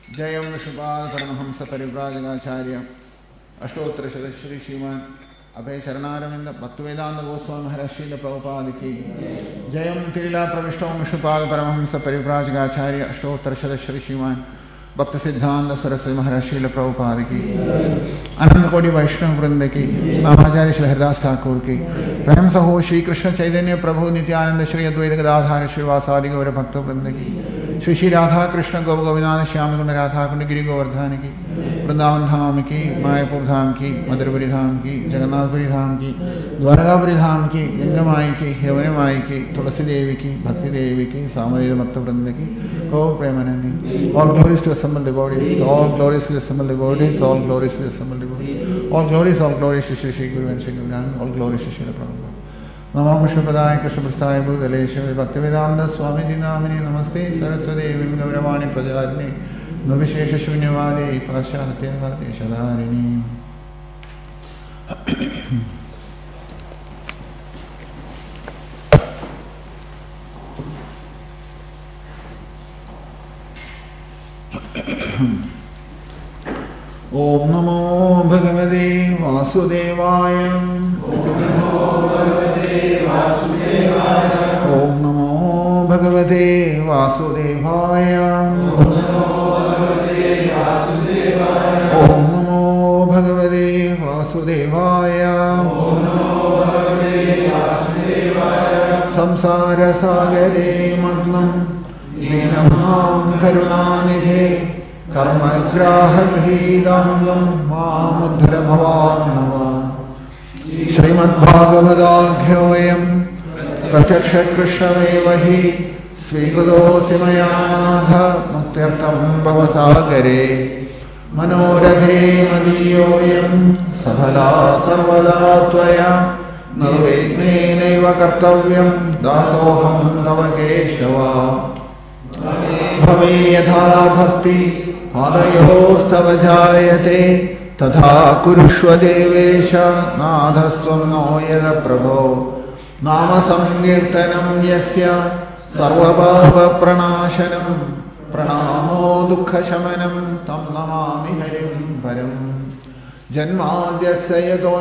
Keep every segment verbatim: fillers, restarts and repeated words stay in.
जयं विष्णुपाद परमहंस परिव्राजकाचार्य अष्टोत्तर श्री श्रीमान अभय चरणारविंद भक्तवेदांत गोस्वामी महाराज श्रील प्रभुपाद की जयं तिला प्रविष्टो विष्णुपाद परमहंस परिव्राजकाचार्य अष्टोत्तर श्री श्रीमान भक्त सिद्धांत सरस्वती महाराज श्रील प्रभुपाद की अनंत कोटि वैष्णव वृंद की नामाचार्य श्री हरिदास ठाकुर की प्रेम सहो श्री कृष्ण चैतन्य प्रभु नित्यानंद श्री अद्वैत गदाधार श्रीवासादि गौर भक्त वृंद की श्री श्री राधा कृष्ण गौ गोविंदान श्याम कुंड राधा कुंड गिरी गोवर्धन की वृंदावन धाम की मायापुर धाम की मधुरपुरी धाम की जगन्नाथपुरी धाम की द्वारकापुरी धाम की गंगामाई की यमुनामाई की तुलसी देवी की भक्ति देवी की सामवेद भक्त वृंद की गौ प्रेमानंदी all glories to assembled devotees, all glories to the assembled devotees, all glories to the assembled devotees, all glories, all glories to Shri Shri Guru and Shri Guru, all glories to Shri Prabhupada. Namo Vishnupadaya Krishna Prasthaya Bhutale Shri Bhaktivedanta Swami Dinamini Namaste Saraswati Devim Gauravani Prajarini Nirvishesha Shunyavadi Pashatya Deshadharini. ओम नमो भगवते वासुदेवाय ओम नमो भगवते वासुदेवाय ओम नमो भगवते वासुदेवाय ओम नमो भगवते वासुदेवाय संसार सागरे मग्नं दीनं मां करुणानिधे कर्मग्राहगृहीतांगं मामुद्धर भवान्नमः श्रीमद्भागवताख्योऽयं प्रत्यक्षकृष्णमेव हि स्वीकृतोऽसि मया नाथ मुक्त्यर्थं भवसागरे मनोरथे मदीयोऽयं सफला सर्वदा त्वया निर्विघ्नेनैव कर्तव्यं दासोऽहं तव केशव भवे यथा भक्ति पादयोस्तव जायते तथा कुरुष्व देवेश नाथस्त्वं नो यद प्रभो नाम संकीर्तनं यस्य सर्वपापप्रणाशनं प्रणामो दुःखशमनं तं नमामि हरिं परं जन्माद्यस्य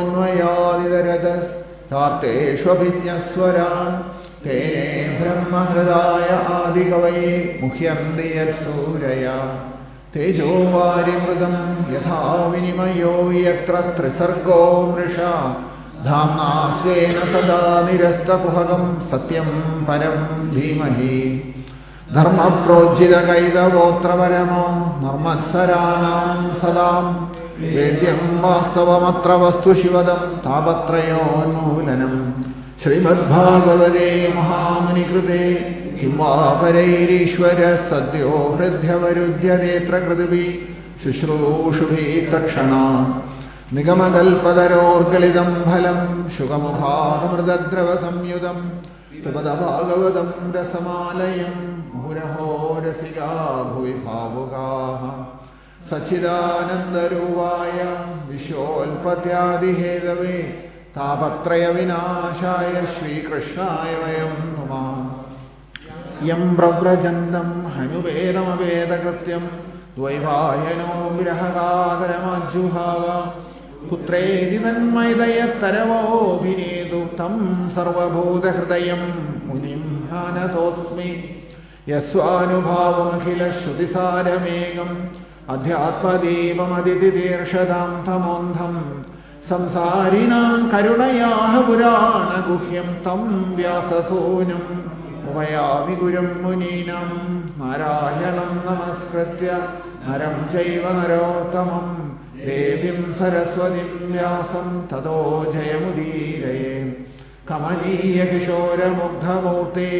यतोऽन्वयादितरतस्तार्तेष्वभिज्ञस्वरान् तेने ब्रह्महृदाय आदिकवये मुह्यन्ति यत्सूरया तेजो वारिमृदं यथा विनिमयो यत्र त्रिसर्गो मृषा धाम्ना स्वेन सदा निरस्तकुहकं सत्यं परं धीमहि धर्मप्रोज्झितकैतवोऽत्रपरमो नर्मत्सराणां सदां वेद्यं वास्तवमत्र वस्तु शिवदं तापत्रयोन्मूलनम् श्रीमद्भागवते महामुनिकृते किं वा परैरीश्वर सद्यो हृद्यवरुध्यतेऽत्र कृतिभिः शुश्रूषुभिः तत्क्षणात् निगमकल्पतरोर्गलितं फलं शुकमुखादमृतद्रवसंयुतं पिबत भागवतं रसमालयं मुहुरहो रसिका भुवि भावुकाः सच्चिदानन्दरूपाय विश्वोत्पत्त्यादिहेतवे तापत्रय विनाशाय श्रीकृष्णाय वयं नुमः यं प्रव्रजन्तं हनुवेदमवेदकृत्यं द्वैपायनो विरहकातरमज्जुहाव पुत्रेति तन्मयतयत्तरवोऽभिनेतु तं सर्वभूतहृदयं मुनिं ध्यानतोऽस्मि यस्वानुभावमखिलश्रुतिसारमेकम् अध्यात्मदीपमदितितीर्षदां तमोन्धं संसारिणां करुणयाः पुराणगुह्यं तं व्याससूनुम् उपयामि गुरुं मुनीनां नारायणं नमस्कृत्य नरं चैव नरोत्तमं देवीं सरस्वतीं व्यासं ततो जयमुदीरये कमनीयकिशोरमुग्धमूर्ते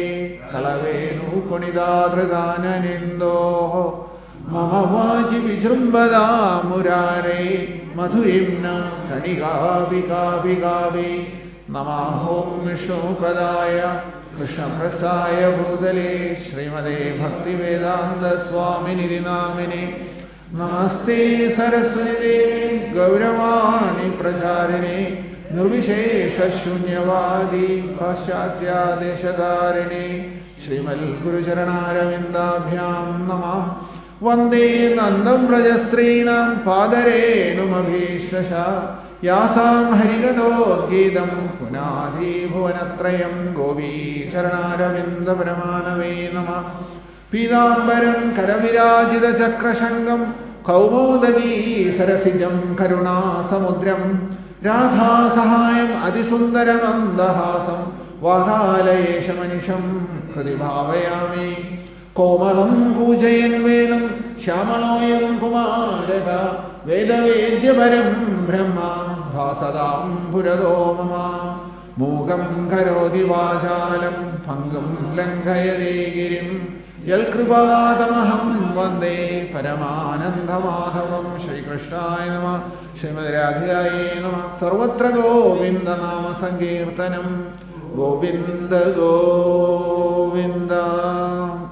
कलवेणुकुणिदाधृदाननिन्दोः मम वाचि विजृम्भदा मुरारे मधुरिं न कनिकाभिकाभिकाभि नमः ॐ विष्णुपदाय कृष्णप्रसाय भूतले श्रीमते भक्तिवेदान्त स्वामिनिधि नामिने नमस्ते सरस्वती गौरवाणी प्रचारिणे निर्विशेषशून्यवादी पाश्चात्यादेशधारिणे श्रीमद्गुरुचरणारविन्दाभ्यां नमः Vande Nandam Brajastrinam Padarenumabhishtasha Yasam Harigado Gidam Punadi Bhuvanatrayam Govi Charanaravindra Brahmanave Nama Pidambaram Karavirajida Chakrashangam Kaumodagi Sarasijam Karuna Samudram Radha Sahayam Adisundaram Andahasam Vadhalayesha Manisham Kradibhavayami Komalam Pujayan Venam Shamaloyam Kumaraka Veda Vedyaparam Brahma Bhasadam Purado Mama Mugam Karodi Vajalam Pangam Lankayade Girim Yalkripādamaham Vande Paramananda Madhavam Shri Krishnaya Namah Srimad Radhikaye Namah Sarvatra Govinda Nama Sankirtanam Govinda Govinda.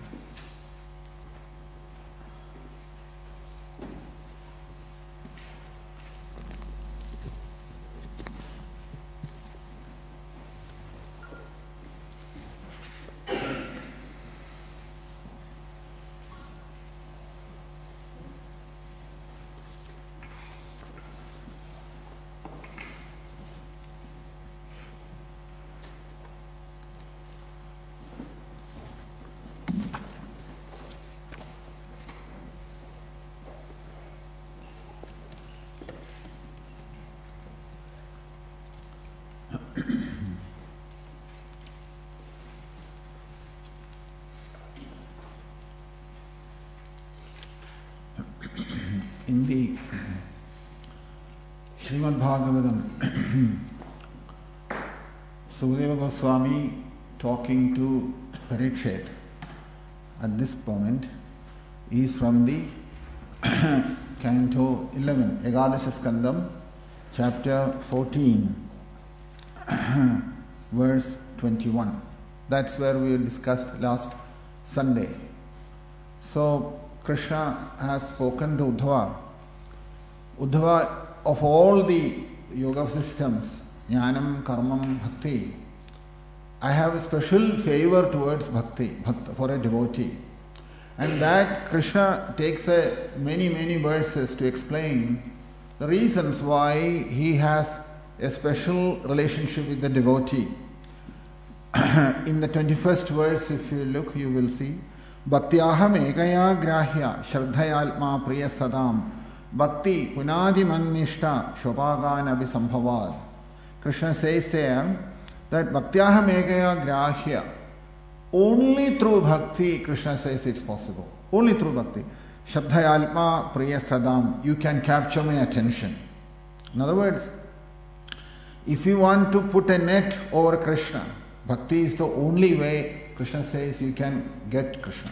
In the Srimad Bhagavatam, Sukadeva Goswami talking to Parikshit at this moment is from the Canto eleven, Ekadasha Skandam, chapter fourteen, verse twenty-one. That's where we discussed last Sunday. So, Krishna has spoken to Uddhava. Uddhava, of all the yoga systems, Jnanam, Karmam, Bhakti, I have a special favor towards Bhakti, bhakti for a devotee. And that Krishna takes a many, many verses to explain the reasons why he has a special relationship with the devotee. In the twenty-first verse, if you look, you will see, Bhaktyaham ekaya grahya shraddhayalma priya sadam bhakti punadi mannishta shobhagan abhisambhavad. Krishna says there that Bhaktyaham ekaya grahya, only through bhakti, Krishna says it's possible. Only through bhakti. Shraddhayalma priya sadam, you can capture my attention. In other words, if you want to put a net over Krishna, bhakti is the only way. Krishna says you can get Krishna.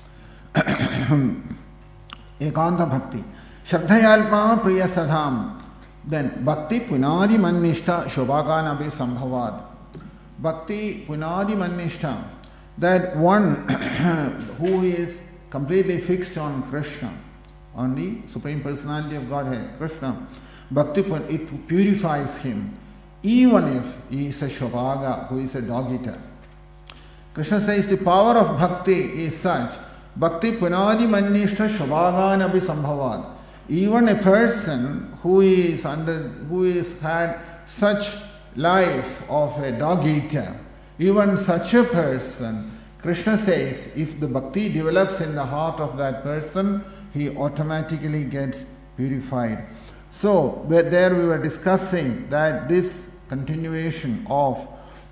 Ekanta bhakti. Shraddhayalpa priya sadham. Then bhakti punadi mannishta shobhagan abhi sambhavad. Bhakti punadi mannishta. That one who is completely fixed on Krishna, on the Supreme Personality of Godhead, Krishna, bhakti, it purifies him, even if he is a shobhaga, who is a dog-eater. Krishna says the power of bhakti is such, bhakti punadi mannishta shobhagan abhi sambhavad. Even a person who is under, who is had such life of a dog eater, even such a person, Krishna says, if the bhakti develops in the heart of that person, he automatically gets purified. So there we were discussing that this continuation of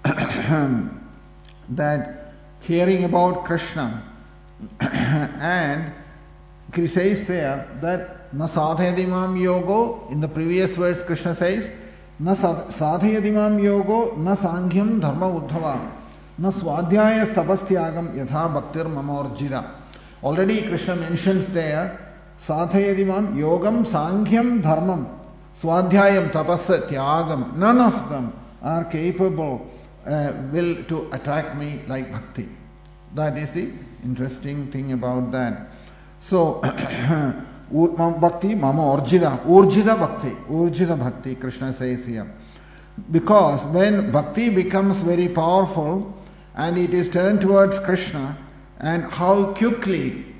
that hearing about Krishna, and he says there that na sadhayadimam yogo, in the previous verse Krishna says, na sadhayadimam yogo na sangyam dharma uddhava na swadhyaya tapastyagam yatha bhaktir mamorjira. Already Krishna mentions there sadhayadimam yogam sangyam dharmam swadhyayam tapasa tyagam, none of them are capable Uh, will to attract me like bhakti. That is the interesting thing about that. So, bhakti mama orjida, urjida bhakti, urjida bhakti, Krishna says here. Because when bhakti becomes very powerful and it is turned towards Krishna, and how quickly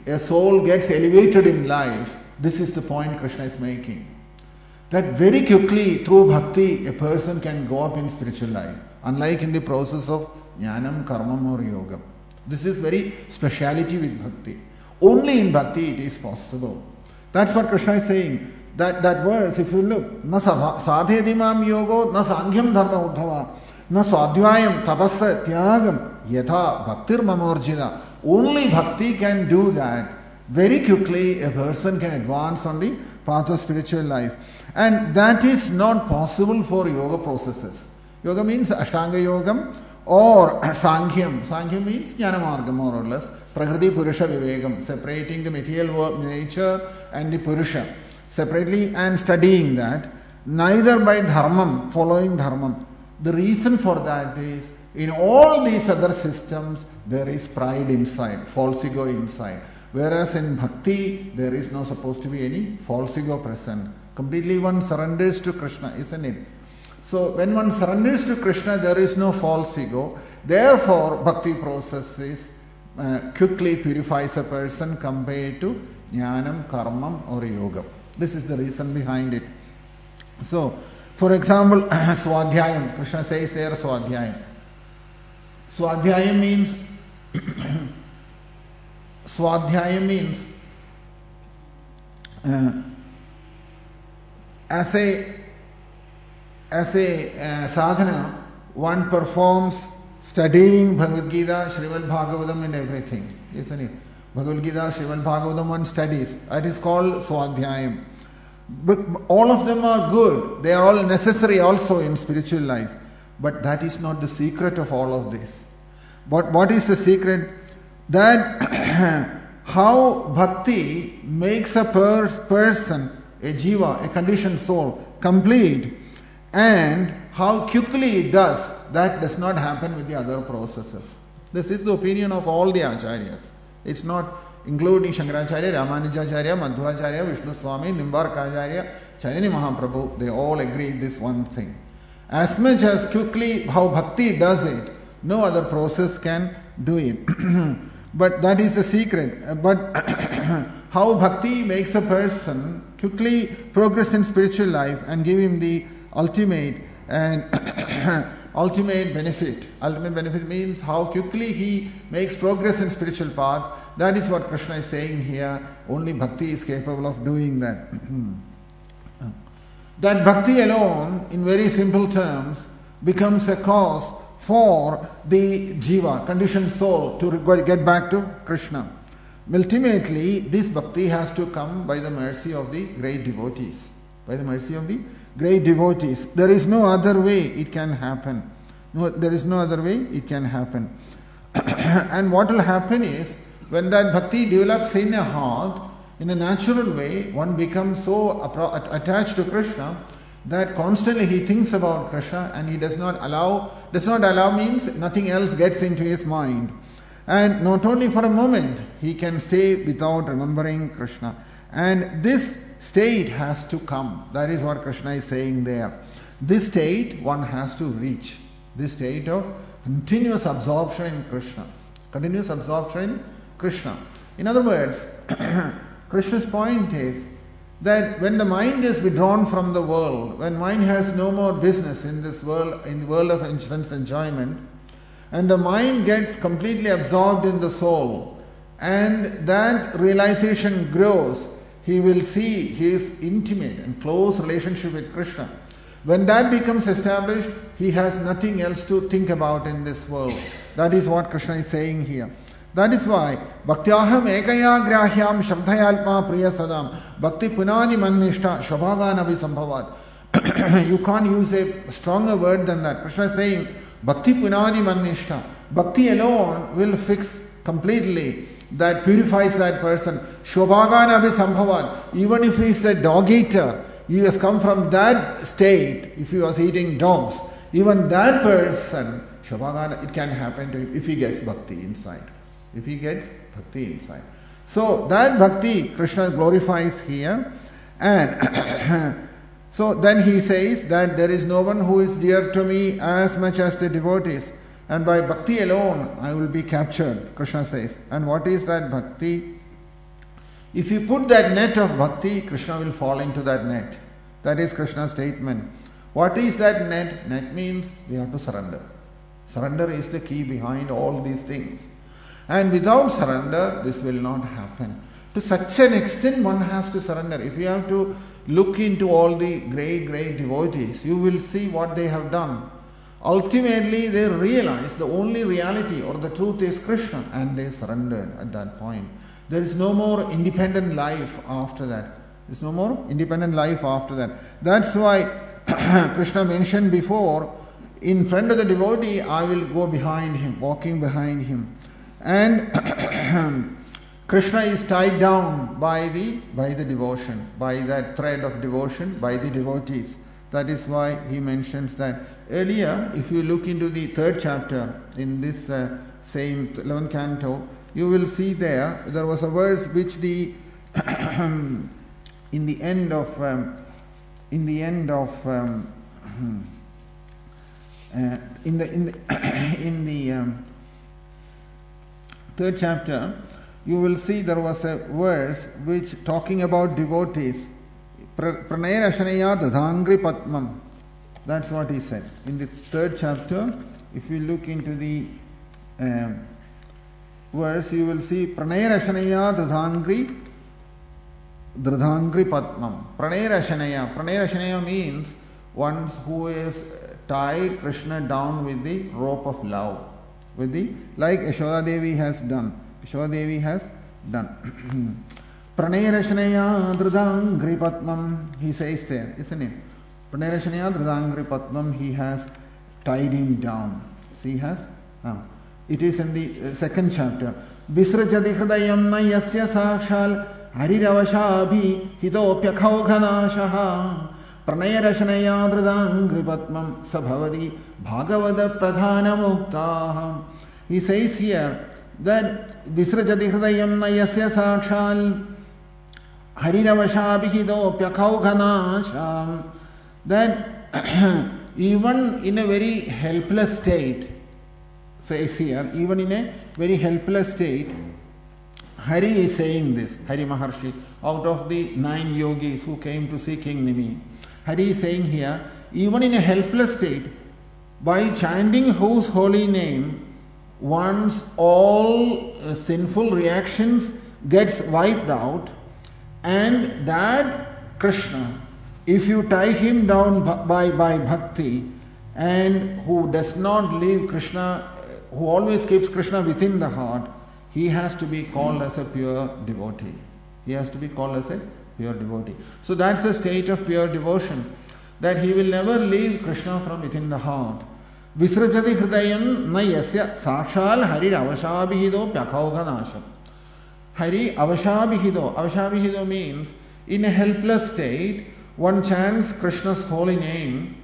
a soul gets elevated in life, this is the point Krishna is making. That very quickly through bhakti a person can go up in spiritual life, unlike in the process of jnanam, karmam or yoga. This is very speciality with bhakti. Only in bhakti it is possible. That's what Krishna is saying. That, that verse, if you look, na sadhedimam yogo, na sangyam dharma uddhava, na swadhyayam tapassa tyagam, yatha bhaktir mamorjita. Only bhakti can do that. Very quickly a person can advance on the path of spiritual life. And that is not possible for yoga processes. Yoga means Ashtanga Yogam or Sankhya. Sankhya means Jnanamarga, more or less. Prakriti Purusha Vivegam, separating the material world, nature and the Purusha separately and studying that. Neither by Dharmam, following Dharmam. The reason for that is in all these other systems there is pride inside, false ego inside. Whereas in bhakti there is not supposed to be any false ego present. Completely one surrenders to Krishna, isn't it? So when one surrenders to Krishna, there is no false ego. Therefore, bhakti process is uh, quickly purifies a person compared to jnanam, karmam or yoga. This is the reason behind it. So, for example, swadhyayam. Krishna says there swadhyayam. Swadhyayam means swadhyayam means uh, as a as a uh, sadhana, one performs studying Bhagavad Gita, Srimad Bhagavatam and everything, isn't it? Bhagavad Gita, Srimad Bhagavatam one studies. That is called swadhyayam. But all of them are good. They are all necessary also in spiritual life. But that is not the secret of all of this. But what is the secret? That how bhakti makes a per- person, a jiva, a conditioned soul, complete, and how quickly it does, that does not happen with the other processes. This is the opinion of all the acharyas. It's not including Shankaracharya, Ramanujacharya, Madhvacharya, Vishnu Swami, Nimbarkacharya, Chaitanya Mahaprabhu. They all agree this one thing. As much as quickly how bhakti does it, no other process can do it. But that is the secret. But how bhakti makes a person quickly progress in spiritual life and give him the ultimate and ultimate benefit. Ultimate benefit means how quickly he makes progress in spiritual path. That is what Krishna is saying here. Only bhakti is capable of doing that. That bhakti alone, in very simple terms, becomes a cause for the jiva, conditioned soul, to get back to Krishna. Ultimately, this bhakti has to come by the mercy of the great devotees. By the mercy of the great devotees. There is no other way it can happen. No, there is no other way it can happen. And what will happen is, when that bhakti develops in a heart, in a natural way, one becomes so attached to Krishna that constantly he thinks about Krishna and he does not allow, does not allow means nothing else gets into his mind. And not only for a moment, he can stay without remembering Krishna. And this state has to come. That is what Krishna is saying there. This state one has to reach. This state of continuous absorption in Krishna. Continuous absorption in Krishna. In other words, Krishna's point is that when the mind is withdrawn from the world, when mind has no more business in this world, in the world of sense enjoyment, and the mind gets completely absorbed in the soul, and that realization grows, he will see his intimate and close relationship with Krishna. When that becomes established, he has nothing else to think about in this world. That is what Krishna is saying here. That is why Bhaktyaham ekaya grahyam shraddhayalpa priya sadam bhakti punani mannishta shobhaganavi sambhavat. You can't use a stronger word than that. Krishna is saying bhakti punani mannishta. Bhakti alone will fix completely, that purifies that person. Shobhaganavi sambhavat. Even if he is a dog eater, he has come from that state. If he was eating dogs, even that person, shobhagana, it can happen to him if he gets bhakti inside. If he gets bhakti inside. So that bhakti Krishna glorifies here. And so then he says that there is no one who is dear to me as much as the devotees. And by bhakti alone I will be captured, Krishna says. And what is that bhakti? If you put that net of bhakti, Krishna will fall into that net. That is Krishna's statement. What is that net? Net means we have to surrender. Surrender is the key behind all these things. And without surrender, this will not happen. To such an extent, one has to surrender. If you have to look into all the great, great devotees, you will see what they have done. Ultimately, they realize the only reality or the truth is Krishna, and they surrendered at that point. There is no more independent life after that. There is no more independent life after that. That's why Krishna mentioned before, in front of the devotee, I will go behind him, walking behind him. And Krishna is tied down by the by the devotion, by that thread of devotion, by the devotees. That is why he mentions that. Earlier, if you look into the third chapter in this uh, same eleventh canto, you will see there, there was a verse which the in the end of um, in the end of um, uh, in the in the in the um, third chapter, you will see there was a verse which talking about devotees. Pranaya Rashanaya Dadangri Patmam. That's what he said. In the third chapter, if you look into the uh, verse, you will see Pranaya Rashanaya Dadangri Dadangri Patmam. Pranaya Rashanaya. Pranaya Rashanaya means one who is tied Krishna down with the rope of love. With the, like Yashoda Devi has done. Yashoda Devi has done. Pranayarashanaya Dridangri Patmam, he says there, isn't it? Pranayarashanaya Dridangri Patmam, he has tied him down. See, he has? Ah. It is in the uh, second chapter. Visrajati Hridayam Nayasya Sakshal Hariravashabhi Hitopya Khaukhanashaha Pranayarashanaya Dridangri Patmam Sabhavadi Bhagavada Pradhana Muktaha. He says here that Visrajati Hridayam Nayasya Sakshal Hariravashabhidopya Khaukhanasham, that even in a very helpless state, says here, even in a very helpless state, Hari is saying this, Hari Maharshi, out of the nine yogis who came to see King Nimi. Hari is saying here, even in a helpless state, by chanting whose holy name, once all uh, sinful reactions gets wiped out, and that Krishna, if you tie him down by, by bhakti, and who does not leave Krishna, who always keeps Krishna within the heart, he has to be called as a pure devotee. He has to be called as a pure devotee. So that's the state of pure devotion, that he will never leave Krishna from within the heart. Visrajati hridayam na yasya sakshal harir avashabhido pyakhaukhanasham. Hari avashabhido. Avashabhido means in a helpless state, one chants Krishna's holy name,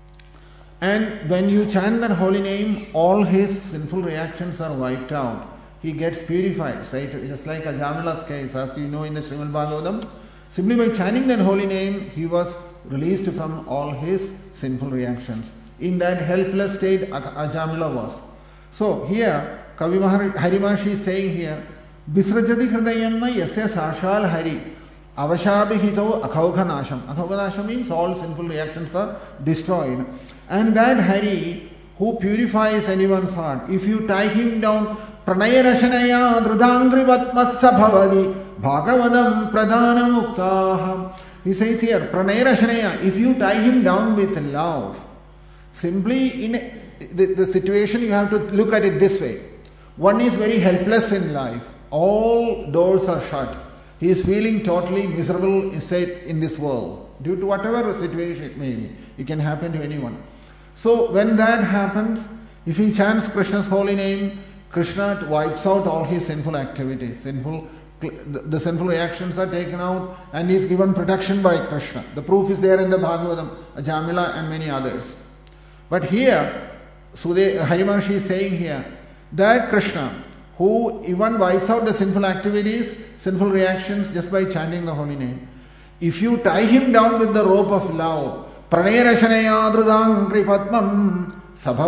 and when you chant that holy name, all his sinful reactions are wiped out. He gets purified, right? Just like Ajamila's case, as you know in the Srimad Bhagavatam, simply by chanting that holy name, he was released from all his sinful reactions. In that helpless state, Ajamila was. So here, Kavi Hari Maharshi is saying here, Visrajati Hridayamna Yasya Sakshal Hari Avashabhihito Akhaukhanasham. Akhaukhanasham means all sinful reactions are destroyed. And that Hari who purifies anyone's heart, if you tie him down, Pranayarashanaya Dridangri Vatmassa Bhavadi Bhagavadam Pradhana Muktaha. He says here, Pranayarashanaya, if you tie him down with love, simply in a, the, the situation you have to look at it this way. One is very helpless in life. All doors are shut. He is feeling totally miserable instead in this world due to whatever situation it may be. It can happen to anyone. So when that happens, if he chants Krishna's holy name, Krishna wipes out all his sinful activities. Sinful, the sinful reactions are taken out and he is given protection by Krishna. The proof is there in the Bhagavatam, Ajamila and many others. But here, Sude, Hari Maharshi is saying here that Krishna, who even wipes out the sinful activities, sinful reactions just by chanting the holy name, if you tie him down with the rope of love, Pranayarashanaya Dridangri Patmam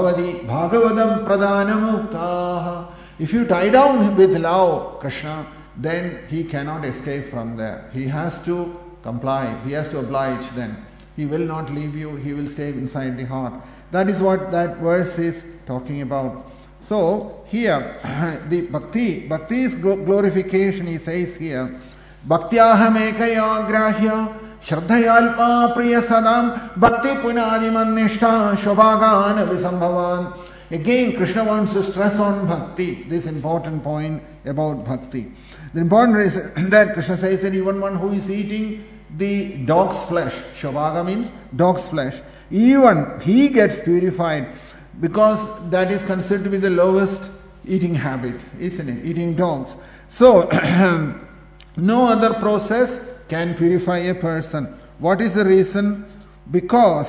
Sabhavadi Bhagavadam Pradhana Muktaha. If you tie down with love Krishna, then he cannot escape from there. He has to comply, he has to oblige then. He will not leave you, he will stay inside the heart. That is what that verse is talking about. So here, the bhakti, bhakti is glorification, he says here. Bhaktyaha mekaya grahya shraddhayalpa priya sadam bhakti punadiman nishta shobhagan visambhavan. Again, Krishna wants to stress on bhakti, this important point about bhakti. The important is that Krishna says that even one who is eating the dog's flesh, Shobhaga means dog's flesh, even he gets purified because that is considered to be the lowest eating habit, isn't it? Eating dogs. So, no other process can purify a person. What is the reason? Because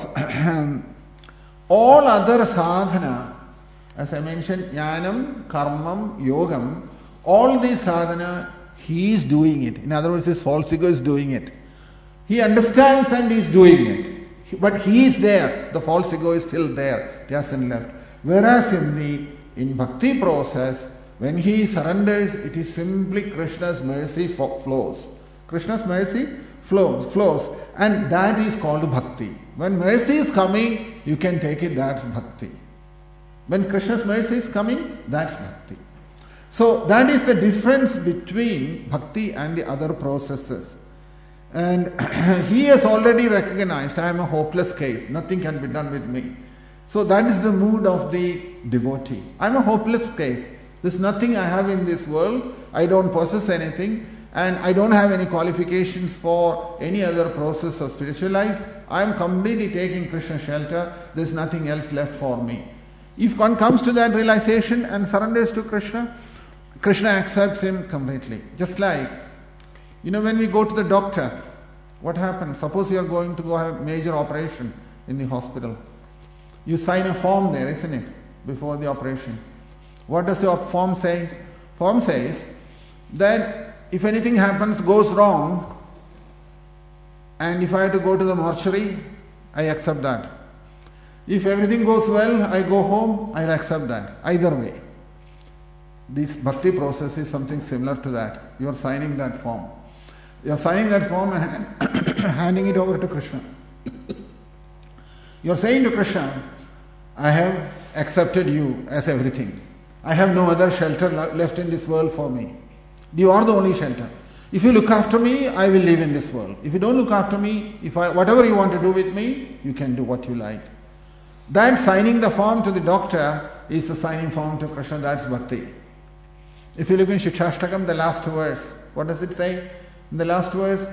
all other sadhana, as I mentioned, jnanam, karmam, yogam, all these sadhana, he is doing it. In other words, his false ego is doing it. He understands and he is doing it. But he is there. The false ego is still there. It hasn't left. Whereas in the in bhakti process, when he surrenders, it is simply Krishna's mercy flows. Krishna's mercy flows, flows. And that is called bhakti. When mercy is coming, you can take it, that's bhakti. When Krishna's mercy is coming, that's bhakti. So that is the difference between bhakti and the other processes. And he has already recognized, I am a hopeless case, nothing can be done with me. So that is the mood of the devotee. I am a hopeless case. There is nothing I have in this world. I don't possess anything. And I don't have any qualifications for any other process of spiritual life. I am completely taking Krishna's shelter. There is nothing else left for me. If one comes to that realization and surrenders to Krishna, Krishna accepts him completely. Just like, you know, when we go to the doctor, what happens? Suppose you are going to go have a major operation in the hospital. You sign a form there, isn't it? Before the operation. What does the form say? Form says that if anything happens, goes wrong, and if I have to go to the mortuary, I accept that. If everything goes well, I go home, I'll accept that. Either way. This bhakti process is something similar to that. You are signing that form. You are signing that form and handing it over to Krishna. You are saying to Krishna, I have accepted you as everything. I have no other shelter left in this world for me. You are the only shelter. If you look after me, I will live in this world. If you don't look after me, if I, whatever you want to do with me, you can do what you like. That signing the form to the doctor is the signing form to Krishna. That's bhakti. If you look in Shikshashtakam, the last verse, what does it say? In the last verse,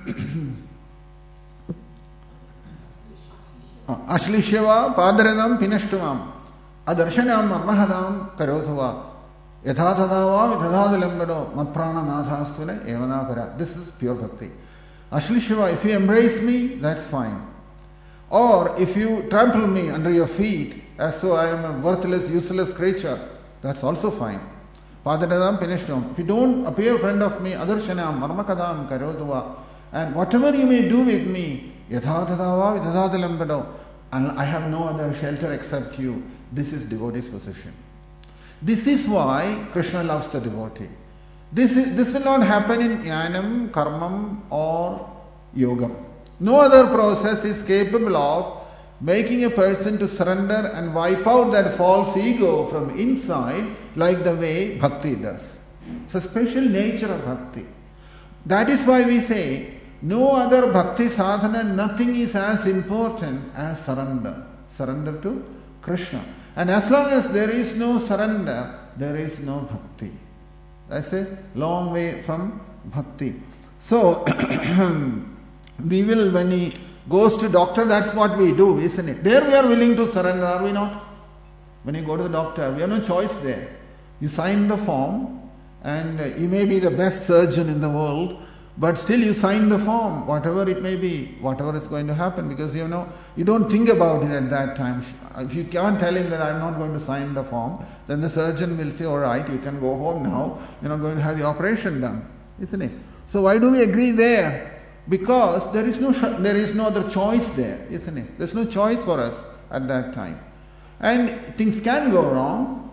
Ashlishyava padharadam pinashtamam adarshanam marmahadam karodhava yathathadava vidhadadalambano matprana nathastvane evanapara. This is pure bhakti. Ashlishyava, if you embrace me, that's fine. Or if you trample me under your feet as though I am a worthless, useless creature, that's also fine. Padharadam pinashtamam. If you don't appear friend of me, adarshanam marmakadam karodhava, and whatever you may do with me, yathathadava vidhadadalambano, and I have no other shelter except you. This is devotee's position. This is why Krishna loves the devotee. This is, this will not happen in jnanam, karmam or yogam. No other process is capable of making a person to surrender and wipe out that false ego from inside like the way bhakti does. It's a special nature of bhakti. That is why we say, no other bhakti sadhana, nothing is as important as surrender. Surrender to Krishna. And as long as there is no surrender, there is no bhakti. That's a long way from bhakti. So, we will, when he goes to doctor, that's what we do, isn't it? There we are willing to surrender, are we not? When you go to the doctor, we have no choice there. You sign the form, and you may be the best surgeon in the world, but still you sign the form, whatever it may be, whatever is going to happen, because you know, you don't think about it at that time. If you can't tell him that I'm not going to sign the form, then the surgeon will say, all right, you can go home now, you're not going to have the operation done, isn't it? So why do we agree there? Because there is no there is no other choice there, isn't it? There's no choice for us at that time. And things can go wrong,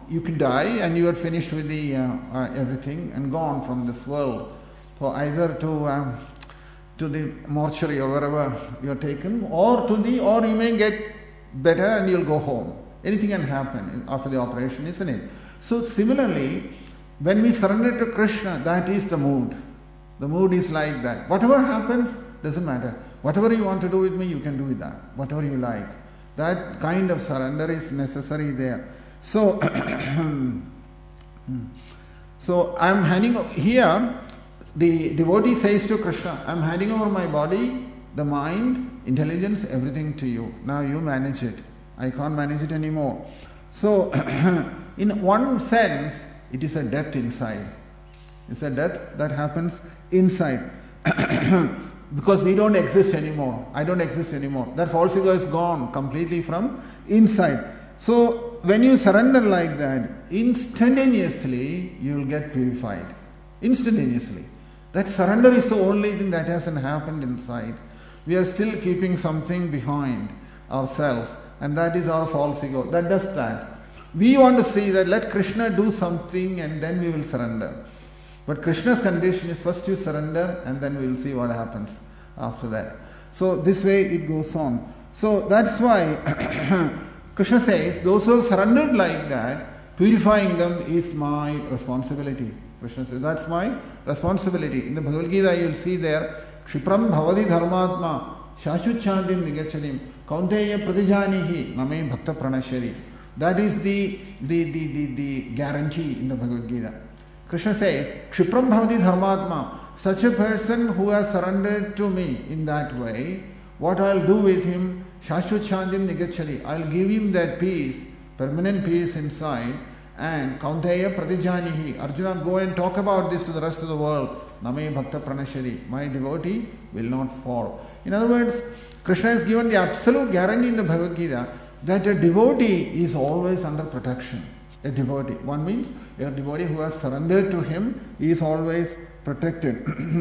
you could die and you are finished with the uh, uh, everything and gone from this world. So either to um, to the mortuary or wherever you are taken, or to the, or you may get better and you'll go home. Anything can happen after the operation, isn't it? So similarly, when we surrender to Krishna, that is the mood. The mood is like that. Whatever happens, doesn't matter. Whatever you want to do with me, you can do with that. Whatever you like. That kind of surrender is necessary there. So, so I'm handing here, the devotee says to Krishna, I'm handing over my body, the mind, intelligence, everything to you. Now you manage it. I can't manage it anymore. So, in one sense, it is a death inside. It's a death that happens inside. Because we don't exist anymore. I don't exist anymore. That false ego is gone completely from inside. So, when you surrender like that, instantaneously you will get purified. Instantaneously. That surrender is the only thing that hasn't happened inside. We are still keeping something behind ourselves, and that is our false ego. That does that. We want to see that let Krishna do something and then we will surrender. But Krishna's condition is first you surrender and then we will see what happens after that. So this way it goes on. So that's why Krishna says, those who have surrendered like that, purifying them is my responsibility. Krishna says, that's my responsibility. In the Bhagavad Gita you will see there, Kshipram bhavadi dharmatma shashvachantim nigachadim kaunteya pratijanihi name bhakta pranashari. That is the, the, the, the, the guarantee in the Bhagavad Gita. Krishna says, Kshipram bhavati dharmatma, such a person who has surrendered to me in that way, what I'll do with him, shashvachantim nigachari, I'll give him that peace, permanent peace inside, and kaunteya pratijanihi, Arjuna, go and talk about this to the rest of the world, name bhakta pranashari, my devotee will not fall. In other words, Krishna has given the absolute guarantee in the Bhagavad Gita that a devotee is always under protection. A devotee. One means a devotee who has surrendered to him is always protected.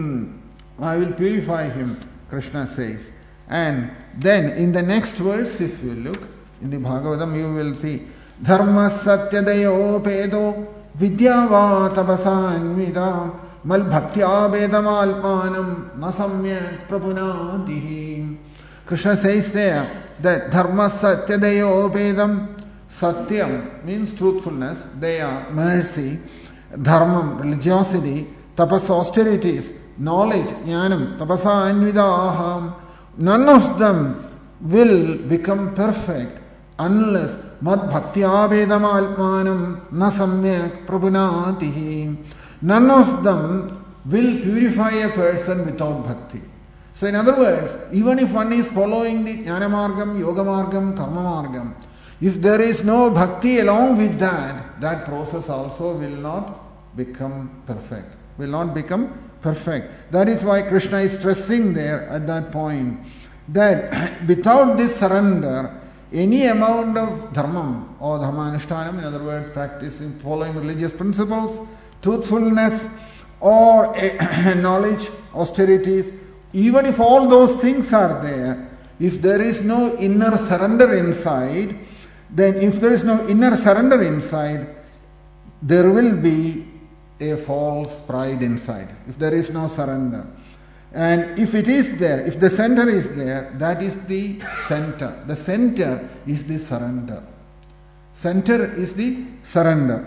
I will purify him, Krishna says. And then in the next verse, if you look in the Bhagavatam, you will see Dharma satyadayo pedo vidyava tapasanvidam mal bhaktya bedam alpanam nasamyak prapunadihi. Krishna says there that Dharma satyadayo pedam. Satyam means truthfulness, Daya, mercy, Dharmam, religiosity, Tapas, austerities, knowledge, Jnanam, Tapasa, Anvidaham. None of them will become perfect unless Mad Bhaktya Vedam Alpanam Nasamyak Prabhunatihi. None of them will purify a person without bhakti. So, in other words, even if one is following the Jnana Margam, Yoga Margam, Karma Margam, if there is no bhakti along with that, that process also will not become perfect. Will not become perfect. That is why Krishna is stressing there at that point that without this surrender, any amount of dharmam or dharmanishtanam, in other words, practicing, following religious principles, truthfulness or knowledge, austerities, even if all those things are there, if there is no inner surrender inside, then if there is no inner surrender inside, there will be a false pride inside. If there is no surrender. And if it is there, if the center is there, that is the center. The center is the surrender. Center is the surrender.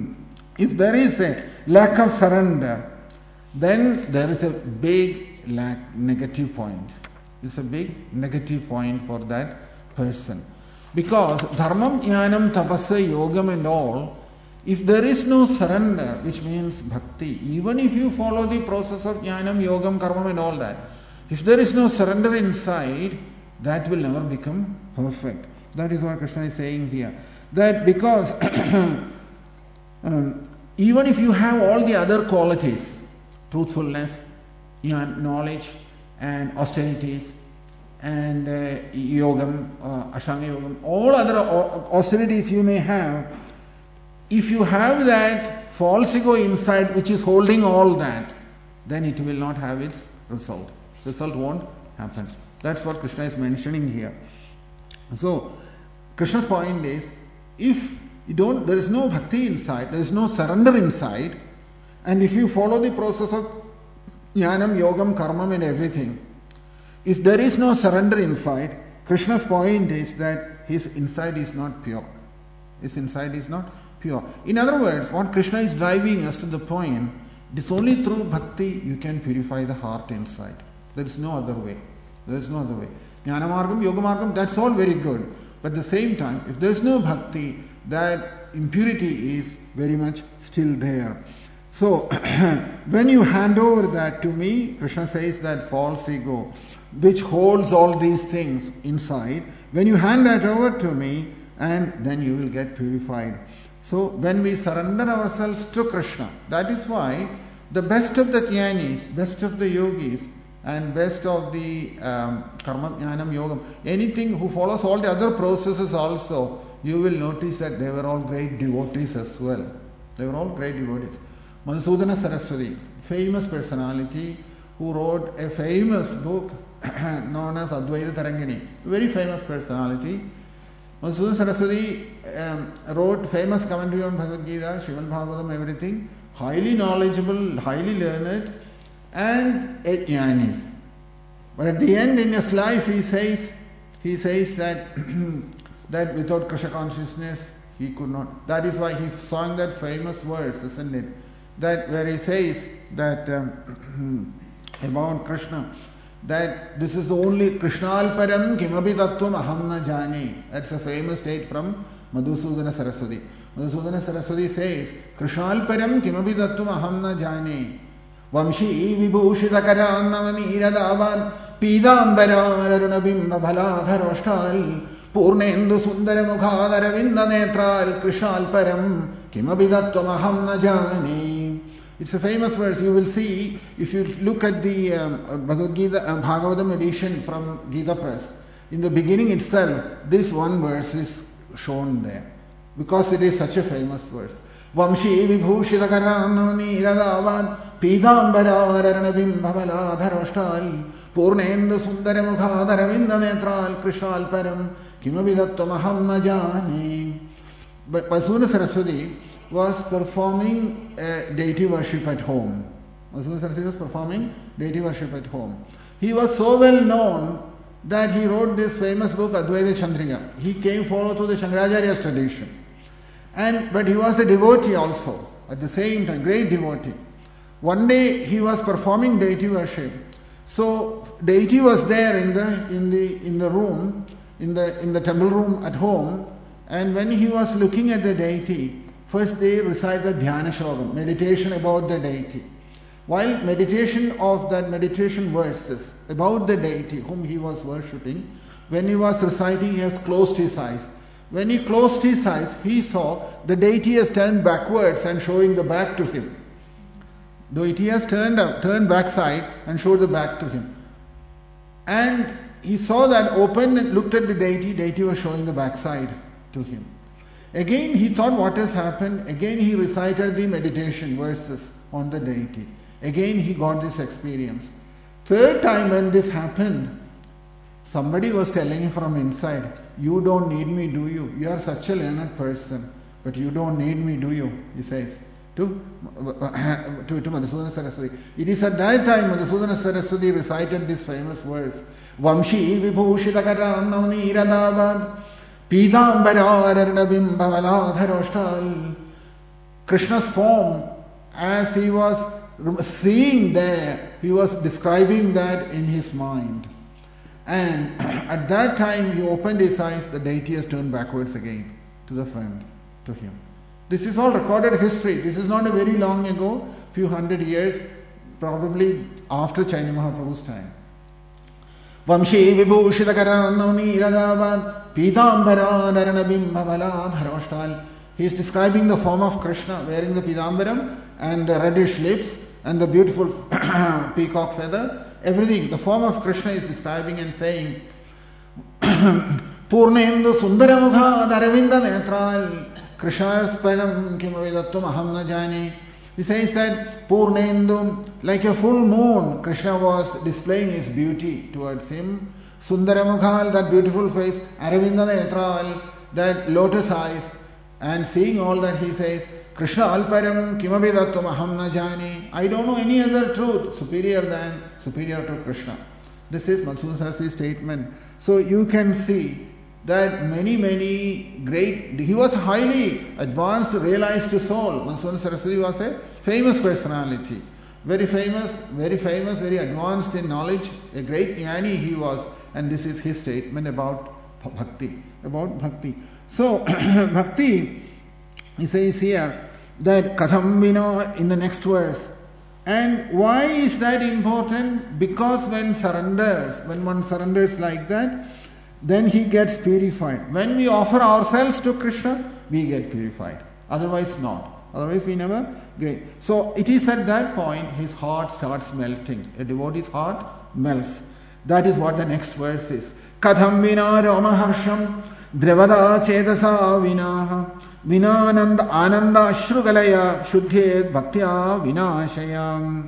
If there is a lack of surrender, then there is a big lack, negative point. It's a big negative point for that person. Because dharmam, jnanam, tapasya, yogam and all, if there is no surrender, which means bhakti, even if you follow the process of jnanam, yogam, karma and all that, if there is no surrender inside, that will never become perfect. That is what Krishna is saying here. That because um, even if you have all the other qualities, truthfulness, knowledge and austerities, and uh, yogam, uh, ashtanga yogam, all other austerities you may have, if you have that false ego inside which is holding all that, then it will not have its result. Result won't happen. That's what Krishna is mentioning here. So, Krishna's point is, if you don't, there is no bhakti inside, there is no surrender inside. And if you follow the process of jnanam, yogam, karmam and everything, if there is no surrender inside, Krishna's point is that his inside is not pure. His inside is not pure. In other words, what Krishna is driving us to the point, it is only through bhakti you can purify the heart inside. There is no other way. There is no other way. Jnana margam, yoga margam, that's all very good. But at the same time, if there is no bhakti, that impurity is very much still there. So, when you hand over that to me, Krishna says that false ego, which holds all these things inside, when you hand that over to me, and then you will get purified. So, when we surrender ourselves to Krishna, that is why the best of the jnanis, best of the yogis, and best of the um, karma, jnanam, yogam, anything who follows all the other processes also, you will notice that they were all great devotees as well. They were all great devotees. Madhusudana Saraswati, famous personality, who wrote a famous book known as Advaita Tarangini, very famous personality. Madhusudana Saraswati um, wrote famous commentary on Bhagavad Gita, Srimad Bhagavatam, everything, highly knowledgeable, highly learned, and a jnani. But at the end in his life he says, he says that that without Krishna consciousness he could not. That is why he sang that famous verse, isn't it? That where he says that um, about Krishna, that this is the only Krishnal param kimapi tattvam aham na jani. That's a famous state from Madhusudana Saraswati. Madhusudana Saraswati says, Krishnal param kimapi tattvam aham na jani. Vamshi vibhushita karanavani iradavan pidambara arunabimba bhaladharoshtal purnendu sundara mukhadara vinda netral Krishnal param kimapi tattvam aham na jani. It's a famous verse. You will see, if you look at the um, Bhagavad Gita, uh, Bhagavatam edition from Gita Press, in the beginning itself, this one verse is shown there. Because it is such a famous verse. Vamshi vibhushita karanavani iradavan pidambara aranabim bhavala dharoshtal purnendu sundara mukhadara vinda netral Krishnal param kimavidatvam aham na jani. But Madhusudana Saraswati was performing uh, deity worship at home. Madhusudana Saraswati was performing deity worship at home. He was so well known that he wrote this famous book Advaita Chandrika. He came follow to the Shankaracharya's tradition. And but he was a devotee also at the same time, great devotee. One day he was performing deity worship. So deity was there in the in the in the room, in the in the temple room at home, and when he was looking at the deity, first they recite the dhyana shlokam, meditation about the deity. While meditation of that meditation verses about the deity whom he was worshipping, when he was reciting, he has closed his eyes. When he closed his eyes, he saw the deity has turned backwards and showing the back to him. The deity has turned up, turned backside and showed the back to him. And he saw that, opened and looked at the deity, deity was showing the backside to him. Again he thought, what has happened? Again he recited the meditation verses on the deity. Again he got this experience. Third time when this happened, somebody was telling him from inside, you don't need me, do you? You are such a learned person, but you don't need me, do you? He says to, to, to Madhusudana Saraswati. It is at that time Madhusudana Saraswati recited this famous verse, Vamshi vibhushita karanavani iradavad pidambara arnabim bhavaladharoshtal. Krishna's form, as he was seeing there, he was describing that in his mind. And at that time he opened his eyes, the deity has turned backwards again to the front, to him. This is all recorded history. This is not a very long ago, few hundred years, probably after Chaitanya Mahaprabhu's time. Vamshi vibhushita karanavani iradavan pidambara naranabim bhavala dharoshtal. He is describing the form of Krishna wearing the pidambaram and the reddish lips and the beautiful peacock feather. Everything, the form of Krishna is describing and saying, Purnendu sundaramukha daravinda netral Krishna's param kimavidatvam aham na jani. He says that Purnendu, like a full moon, Krishna was displaying his beauty towards him. Sundaramukhal, that beautiful face, Aravinda netral, that lotus eyes. And seeing all that, he says, Krishna alparam kimapi tattvam aham na jane. I don't know any other truth superior than, superior to Krishna. This is Madhusudana Saraswati's statement. So you can see that many, many great, he was highly advanced, realized soul. Madhusudana Saraswati was a famous personality. Very famous, very famous, very advanced in knowledge. A great jnani he was. And this is his statement about bhakti. About bhakti. So, bhakti, he says here that katham vina in the next verse. And why is that important? Because when surrenders, when one surrenders like that, then he gets purified. When we offer ourselves to Krishna, we get purified. Otherwise not. Otherwise we never get. So it is at that point his heart starts melting. A devotee's heart melts. That is what the next verse is. Katham vina ramaharsham dravada chedasa vinaha vinananda ananda ashrugalaya shuddhyed bhaktya vinashayam.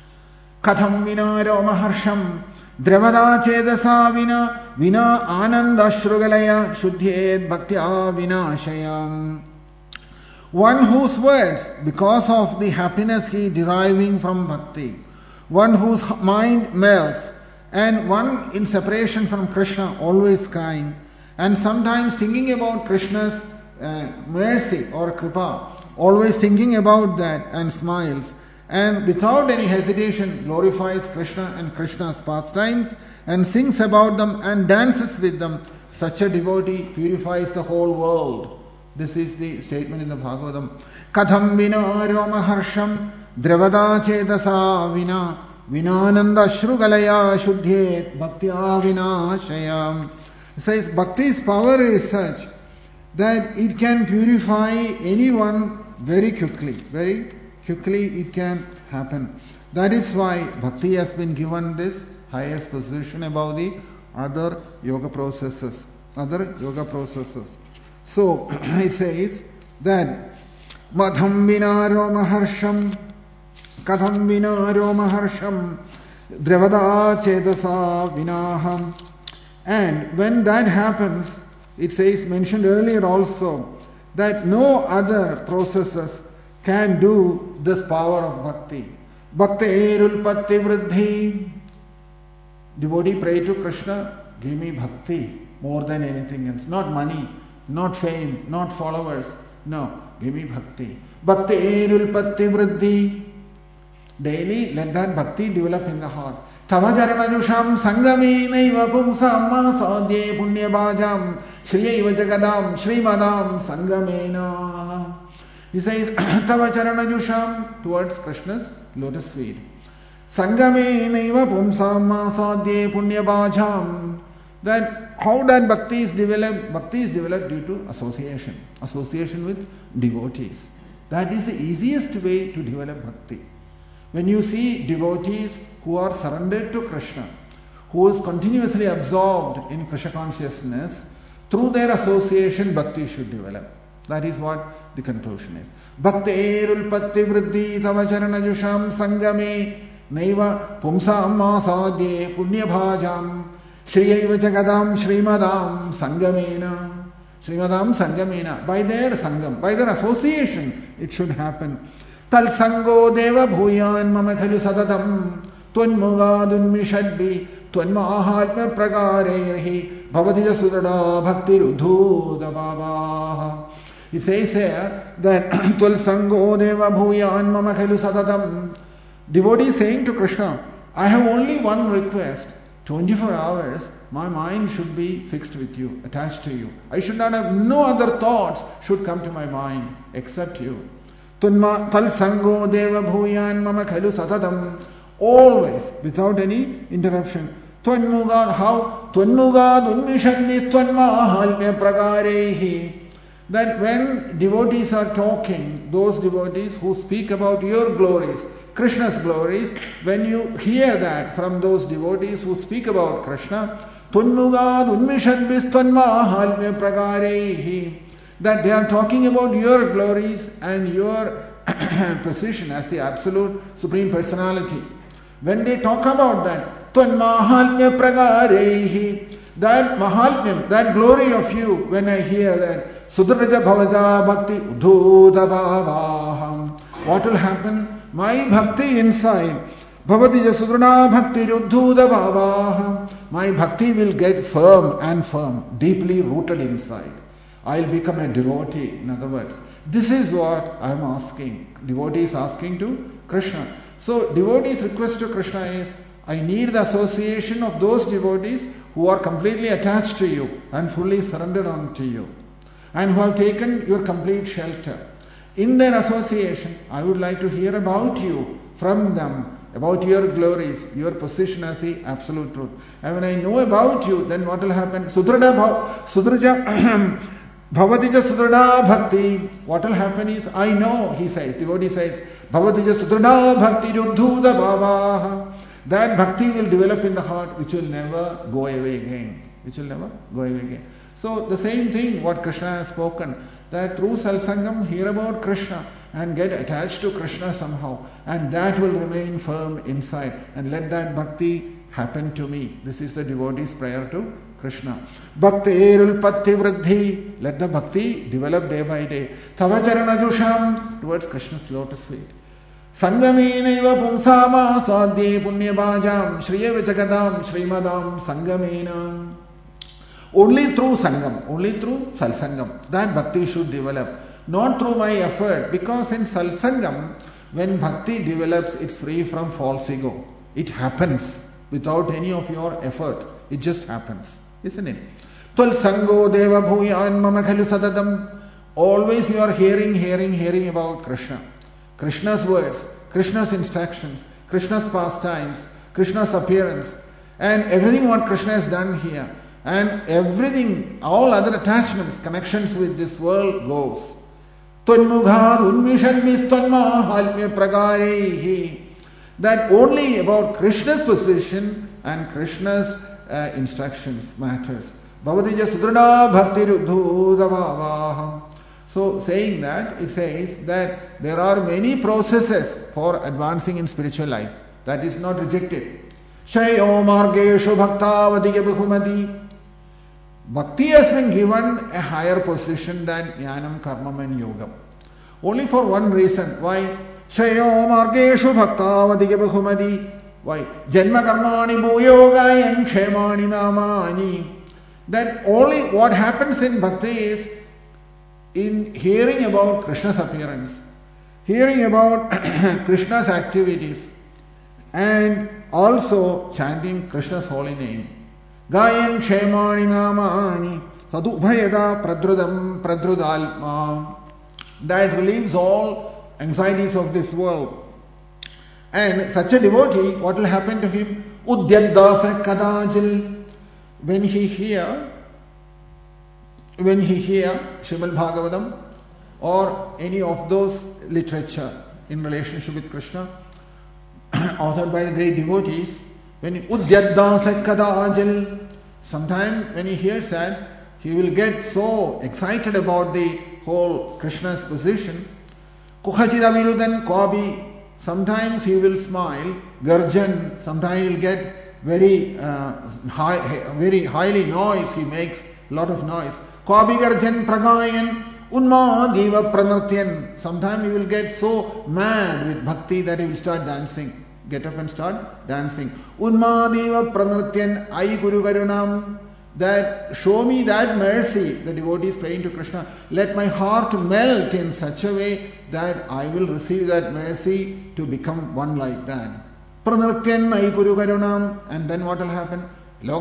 Katham vina ramaharsham dravada chedasa vina vina ananda ashrugalaya shuddhyed bhaktya vinashayam. One whose words, because of the happiness he is deriving from bhakti, one whose mind melts, and one in separation from Krishna, always crying, and sometimes thinking about Krishna's uh, mercy or kripa, always thinking about that and smiles, and without any hesitation glorifies Krishna and Krishna's pastimes and sings about them and dances with them. Such a devotee purifies the whole world. This is the statement in the Bhagavatam. Katham vina ramaharsham dravada chedasa vina vinananda shrugalaya shuddhyet bhaktya vinashayam. It says bhakti's power is such that it can purify anyone very quickly. Very quickly it can happen. That is why bhakti has been given this highest position above the other yoga processes. Other yoga processes. So it says that madham vinaro maharsham katham vinaro maharsham dravada chedasa vinaham. And when that happens, it says, mentioned earlier also, that no other processes can do this power of bhakti. Bhakterul patti vriddhi. Devotee pray to Krishna, give me bhakti more than anything else. Not money, not fame, not followers. No, give me bhakti. Bhakterul patti vriddhi. Daily let that bhakti develop in the heart. Tavajaranajusham sangame naiva pumsam masadye punyabhajam shriyaiva jagadam shrimadam sangamena. He says, Tavajaranajusham towards Krishna's lotus feet. Sangame naiva pumsam masadye punyabhajam. That how that bhakti is developed? Bhakti is developed due to association. Association with devotees. That is the easiest way to develop bhakti. When you see devotees who are surrendered to Krishna, who is continuously absorbed in Krishna consciousness, through their association bhakti should develop. That is what the conclusion is. Bhakterul patti vriddhi tavajaranajusham sangame naiva pumsam masadye punyabhajam shriyaiva jagadam shrimadam sangamena. Shrimadam sangamena. By their sangam, by their association, it should happen. Tal sango deva bhuyan mama khalu sadatam tvanmugadun mishadbi tvanmahatma pragarehi bhavadija sudada bhakti rudhuda bhavaha. He says here that Tal sango deva bhuyan mama khalu sadatam. Devotee saying to Krishna, I have only one request. twenty-four hours, my mind should be fixed with you, attached to you. I should not have, no other thoughts should come to my mind except you. Tunma tal sango deva bhuyan mama khalu satadam. Always, without any interruption. Tvanmugad, how? Tvanmugad unmishadni tvanmahalmya pragarehi. That when devotees are talking, those devotees who speak about your glories, Krishna's glories, when you hear that from those devotees who speak about Krishna, Tvanmugad unmishadbis tvanmahalmya pragarehi. That they are talking about your glories and your position as the absolute supreme personality. When they talk about that, Tvanmahalmya pragarehi, that Mahatmyam, that glory of you, when I hear that, Sudraja Bhavaja Bhakti Udhuda Bhavaham, what will happen? My bhakti inside, Bhavatija Sudrana Bhakti Udhuda Bhavaham, my bhakti will get firm and firm, deeply rooted inside. I'll become a devotee, in other words. This is what I am asking. Devotee is asking to Krishna. So, devotee's request to Krishna is, I need the association of those devotees who are completely attached to you and fully surrendered on to you and who have taken your complete shelter. In their association, I would like to hear about you from them, about your glories, your position as the absolute truth. And when I know about you, then what will happen? Sudraja bhav, Sudraja Bhavatija Sudrada Bhakti. What will happen is, I know, he says, devotee says, Bhavatija Sudrada Bhakti Ruddhuda Bhavaha. That bhakti will develop in the heart, which will never go away again. Which will never go away again. So the same thing what Krishna has spoken, that through Salsangam, hear about Krishna and get attached to Krishna somehow, and that will remain firm inside, and let that bhakti happen to me. This is the devotee's prayer to Krishna. Bhakti erul patti vriddhi. Let the bhakti develop day by day. Tavacharana jusham, towards Krishna's lotus feet. Sangamenaiva pumsama sadhye punyabhajam shriyeva jagadam shrimadam sangamena. Only through Sangam, only through Salsangam, that bhakti should develop. Not through my effort, because in Salsangam, when bhakti develops, it's free from false ego. It happens without any of your effort. It just happens, isn't it? Tul sango deva bhuyan mama khalu sadadam. Always you are hearing, hearing, hearing about Krishna. Krishna's words, Krishna's instructions, Krishna's pastimes, Krishna's appearance, and everything what Krishna has done here. And everything, all other attachments, connections with this world goes. That only about Krishna's position and Krishna's uh, instructions matters. So saying that, it says that there are many processes for advancing in spiritual life. That is not rejected. Shayo margeshu bhaktavadiya bahumadi. Bhakti has been given a higher position than Jnanam, Karmam and Yoga. Only for one reason. Why? Shayo margeshu bhaktavadiya bahumadi. Why? Janma karmani bhuyogayan kshemani namani. That only what happens in bhakti is in hearing about Krishna's appearance, hearing about Krishna's activities, and also chanting Krishna's holy name. Gayan kshemani namani sadhu bhayada pradrudam pradrudalma. That relieves all anxieties of this world. And such a devotee, what will happen to him? Udyadasa kadajil. When he hear, when he hear Srimad Bhagavatam or any of those literature in relationship with Krishna, authored by the great devotees, when he Udyadasa kadajil, sometime when he hears that, he will get so excited about the whole Krishna's position. Kukhachida Kabi. Sometimes he will smile, Garjan, sometimes he will get very uh, high, very highly noise, he makes a lot of noise. Kabi Garjan Pragayan, Unma Deva Pranartyan. Sometimes he will get so mad with bhakti that he will start dancing. Get up and start dancing. Unma Deva Pranartyan Ai Guru Garunam. That show me that mercy, the devotee is praying to Krishna. Let my heart melt in such a way that I will receive that mercy to become one like that. Pranartyan Ai Guru Garunam. And then what will happen?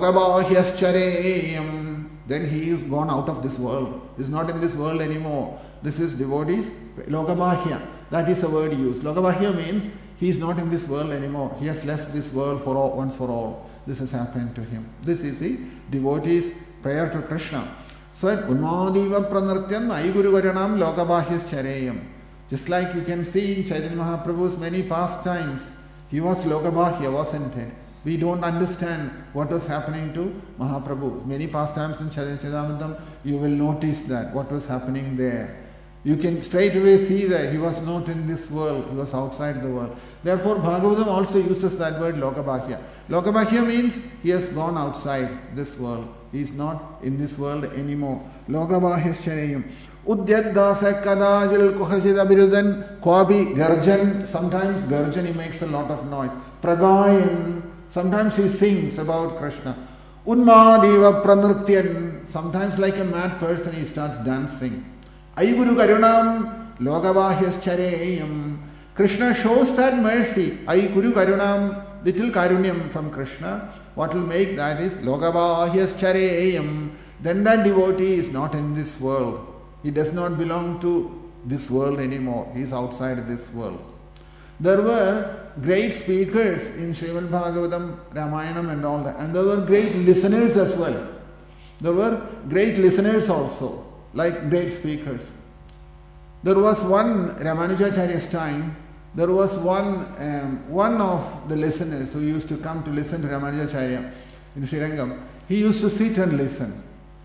Logabahyas. Then he is gone out of this world. He is not in this world anymore. This is devotees. Logabahya. That is the word used. Logabahya means he is not in this world anymore. He has left this world for all, once for all. This has happened to him. This is the devotee's prayer to Krishna. So, Unmadiva Pranartyan Aiguru Varanam Lokabahyas Chareyam. Just like you can see in Chaitanya Mahaprabhu's many pastimes, he was Lokabahya, wasn't it? We don't understand what was happening to Mahaprabhu. Many pastimes in Chaitanya Charitamrita, you will notice that, what was happening there. You can straight away see that he was not in this world, he was outside the world. Therefore, Bhagavatam also uses that word Lokabhahya. Lokabhahya means he has gone outside this world. He is not in this world anymore. Lokabhahyasharayam. Udyadasa kadajil kuhashida birudan kwabi garjan. Sometimes garjan, he makes a lot of noise. Pragayan. Sometimes he sings about Krishna. Unmadiva pranrityan. Sometimes like a mad person he starts dancing. Ayuguru Karunam Lokabhahyasharayam. Krishna shows that mercy. Ayuguru Karunam, little Karunyam from Krishna. What will make that is Lokabhahyasharayam. Then that devotee is not in this world. He does not belong to this world anymore. He is outside this world. There were great speakers in Srimad Bhagavatam, Ramayanam and all that. And there were great listeners as well. There were great listeners also, like great speakers. There was one, Ramanujacharya's time, there was one um, one of the listeners who used to come to listen to Ramanujacharya in Srirangam. He used to sit and listen.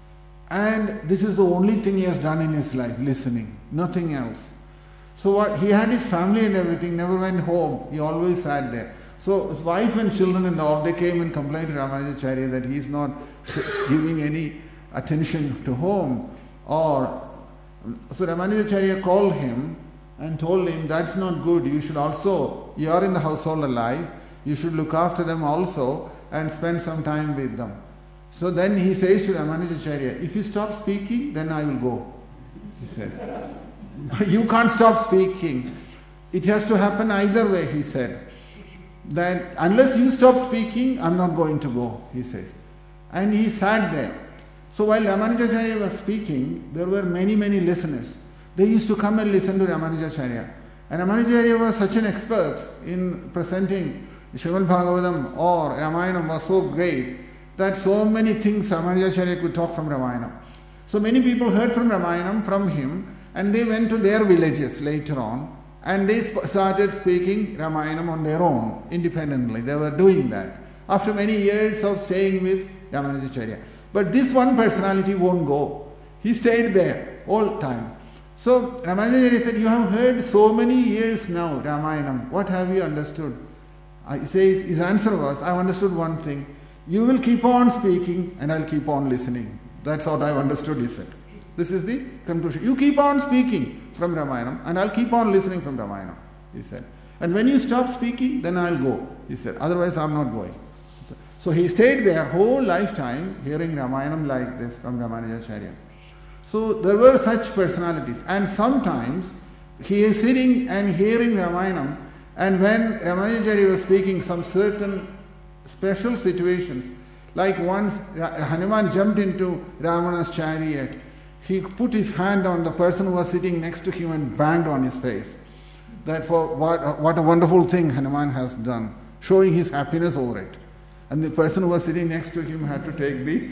And this is the only thing he has done in his life, listening, nothing else. So what, he had his family and everything, never went home. He always sat there. So his wife and children and all, they came and complained to Ramanujacharya that he is not giving any attention to home. Or so Ramanujacharya called him and told him, that's not good. You should also, you are in the household alive, you should look after them also and spend some time with them. So then he says to Ramanujacharya, if you stop speaking, then I will go. He says, you can't stop speaking. It has to happen either way, he said. That unless you stop speaking, I'm not going to go, he says. And he sat there. So while Ramanujacharya was speaking, there were many, many listeners. They used to come and listen to Ramanujacharya. And Ramanujacharya was such an expert in presenting Srimad Bhagavatam or Ramayana was so great that so many things Ramanujacharya could talk from Ramayana. So many people heard from Ramayana from him and they went to their villages later on and they sp- started speaking Ramayana on their own independently. They were doing that after many years of staying with Ramanujacharya. But this one personality won't go. He stayed there all time. So Ramanujacharya said, you have heard so many years now Ramayana. What have you understood? Uh, he says, his answer was, I have understood one thing. You will keep on speaking and I'll keep on listening. That's what I've understood, he said. This is the conclusion. You keep on speaking from Ramayana and I'll keep on listening from Ramayana, he said. And when you stop speaking, then I'll go, he said. Otherwise, I'm not going. So, so he stayed there whole lifetime hearing Ramayana like this from Ramanujacharya. So there were such personalities. And sometimes he is sitting and hearing Ramayana, and when Ramanujacharya was speaking some certain special situations, like once Hanuman jumped into Ravana's chariot, he put his hand on the person who was sitting next to him and banged on his face. That for what, what a wonderful thing Hanuman has done, showing his happiness over it. And the person who was sitting next to him had to take the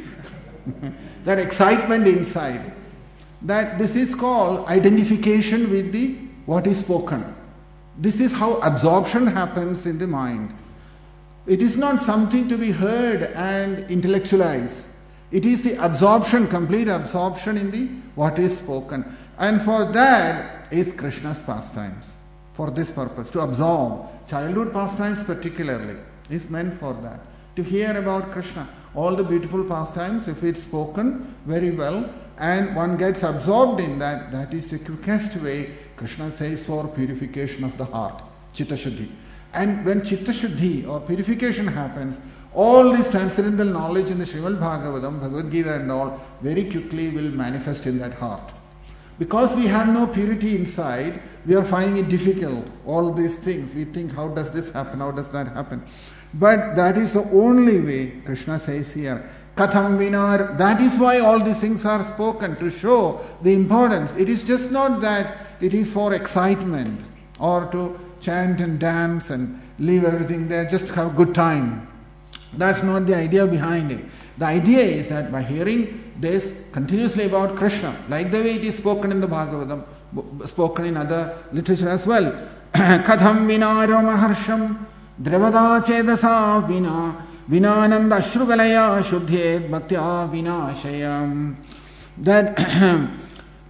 that excitement inside. That this is called identification with the what is spoken. This is how absorption happens in the mind. It is not something to be heard and intellectualized. It is the absorption, complete absorption in the what is spoken. And for that is Krishna's pastimes. For this purpose, to absorb. Childhood pastimes particularly is meant for that. To hear about Krishna. All the beautiful pastimes, if it's spoken very well, and one gets absorbed in that, that is the quickest way, Krishna says, for purification of the heart. Chitta Shuddhi. And when Chitta Shuddhi or purification happens, all this transcendental knowledge in the Srimad Bhagavatam, Bhagavad Gita and all, very quickly will manifest in that heart. Because we have no purity inside, we are finding it difficult. All these things, we think, how does this happen? How does that happen? But that is the only way, Krishna says here. Katham vinar. That is why all these things are spoken, to show the importance. It is just not that it is for excitement or to chant and dance and leave everything there, just have a good time. That's not the idea behind it. The idea is that by hearing this continuously about Krishna, like the way it is spoken in the Bhagavatam, spoken in other literature as well. Katham vinaro maharsham dravada chedasa vina vinananda shrugalaya shuddhyed bhaktya vinashayam. That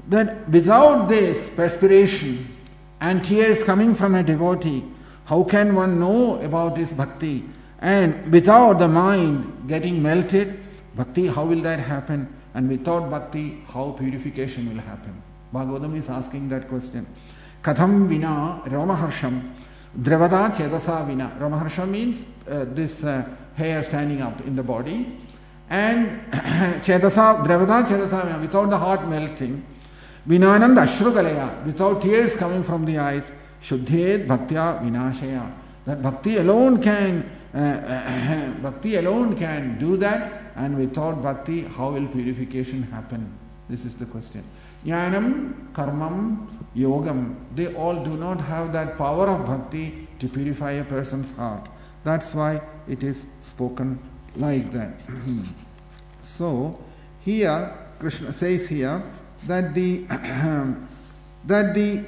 that without this perspiration and tears coming from a devotee, how can one know about his bhakti? And without the mind getting melted, bhakti, how will that happen? And without bhakti, how purification will happen? Bhagavatam is asking that question. Katham vina romaharsham dravada chedasa vina. Romaharsham means uh, this uh, hair standing up in the body. And chedasa, dravada chedasa vina, without the heart melting. Vinanand ashrugalaya, without tears coming from the eyes. Shuddhed bhaktya vinashaya. That bhakti alone can, uh, uh, bhakti alone can do that. And without bhakti, how will purification happen? This is the question. Jnanam, karmam, yogam, they all do not have that power of bhakti to purify a person's heart. That's why it is spoken like that. So, here, Krishna says here that the, that the,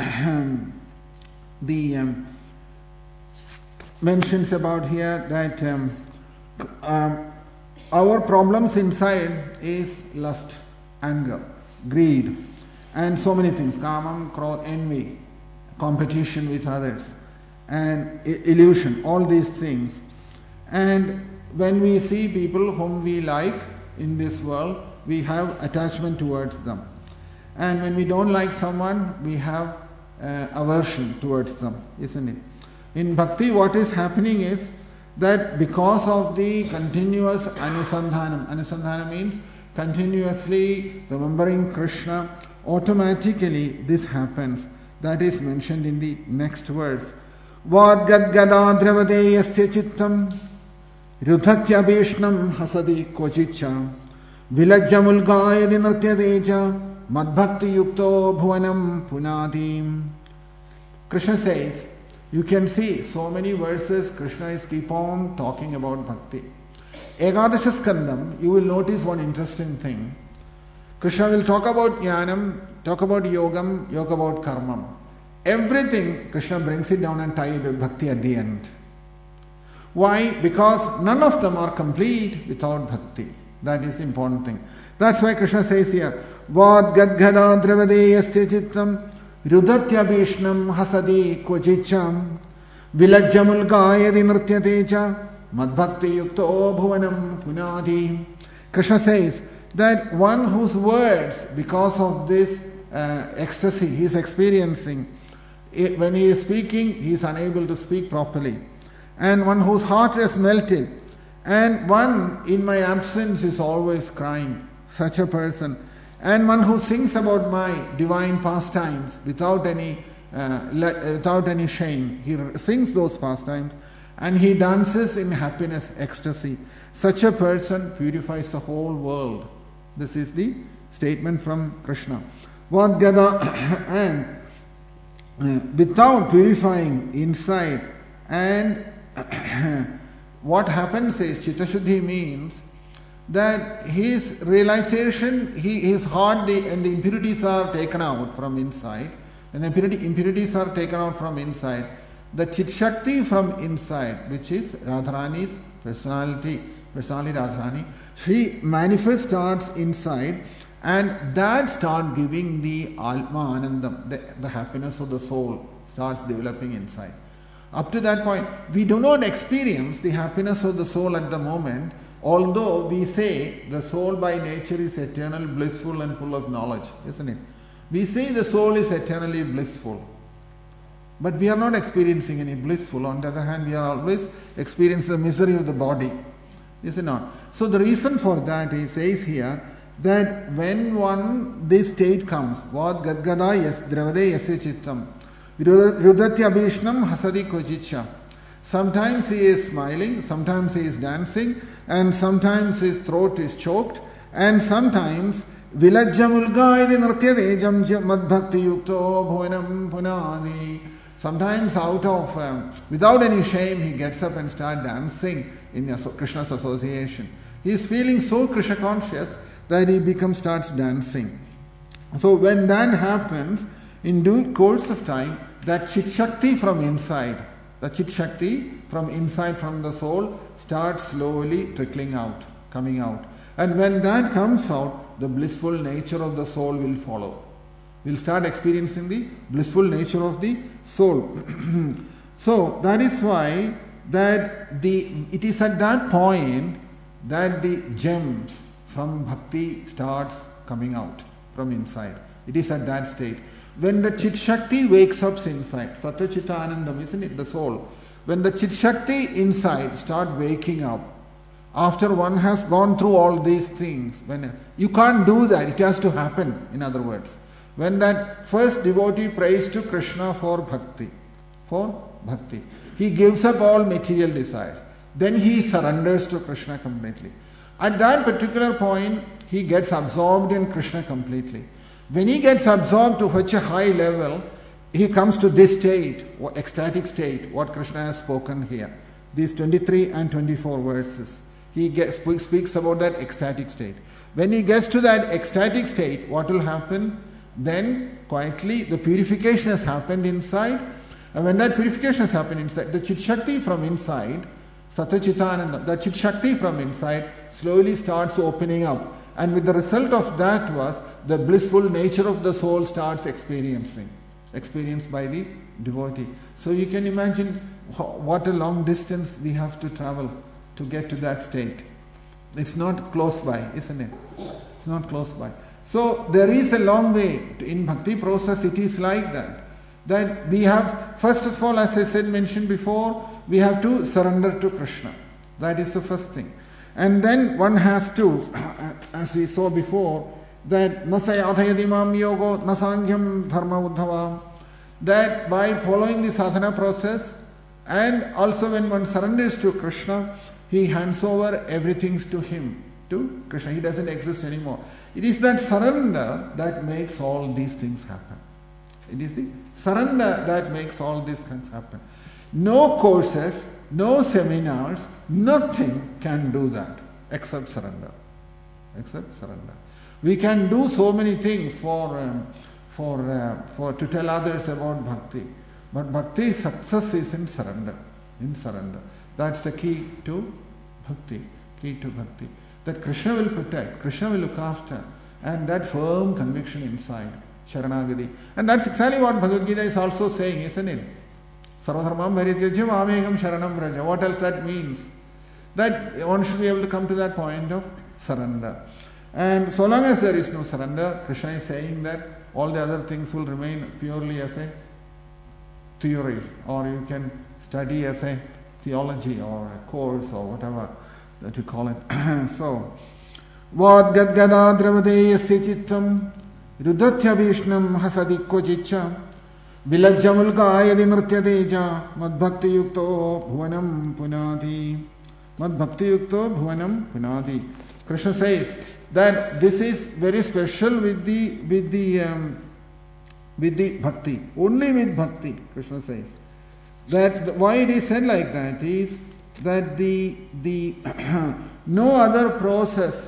the um, mentions about here that um, um, our problems inside is lust, anger, greed, and so many things. Kamam, krodh, envy, competition with others, and illusion, all these things. And when we see people whom we like in this world, we have attachment towards them. And when we don't like someone, we have uh, aversion towards them, isn't it? In bhakti, what is happening is that because of the continuous anusandhanam, anusandhanam means continuously remembering Krishna, automatically this happens. That is mentioned in the next verse. Vad gadgada dravade yasya chittam rudhatya vishnam hasadi kochicha vilajjamulgayadi nrityadeja madbhakti yukto bhuvanam punadim. Krishna says, you can see so many verses Krishna is keep on talking about bhakti. Ekadasha Skandam, you will notice one interesting thing. Krishna will talk about jnanam, talk about yogam, talk about karmam. Everything Krishna brings it down and tie it with bhakti at the end. Why? Because none of them are complete without bhakti. That is the important thing. That's why Krishna says here, Vad gadgada dravade yasya chittam rudhatya vishnam hasadi kojicham vilajjamulgayadi nrityatecha madbhakti yukto bhuvanam punadi. Krishna says that one whose words, because of this uh, ecstasy he is experiencing, it, when he is speaking, he is unable to speak properly. And one whose heart has melted, and one in my absence is always crying, such a person. And one who sings about my divine pastimes without any, uh, le- without any shame. He sings those pastimes and he dances in happiness, ecstasy. Such a person purifies the whole world. This is the statement from Krishna. Vad gada and uh, without purifying inside, and what happens is Chitta-shuddhi means that his realization, he, his heart the, and the impurities are taken out from inside. When the impurity, impurities are taken out from inside, the Chit Shakti from inside, which is Radharani's personality, personality Radharani, she manifests starts inside, and that starts giving the Alma Anandam, the, the happiness of the soul starts developing inside. Up to that point, we do not experience the happiness of the soul at the moment, although we say the soul by nature is eternal, blissful and full of knowledge, isn't it? We say the soul is eternally blissful. But we are not experiencing any blissful. On the other hand, we are always experiencing the misery of the body. Is it not? So the reason for that, he says here, that when one, this state comes, Vad gadgada yas dravade yasya chittam rudhatya vishnam hasadi kojicha. Sometimes he is smiling, sometimes he is dancing, and sometimes his throat is choked, and sometimes vilajjamulgayadi nrityadejam madbhakti yukto bhuvanam punani. Sometimes out of, um, without any shame, he gets up and starts dancing in Krishna's association. He is feeling so Krishna conscious that he becomes, starts dancing. So when that happens, in due course of time, that Chit Shakti from inside, the Chit Shakti from inside, from the soul, starts slowly trickling out, coming out. And when that comes out, the blissful nature of the soul will follow. We'll start experiencing the blissful nature of the soul. So that is why that the it is at that point that the gems from bhakti starts coming out from inside. It is at that state. When the Chit Shakti wakes up inside, Sattva Chitta Anandam, isn't it, the soul? When the Chit Shakti inside start waking up, after one has gone through all these things, when you can't do that, it has to happen, in other words. When that first devotee prays to Krishna for bhakti, for bhakti, he gives up all material desires. Then he surrenders to Krishna completely. At that particular point, he gets absorbed in Krishna completely. When he gets absorbed to such a high level, he comes to this state, ecstatic state, what Krishna has spoken here. These twenty-three and twenty-four verses. He gets, speaks about that ecstatic state. When he gets to that ecstatic state, what will happen? Then quietly the purification has happened inside. And when that purification has happened inside, the Chit Shakti from inside, Sattva Chitta Ananda, the Chit Shakti from inside slowly starts opening up. And with the result of that was the blissful nature of the soul starts experiencing, experienced by the devotee. So you can imagine what a long distance we have to travel to get to that state. It's not close by, isn't it? It's not close by. So there is a long way. In bhakti process it is like that. That we have, first of all, as I said, mentioned before, we have to surrender to Krishna. That is the first thing. And then one has to, as we saw before, that nasayadhayadimam yogo nasangyam dharma uddhavam, that by following the sadhana process and also when one surrenders to Krishna, he hands over everything to him, to Krishna. He doesn't exist anymore. It is that surrender that makes all these things happen. It is the surrender that makes all these things happen. No courses, no seminars, nothing can do that except surrender. Except surrender. We can do so many things for um, for uh, for to tell others about bhakti, but bhakti success is in surrender. In surrender. That's the key to bhakti. Key to bhakti. That Krishna will protect, Krishna will look after, and that firm conviction inside, Sharanagati. And that's exactly what Bhagavad Gita is also saying, isn't it? Sarvadharmam bharityajya mamekam sharanam vraja. What else that means? That one should be able to come to that point of surrender. And so long as there is no surrender, Krishna is saying that all the other things will remain purely as a theory, or you can study as a theology or a course or whatever that you call it. So, vad gadgada dravade yasya chittam rudatya vishnam hasadikko chicha vilajjamulka yadi nrityadeja madbhakti yukto bhuvanam punadi. Madbhakti yukto bhuvanam punadi. Krishna says that this is very special with the with the um, with the bhakti. Only with bhakti, Krishna says. That why it is said like that is that the the no other process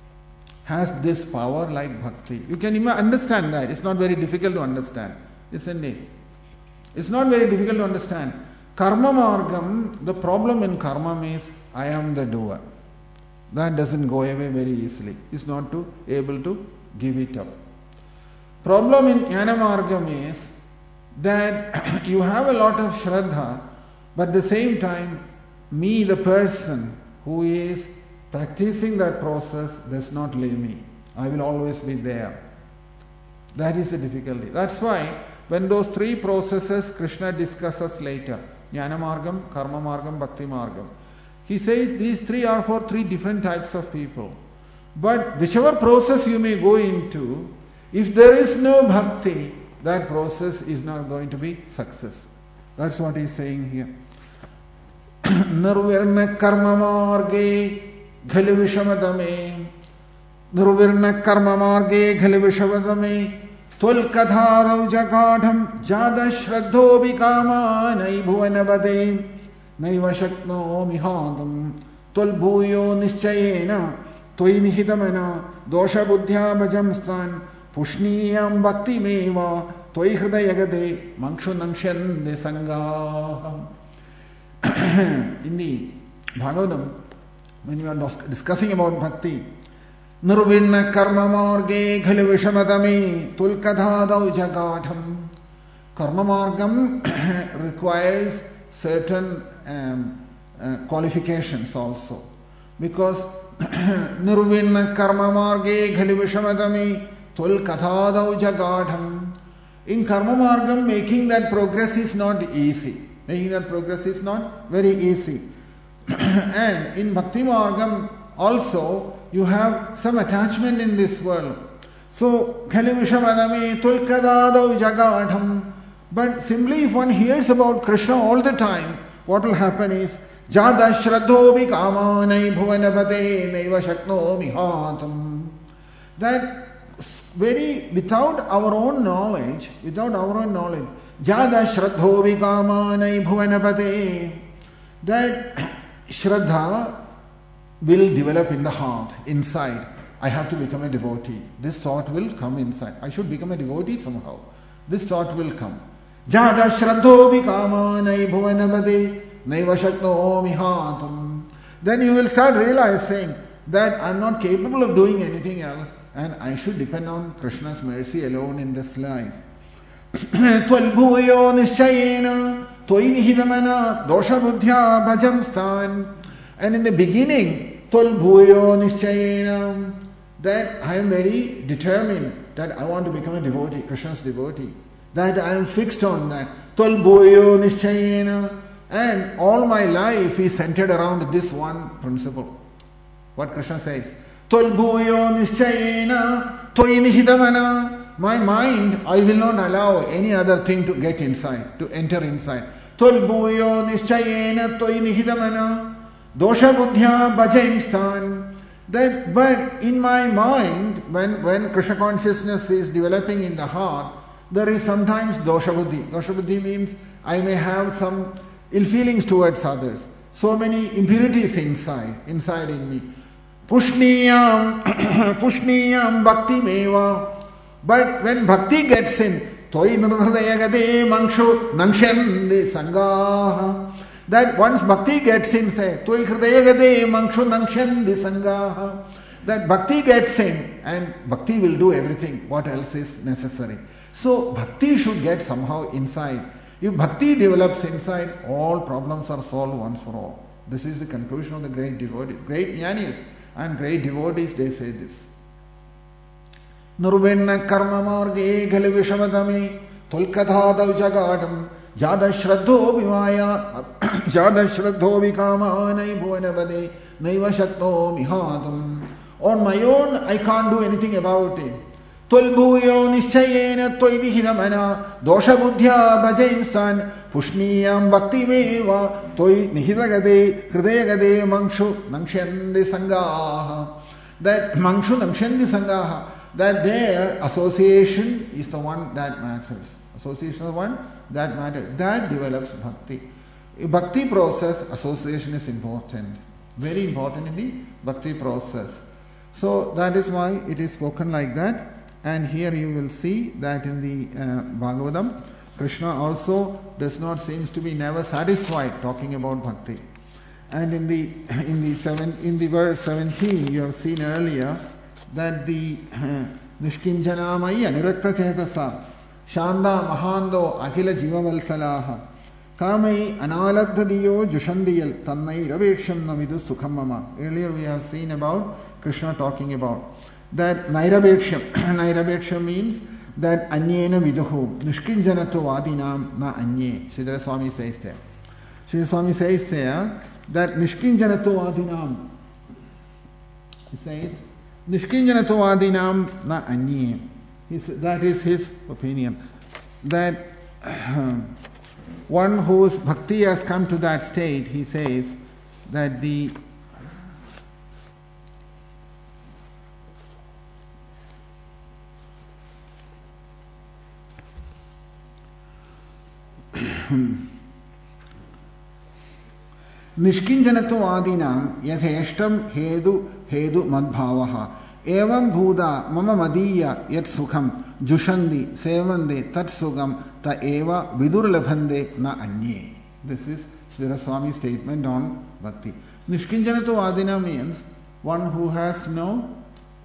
has this power like bhakti. You can even understand that. It's not very difficult to understand, isn't it? It's not very difficult to understand. Karma margam, the problem in karma is I am the doer. That doesn't go away very easily. It's not to able to give it up. Problem in jnana margam is that you have a lot of shraddha, but at the same time, me, the person who is practicing that process, does not leave me. I will always be there. That is the difficulty. That's why when those three processes Krishna discusses later, jnana margam, karma margam, bhakti margam, he says these three are for three different types of people. But whichever process you may go into, if there is no bhakti, that process is not going to be success. That's what he is saying here. Nirvirna karma marge ghali vishamadame Nirvirna karma marge ghali vishamadame Tul kadharav jagadham jada shraddho vikama nai bhuvanavade Naiva shakno mihadam Tul bhuyo nischayena Toi nihidamana dosha buddhya bhajamstan Pushniyam bhakti meva Toi hridayagade mangshu nangshande sangha. In the Bhagavatam, when we are discussing about bhakti, Nirvinna karma marge khali vishamadami tulkadhadau jagatham. Karma margam requires certain um, uh, qualifications also. Because Nirvinna karma marge khali vishamadami tulkadhadau jagatham. In karma margam, making that progress is not easy. Making that progress is not very easy. And in bhakti margam also, you have some attachment in this world. So, khali vishamadami tulkadadau jagatham. But simply if one hears about Krishna all the time, what will happen is jada shraddhobi kamanai bhuvanapate naiva shaknomi hatam. That very, without our own knowledge, without our own knowledge, jada shraddhobi kamanai bhuvanapate, that shraddha will develop in the heart, inside. I have to become a devotee. This thought will come inside. I should become a devotee somehow. This thought will come. Jada shraddhobi kamanai bhuvanapate naiva shaknomi hatam. Then you will start realizing that I am not capable of doing anything else and I should depend on Krishna's mercy alone in this life. Twalbhuyo nischayena toyi nihidamana dosha buddhya bhajam stan. And in the beginning, Twalbhuyo nischayena, that I am very determined that I want to become a devotee, Krishna's devotee. That I am fixed on that. Twalbhuyo nischayena. And all my life is centered around this one principle. What Krishna says. Twalbhuyo nischayena toyi nihidamana. My mind, I will not allow any other thing to get inside, to enter inside. Twalbhuyo nischayena toyi nihidamana. Dosha buddhya bhajaim stan. That, but in my mind, when, when Krishna consciousness is developing in the heart, there is sometimes dosha buddhi. Dosha buddhi means I may have some ill feelings towards others. So many impurities inside, inside in me. Pushniyam, pushniyam bhakti meva. But when bhakti gets in, toyi nirhridayagade mangshu nangshandi sangaha. That once bhakti gets in, say, toyi hridayagade mangshu nangshandi sangaha. That bhakti gets in and bhakti will do everything. What else is necessary? So bhakti should get somehow inside. If bhakti develops inside, all problems are solved once for all. This is the conclusion of the great devotees. Great jnanis and great devotees, they say this. Nirvinna karma marge ghali vishamadami tulkadhadau jagadam jada shraddho bhimaya jada shraddho bhikamānai bhuvanavade naiva shaknomi hatam. On my own, I can't do anything about it. Twalbhuyo nischayena toyi nihidamana dosha buddhya bhajaim stan pushniyam bhakti meva toyi nihidagade hridayagade mangshu nangshandi sangaha. That mangshu nangshandi sangaha, that their association is the one that matters. Association is the one that matters. That develops bhakti. In bhakti process, association is important. Very important in the bhakti process. So that is why it is spoken like that. And here you will see that in the uh, Bhagavatam, Krishna also does not seems to be never satisfied talking about bhakti. And in the in the seven in the verse seventeen, you have seen earlier that the uh, Nishkinjanamai Anirakta Chetasa Shanda Mahando Akhila Jivavalsalaha Kamai Analabdadiyo Jushandiyal Tannai Raveksham Namidu Sukhamama. Earlier we have seen about Krishna talking about that Nairabeksham. Nairabeksham means that Anyena Viduhu Nishkinjanato Vadinam Na Anye. Sridhara Swami says there. Sridhara Swami says there that Nishkinjanato Vadinam. He says Nishkinjanato Vadinam Na Anye. That is his opinion. That uh, one whose bhakti has come to that state, he says that the Nishkinjanatavadinam yatheshtam hedu hedu madbhavaha evam bhuda mama madiyya yat sukham jushandi sevande tat sugam ta eva vidurlabhande na anye. This is Sridhara Swami's statement on bhakti. Nishkinjanatavadina means one who has no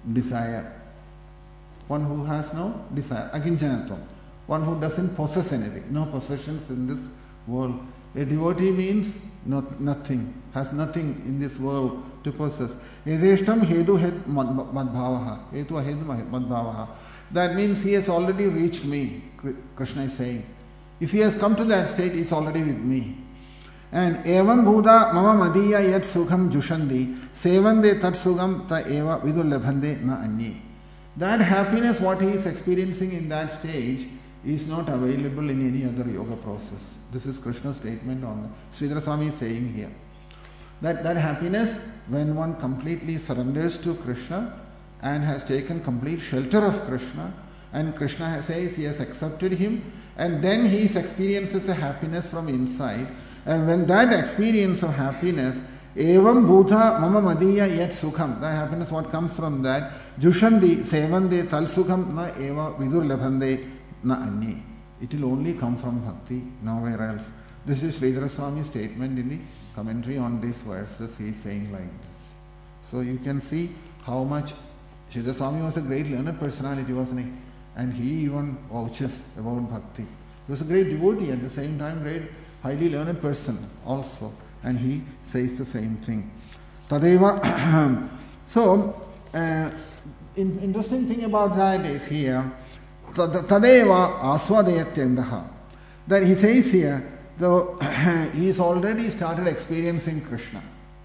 desire. One who has no desire. Akinjanatvam. One who doesn't possess anything. No possessions in this world. A devotee means not, nothing. Has nothing in this world to possess. Yadeshtam hedu hed madbhavaha. Hetu ahedu madbhavaha. That means he has already reached me, Krishna is saying. If he has come to that state, it's already with me. And evam bhuda mama madiya yat sukham jushandi sevande tat sukham ta eva vidullabhande na anyi. That happiness, what he is experiencing in that stage, is not available in any other yoga process. This is Krishna's statement on Sridhara Swami is saying here. That, that happiness, when one completely surrenders to Krishna and has taken complete shelter of Krishna, and Krishna says he has accepted him, and then he experiences a happiness from inside. And when that experience of happiness, evam bhuta mama madiya yat sukham, the happiness what comes from that, jushandi sevande tal sukham na eva vidur labhande na anyi. It will only come from bhakti, nowhere else. This is Sridhara Swami's statement in the commentary on these verses. He is saying like this. So you can see how much Sridhara Swami was a great learned personality, wasn't he? And he even vouches about bhakti. He was a great devotee, at the same time great highly learned person also. And he says the same thing. Tadeva. So, uh, in, interesting thing about that is here, Tadeva aswadayatyandaha. That he says here, though he has already started experiencing Krishna.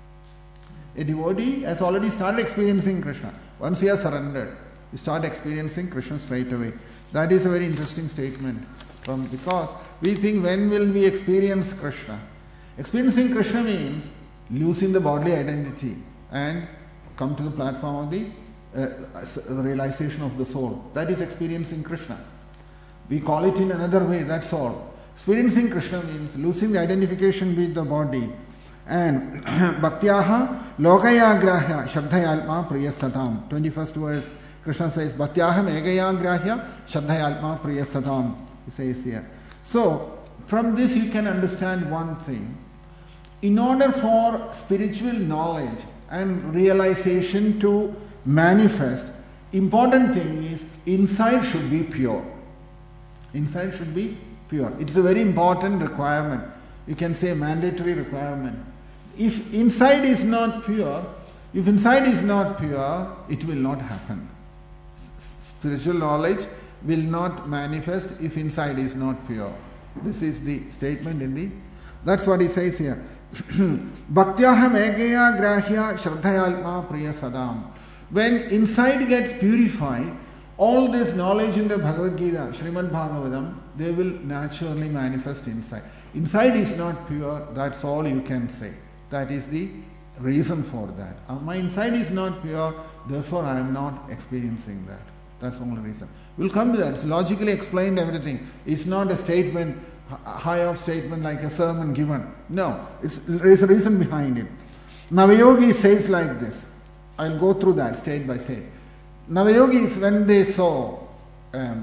A devotee has already started experiencing Krishna. Once he has surrendered, you start experiencing Krishna straight away. That is a very interesting statement. From, because we think, when will we experience Krishna? Experiencing Krishna means losing the bodily identity and come to the platform of the uh, realization of the soul. That is experiencing Krishna. We call it in another way, that's all. Experiencing Krishna means losing the identification with the body. And Bhaktyaha Lokayagrahya Shabdhayalma Priyasatam. twenty-first verse. Krishna says, Bhaktyaha Megayagrahya Shabdhayalma Priyasatam. He says here. So, from this you can understand one thing. In order for spiritual knowledge and realization to manifest, important thing is inside should be pure. Inside should be pure. It's a very important requirement. You can say mandatory requirement. If inside is not pure, if inside is not pure, it will not happen. Spiritual knowledge will not manifest if inside is not pure. This is the statement in the, that's what he says here. Bhaktyaham egeya grahya shraddhayalma priya sadam. When inside gets purified, all this knowledge in the Bhagavad Gita, Srimad Bhagavatam, they will naturally manifest inside. Inside is not pure, that's all you can say. That is the reason for that. Uh, my inside is not pure, therefore I am not experiencing that. That's the only reason. We'll come to that. It's logically explained everything. It's not a statement, high off statement like a sermon given. No, it's, there's a reason behind it. Navayogi says like this. I'll go through that stage by stage. Navayogis, when they saw um,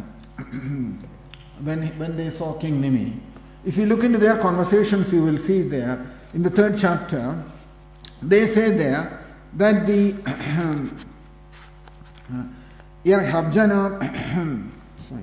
when, when they saw King Nimi, if you look into their conversations, you will see there, in the third chapter, they say there that the Habjana sorry,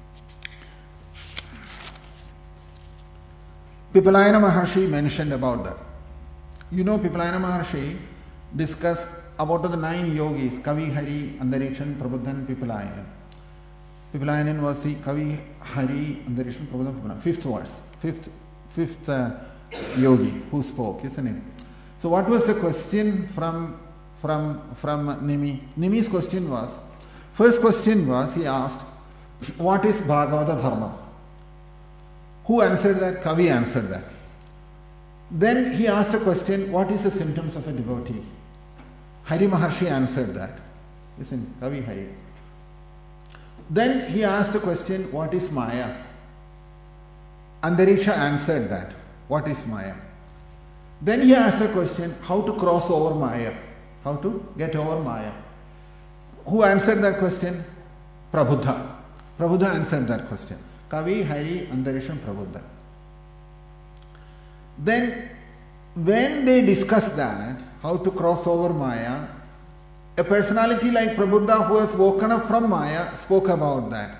Pipalayana Maharshi mentioned about that. You know, Pipalayana Maharshi discussed about the nine yogis, Kavi, Hari, Andarikshan, Prabodhan, Pipalayanan. Pipalayanan was the Kavi, Hari, Andarikshan, Prabodhan, Pipalayanan. Fifth verse, fifth, fifth uh, yogi who spoke, isn't it? So what was the question from, from, from Nimi? Nimi's question was, first question was, he asked, what is Bhagavata Dharma? Who answered that? Kavi answered that. Then he asked a question, what is the symptoms of a devotee? Hari Maharshi answered that. Listen, Kavi Hari. Then he asked the question, what is Maya? Andariksha answered that. What is Maya? Then he asked the question, how to cross over Maya? How to get over Maya? Who answered that question? Prabuddha. Prabuddha answered that question. Kavi, Hari, Andariksha, Prabuddha. Then, when they discussed that, how to cross over Maya, A personality like Prabuddha who has woken up from Maya spoke about that.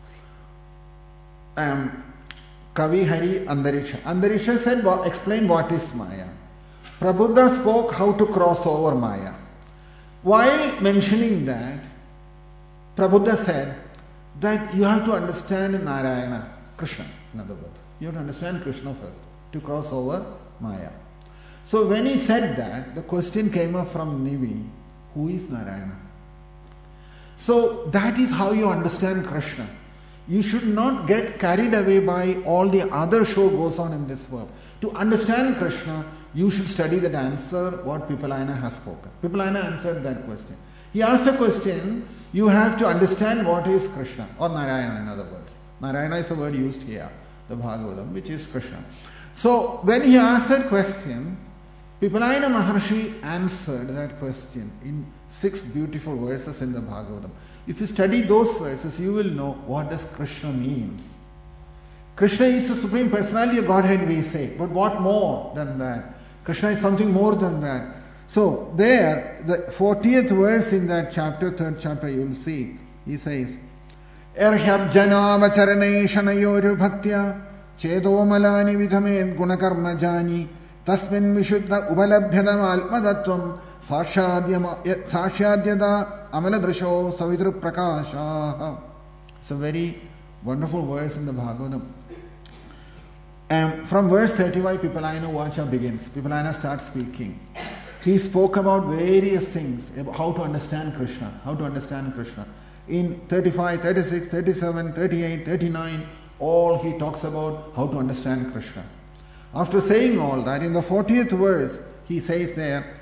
Um, Kavi Hari Andariksha. Andariksha said, explain what is Maya. Prabuddha spoke how to cross over Maya. While mentioning that, Prabuddha said that you have to understand Narayana, Krishna, in other words. You have to understand Krishna first to cross over Maya. So when he said that, the question came up from Nivi, who is Narayana? So that is how you understand Krishna. You should not get carried away by all the other show goes on in this world. To understand Krishna, you should study that answer what Pipalayana has spoken. Pipalayana answered that question. He asked a question, you have to understand what is Krishna, or Narayana in other words. Narayana is a word used here, the Bhagavatam, which is Krishna. So when he asked that question, Pipalayana Maharshi answered that question in six beautiful verses in the Bhagavatam. If you study those verses, you will know what does Krishna means. Krishna is the Supreme Personality of Godhead, we say. But what more than that? Krishna is something more than that. So there, the fortieth verse in that chapter, third chapter, you will see, he says, Erhyab janava charanai shanayoru bhaktya chedomalani vidhamed gunakarma jani tasmin vishuddha ubalabhyadam alpadattvam sashadyada amaladrisho savidru prakasha. It's a very wonderful verse in the Bhagavatam. Um, from verse thirty-five, Pipalayana Vacha begins. Pipalayana starts speaking. He spoke about various things, about how to understand Krishna, how to understand Krishna. In thirty-five, thirty-six, thirty-seven, thirty-eight, thirty-nine, all he talks about how to understand Krishna. After saying all that, in the fortieth verse, he says there,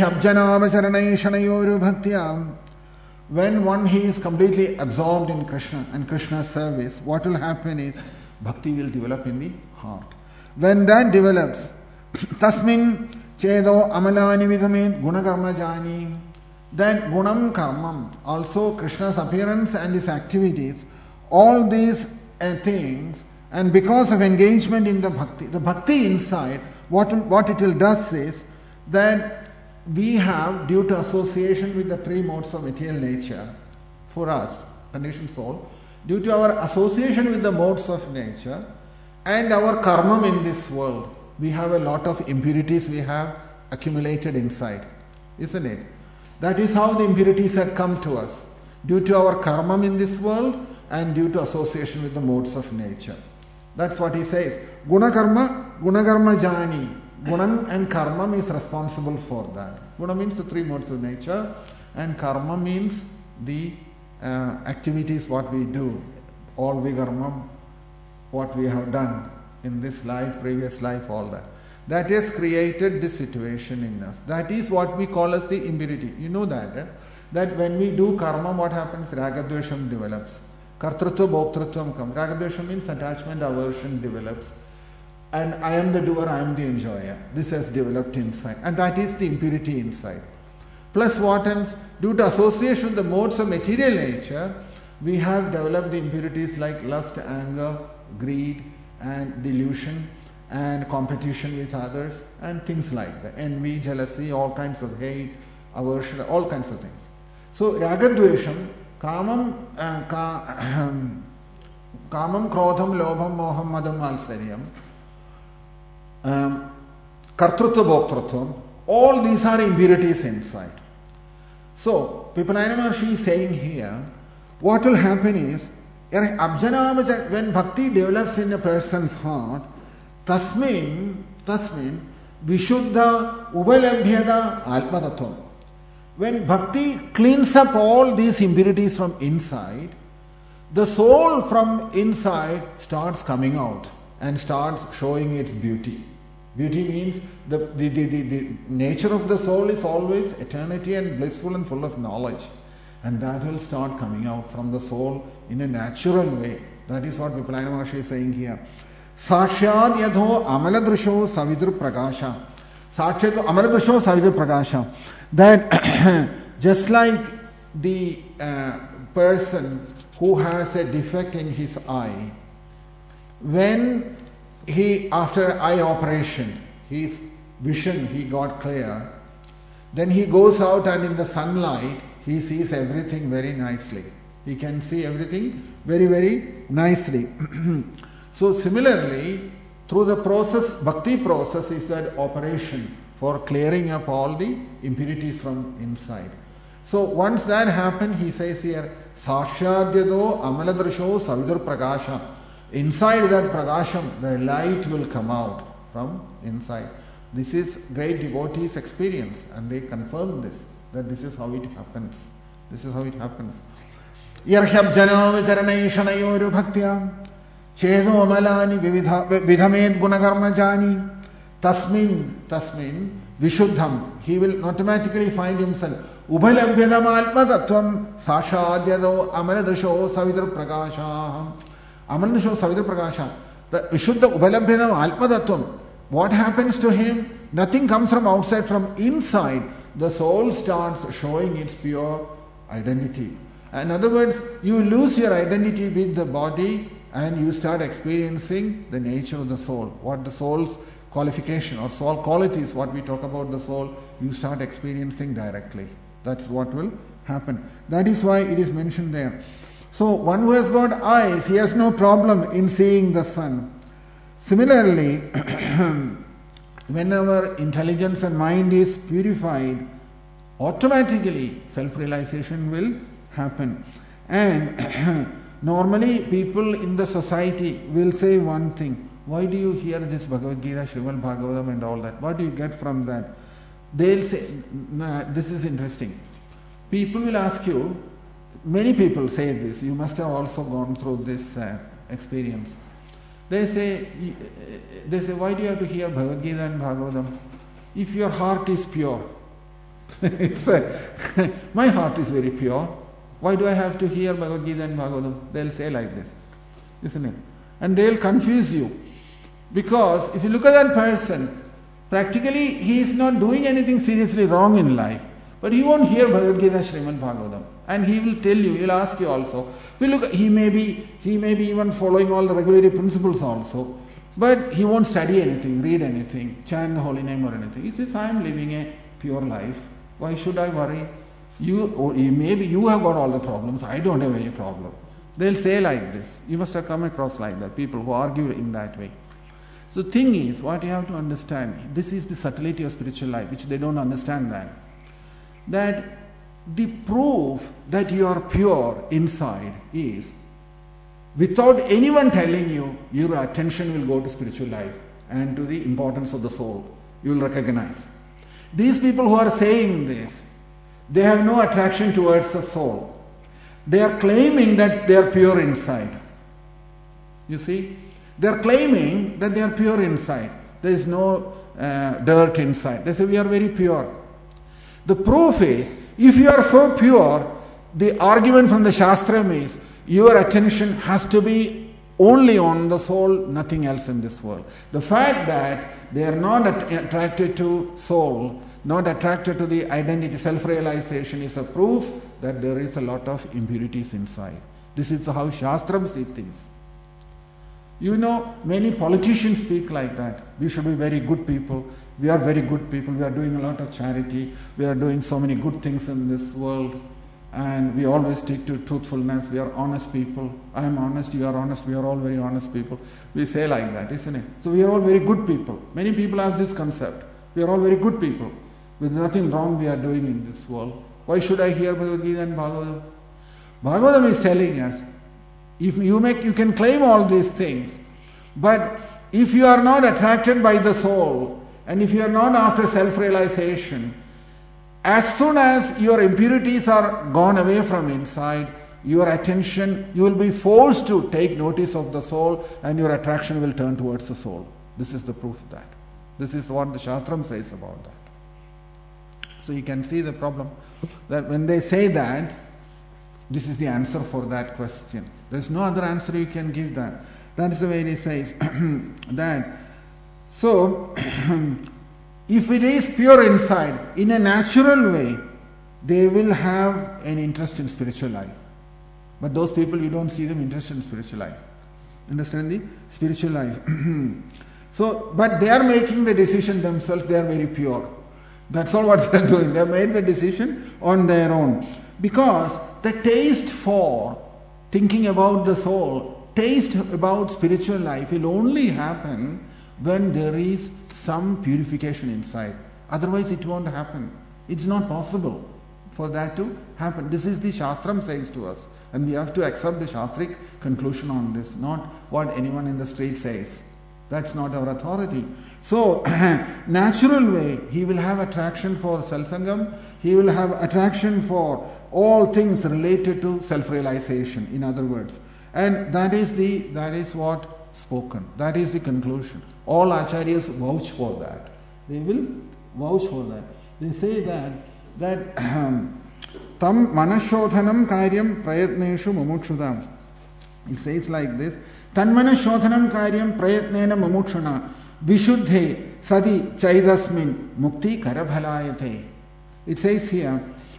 when one he is completely absorbed in Krishna and Krishna's service, what will happen is bhakti will develop in the heart. When that develops, tasmin chedo amalani vidhamed gunakarma jani, then gunam karmam, also Krishna's appearance and his activities, all these uh, things, and because of engagement in the bhakti, the bhakti inside, what, what it will does is that we have, due to association with the three modes of material nature, for us, conditioned soul, due to our association with the modes of nature and our karma in this world, we have a lot of impurities we have accumulated inside, isn't it? That is how the impurities had come to us, due to our karma in this world and due to association with the modes of nature. That's what he says. Guna karma, guna karma jani. Gunam and karma is responsible for that. Guna means the three modes of nature, and karma means the uh, activities what we do, all vikarmam, what we have done in this life, previous life, all that. That has created this situation in us. That is what we call as the impurity. You know that, eh? That when we do karma, what happens? Ragadvesham develops. Kartrutva bhoktrutvam comes. Ragadvesham means attachment, aversion develops. And I am the doer, I am the enjoyer. This has developed inside. And that is the impurity inside. Plus what else? Due to association with the modes of material nature, we have developed the impurities like lust, anger, greed, and delusion, and competition with others, and things like that. Envy, jealousy, all kinds of hate, aversion, all kinds of things. So, ragadvesham, kamam, uh, ka, kamam, krodham, lobham, moham, madam, malsaryam, um, kartrutva, bhoktrutvam, all these are impurities inside. So, Pipalayana Maharshi is saying here, what will happen is, when bhakti develops in a person's heart, tasmin, tasmin, vishuddha ubalabhyada alpadattvam. When bhakti cleans up all these impurities from inside, the soul from inside starts coming out and starts showing its beauty. Beauty means the, the, the, the, the nature of the soul is always eternity and blissful and full of knowledge. And that will start coming out from the soul in a natural way. That is what Pipalayana Maharshi is saying here. Sakshad yadho amaladrisho savidru prakasha. Sakshad amaladrisho savidru prakasha. That just like the uh, person who has a defect in his eye, when he, after eye operation, his vision, he got clear, Then he goes out and in the sunlight, he sees everything very nicely. He can see everything very, very nicely. So similarly, through the process, bhakti process is that operation for clearing up all the impurities from inside. So once that happened, he says here, Sashyadyado amaladrisho savidur prakasha. Inside that prakasham, the light will come out from inside. This is great devotees' experience, and they confirm this, that this is how it happens. This is how it happens. Yarhyab jano vicharanai shanayoru bhaktya chedo malani vidhamed gunakarma jani tasmin tasmin vishuddham. He will automatically find himself ubhalabhyadam atma tattvam sashadyado amaladrisho savidur prakasha. Amaladrisho savidur prakasha. The vishuddha ubhalabhyadam atma tattvam. What happens to him? Nothing comes from outside, from inside. The soul starts showing its pure identity. In other words, you lose your identity with the body and you start experiencing the nature of the soul. What the soul's qualification or soul qualities, what we talk about the soul, you start experiencing directly. That's what will happen. That is why it is mentioned there. So one who has got eyes, he has no problem in seeing the sun. Similarly, when our intelligence and mind is purified, automatically self-realization will happen. And normally people in the society will say one thing, why do you hear this Bhagavad Gita, Srimad Bhagavatam and all that? What do you get from that? They'll say, nah, this is interesting. People will ask you, many people say this, you must have also gone through this uh, experience. They say, they say, why do you have to hear Bhagavad Gita and Bhagavatam? If your heart is pure. It's a, my heart is very pure. Why do I have to hear Bhagavad Gita and Bhagavatam? They'll say like this, isn't it? And they'll confuse you. Because if you look at that person, practically he is not doing anything seriously wrong in life. But he won't hear Bhagavad Gita, Srimad Bhagavatam. And he will tell you, he will ask you also. If you look, he may be, he may be even following all the regulatory principles also. But he won't study anything, read anything, chant the holy name or anything. He says, I am living a pure life. Why should I worry? You, or maybe you have got all the problems. I don't have any problem. They'll say like this. You must have come across like that, people who argue in that way. So the thing is, what you have to understand, this is the subtlety of spiritual life, which they don't understand that. That the proof that you are pure inside is, without anyone telling you, your attention will go to spiritual life and to the importance of the soul. You will recognize. These people who are saying this, they have no attraction towards the soul. They are claiming that they are pure inside. You see? They are claiming that they are pure inside. There is no uh, dirt inside. They say we are very pure. The proof is, if you are so pure, the argument from the Shastram is, your attention has to be only on the soul, nothing else in this world. The fact that they are not attracted to soul, not attracted to the identity, self-realization is a proof that there is a lot of impurities inside. This is how Shastram sees things. You know, many politicians speak like that. We should be very good people. We are very good people. We are doing a lot of charity. We are doing so many good things in this world. And we always stick to truthfulness. We are honest people. I am honest, you are honest. We are all very honest people. We say like that, isn't it? So we are all very good people. Many people have this concept. We are all very good people. With nothing wrong we are doing in this world. Why should I hear Bhagavad Gita and Bhagavatam? Bhagavatam is telling us, if you make, you can claim all these things, but if you are not attracted by the soul, and if you are not after self-realization, as soon as your impurities are gone away from inside, your attention, you will be forced to take notice of the soul, and your attraction will turn towards the soul. This is the proof of that. This is what the Shastram says about that. So you can see the problem, that when they say that, this is the answer for that question. There is no other answer you can give that. That is the way it says that. So, if it is pure inside, in a natural way, they will have an interest in spiritual life. But those people, you don't see them interested in spiritual life. Understand the spiritual life? So, but they are making the decision themselves, they are very pure. That's all what they're doing. They've made the decision on their own. Because the taste for thinking about the soul, taste about spiritual life will only happen when there is some purification inside. Otherwise it won't happen. It's not possible for that to happen. This is the Shastram says to us. And we have to accept the Shastric conclusion on this, not what anyone in the street says. That's not our authority. So, natural way, he will have attraction for Salsangam, he will have attraction for all things related to self-realization, in other words. And that is the that is what spoken. That is the conclusion. All acharyas vouch for that. They will vouch for that. They say that that tam manashodhanam karyam prayatneshu mumukshudam. It says like this: Tanmana shodhanam karyam prayatnena mumukshuna vishuddhe sadi chaidasmin mukti karabhalayate. It says here,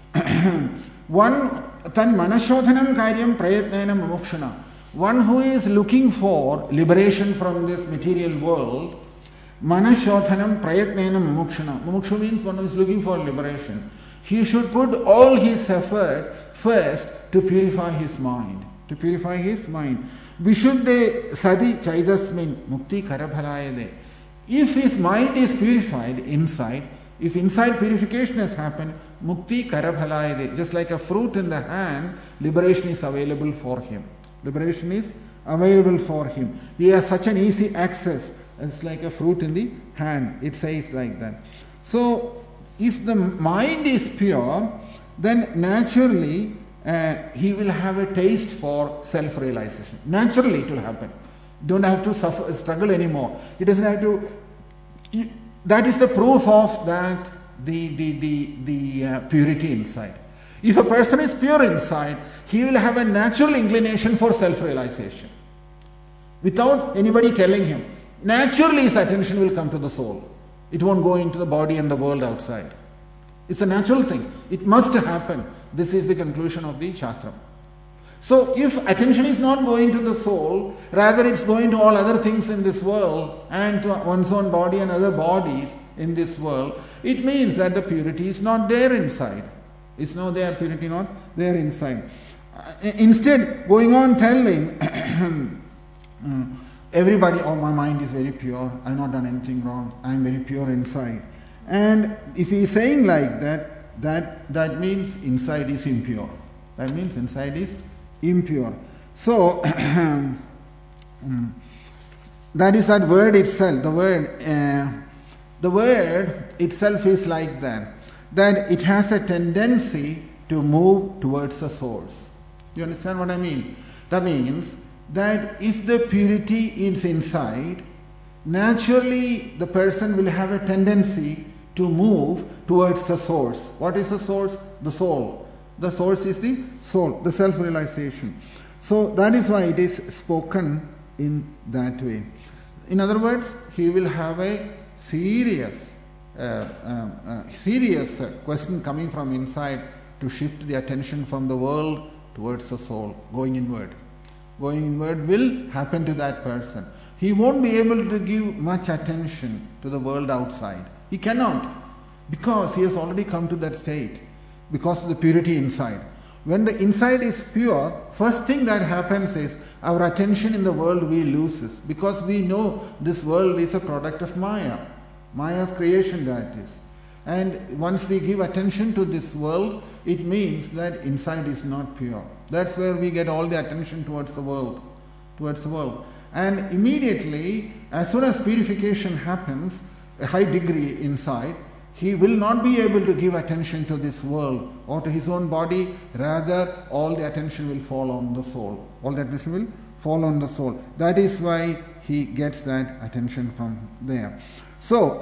one tan manashodhanam karyam prayatnena mumukshuna. One who is looking for liberation from this material world, manashodhanam prayatnena mumukshuna. Mumukshu means one who is looking for liberation. He should put all his effort first to purify his mind. To purify his mind. Vishuddhe sadi chaidasmin mukti karabhalayade. If his mind is purified inside, if inside purification has happened, mukti karabhalayade, just like a fruit in the hand, liberation is available for him. Liberation is available for him. He has such an easy access. It's like a fruit in the hand. It says like that. So, if the mind is pure, then naturally uh, he will have a taste for self-realization. Naturally it will happen. Don't have to suffer, struggle anymore. He doesn't have to. That is the proof of that the the the the uh, purity inside. If a person is pure inside, he will have a natural inclination for self-realization. Without anybody telling him. Naturally his attention will come to the soul. It won't go into the body and the world outside. It's a natural thing. It must happen. This is the conclusion of the Shastra. So if attention is not going to the soul, rather it's going to all other things in this world and to one's own body and other bodies in this world, it means that the purity is not there inside. It's not there, purity not there inside. Uh, instead, going on telling, everybody, oh, my mind is very pure, I've not done anything wrong, I'm very pure inside. And if he is saying like that, that, that means inside is impure. That means inside is impure. So, that is that word itself. The word, uh, the word itself is like that. That it has a tendency to move towards the source. You understand what I mean? That means that if the purity is inside, naturally the person will have a tendency to move towards the source. What is the source? The soul. The source is the soul, the self-realization. So that is why it is spoken in that way. In other words, he will have a serious, uh, um, uh, serious uh, question coming from inside to shift the attention from the world towards the soul, going inward. Going inward will happen to that person. He won't be able to give much attention to the world outside. He cannot, because he has already come to that state, because of the purity inside. When the inside is pure, first thing that happens is our attention in the world we loses, because we know this world is a product of Maya. Maya's creation that is. And once we give attention to this world, it means that inside is not pure. That's where we get all the attention towards the world. Towards the world. And immediately, as soon as purification happens, a high degree inside, he will not be able to give attention to this world or to his own body. Rather, all the attention will fall on the soul. All the attention will fall on the soul. That is why he gets that attention from there. So,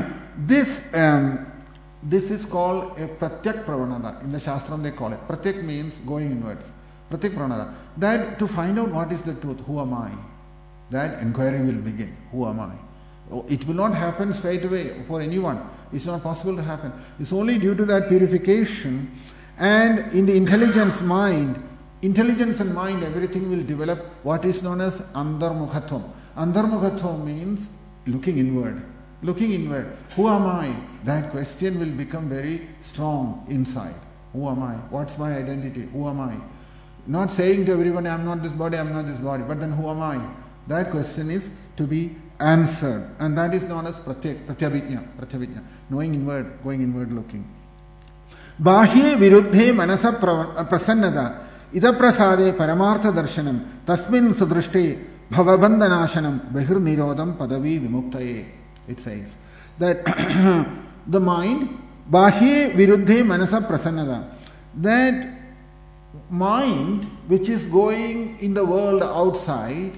this um, this is called a pratyak pravanada. In the Shastram they call it. Pratyak means going inwards. Pratyak pravanada. That to find out what is the truth, who am I? That inquiry will begin. Who am I? It will not happen straight away for anyone. It's not possible to happen. It's only due to that purification, and in the intelligence mind, intelligence and mind, everything will develop what is known as andarmukhatvam. Andarmukhatvam means looking inward. looking inward. Who am I? That question will become very strong inside. Who am I? What's my identity? Who am I? Not saying to everyone, I am not this body, I am not this body, but then who am I? That question is to be answered. And that is known as pratyak, pratyabhijna, pratyabhijna, knowing inward, going inward looking. Bahye viruddhe manasa prasannada ida prasade paramartha darshanam tasmin sudrishte bhavabandhanashanam behir nirodham padavi vimuktaye. It says that the mind, bahye viruddhe manasa prasannada, that mind which is going in the world outside,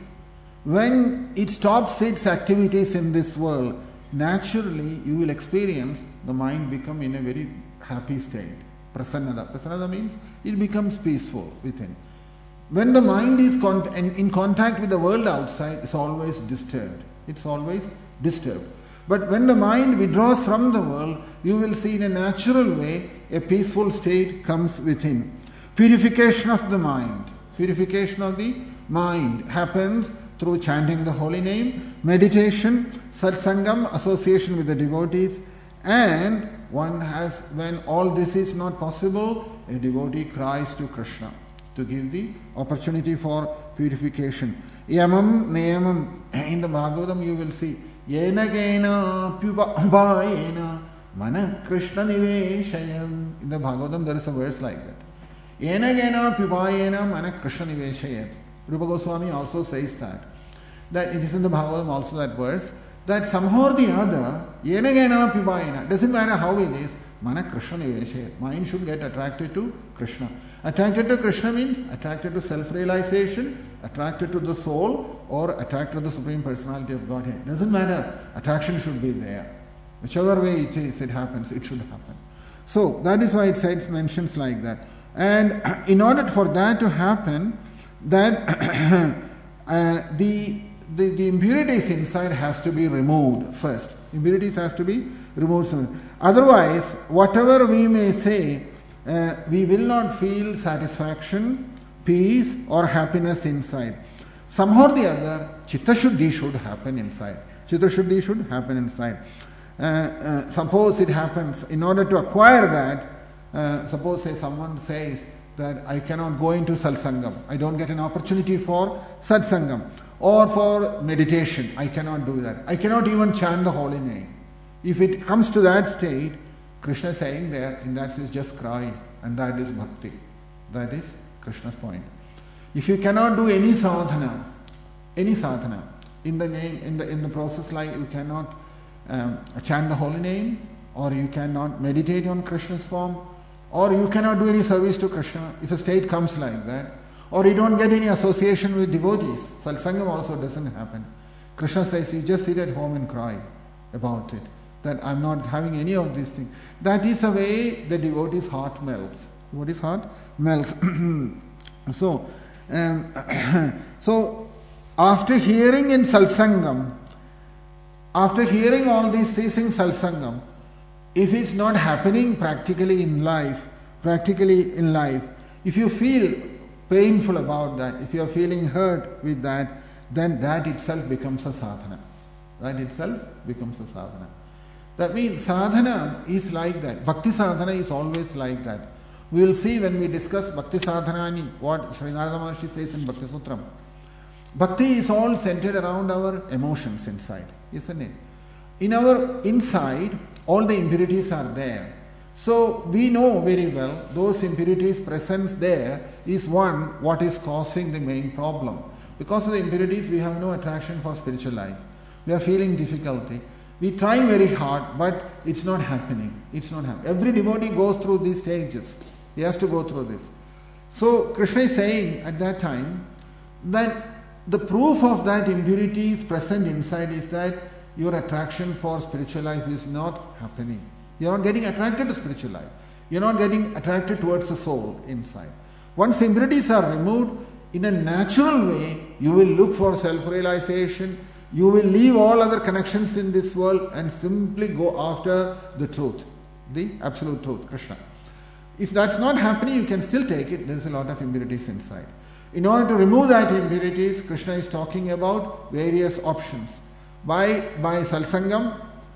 when it stops its activities in this world, naturally you will experience the mind become in a very happy state. Prasannada. Prasannada means it becomes peaceful within. When the mind is con- in contact with the world outside, it's always disturbed. It's always disturbed. But when the mind withdraws from the world, you will see in a natural way a peaceful state comes within. Purification of the mind. Purification of the mind happens through chanting the holy name, meditation, satsangam, association with the devotees, and one has, when all this is not possible, a devotee cries to Krishna to give the opportunity for purification. Yamam, Niyamam, in the Bhagavatam you will see, Yena Gena Pyubayena Mana Krishna Niveshayam. In the Bhagavatam there is a verse like that. Yena Gena Pyubayena Mana Krishna Niveshayam. Rupa Goswami also says that. That it is in the Bhagavatam also that verse, that somehow or the other, Yena Gena Pyubayena, doesn't matter how it is, Mana Krishna Niveshayat. Mind should get attracted to Krishna. Attracted to Krishna means attracted to self-realization, attracted to the soul, or attracted to the Supreme Personality of Godhead. Doesn't matter. Attraction should be there. Whichever way it is, it happens, it should happen. So that is why it says, mentions like that. And in order for that to happen, that uh, the, the the impurities inside has to be removed first. Impurities has to be removed. Otherwise, whatever we may say, uh, we will not feel satisfaction, peace or happiness inside. Somehow or the other, Chitta Shuddhi should happen inside. Chitta Shuddhi should happen inside. Uh, uh, suppose it happens, in order to acquire that, uh, suppose say someone says that I cannot go into satsangam, I don't get an opportunity for satsangam, or for meditation, I cannot do that. I cannot even chant the holy name. If it comes to that state, Krishna is saying there, in that sense, just cry, and that is bhakti. That is Krishna's point. If you cannot do any sadhana, any sadhana, in the name, in the in the process, like you cannot um, chant the holy name, or you cannot meditate on Krishna's form, or you cannot do any service to Krishna, if a state comes like that, or you don't get any association with devotees, satsangam also doesn't happen. Krishna says, you just sit at home and cry about it, that I'm not having any of these things. That is the way the devotee's heart melts. Devotee's heart melts. so, um, so after hearing in satsangam, after hearing all these things in satsangam, if it's not happening practically in life, practically in life, if you feel painful about that, if you are feeling hurt with that, then that itself becomes a sadhana. That itself becomes a sadhana. That means sadhana is like that. Bhakti sadhana is always like that. We will see when we discuss Bhakti sadhanani, what Sri Narada Maharshi says in Bhakti Sutram. Bhakti is all centered around our emotions inside, isn't it? In our inside, all the impurities are there. So we know very well those impurities present there is one what is causing the main problem. Because of the impurities, we have no attraction for spiritual life. We are feeling difficulty. We try very hard, but it's not happening. It's not happening. Every devotee goes through these stages. He has to go through this. So Krishna is saying at that time that the proof of that impurity is present inside is that your attraction for spiritual life is not happening. You're not getting attracted to spiritual life. You're not getting attracted towards the soul inside. Once impurities are removed, in a natural way, you will look for self-realization. You will leave all other connections in this world and simply go after the truth, the absolute truth, Krishna. If that's not happening, you can still take it. There's a lot of impurities inside. In order to remove that impurities, Krishna is talking about various options. By, by satsangam,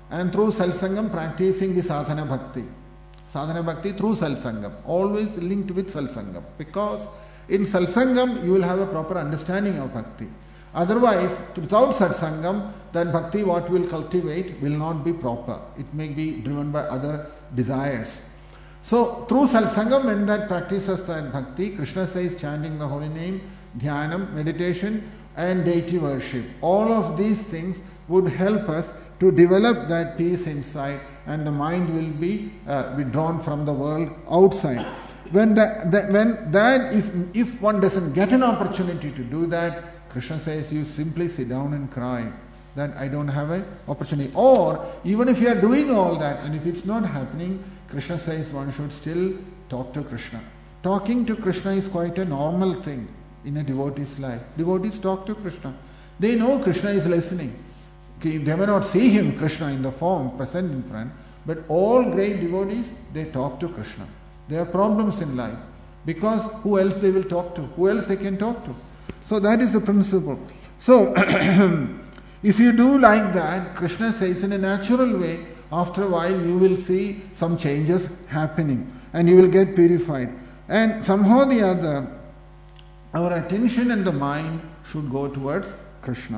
and through Salsangam practicing the sadhana bhakti. Sadhana bhakti through Salsangam, always linked with Salsangam, because in Salsangam you will have a proper understanding of bhakti. Otherwise, without Satsangam, that bhakti what will cultivate will not be proper. It may be driven by other desires. So, through Satsangam, when that practices that bhakti, Krishna says chanting the holy name, dhyanam, meditation, and deity worship. All of these things would help us to develop that peace inside, and the mind will be uh, withdrawn from the world outside. When that, that, when that if, if one doesn't get an opportunity to do that, Krishna says you simply sit down and cry that I don't have an opportunity. Or even if you are doing all that and if it's not happening, Krishna says one should still talk to Krishna. Talking to Krishna is quite a normal thing in a devotee's life. Devotees talk to Krishna. They know Krishna is listening. They may not see him, Krishna, in the form present in front, but all great devotees, they talk to Krishna. There are problems in life because who else they will talk to? Who else they can talk to? So that is the principle. So if you do like that, Krishna says in a natural way, after a while you will see some changes happening and you will get purified. And somehow or the other, our attention and the mind should go towards Krishna.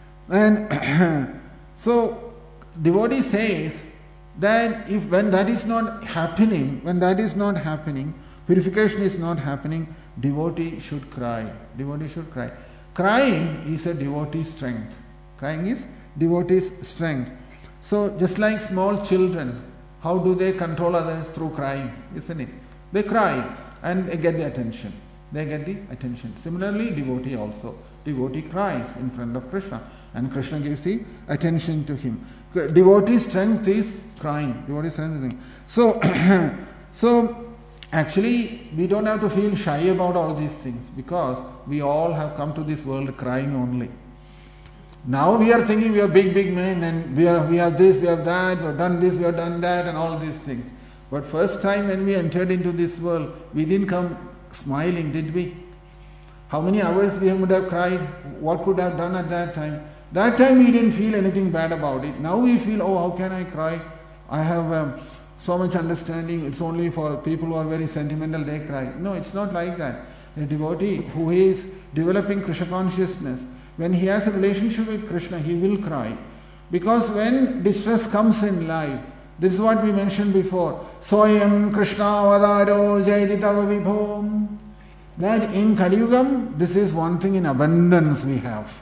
And so devotee says that if when that is not happening, when that is not happening, purification is not happening, devotee should cry. Devotee should cry. Crying is a devotee's strength. Crying is devotee's strength. So just like small children, how do they control others? Through crying, isn't it? They cry and they get the attention. They get the attention. Similarly, devotee also. Devotee cries in front of Krishna and Krishna gives the attention to him. Devotee's strength is crying. Devotee's strength is crying. So, so actually, we don't have to feel shy about all these things because we all have come to this world crying only. Now we are thinking we are big, big men and we are we have this, we have that, we have done this, we have done that and all these things. But first time when we entered into this world, we didn't come smiling, did we? How many hours we would have cried? What could have done at that time? That time we didn't feel anything bad about it. Now we feel, oh, how can I cry? I have um, so much understanding. It's only for people who are very sentimental, they cry. No, it's not like that. A devotee who is developing Krishna consciousness, when he has a relationship with Krishna, he will cry. Because when distress comes in life, this is what we mentioned before. Soyam Krishna Vadaro Jayaditava Vibhom. That in Kali Yugam, this is one thing in abundance we have.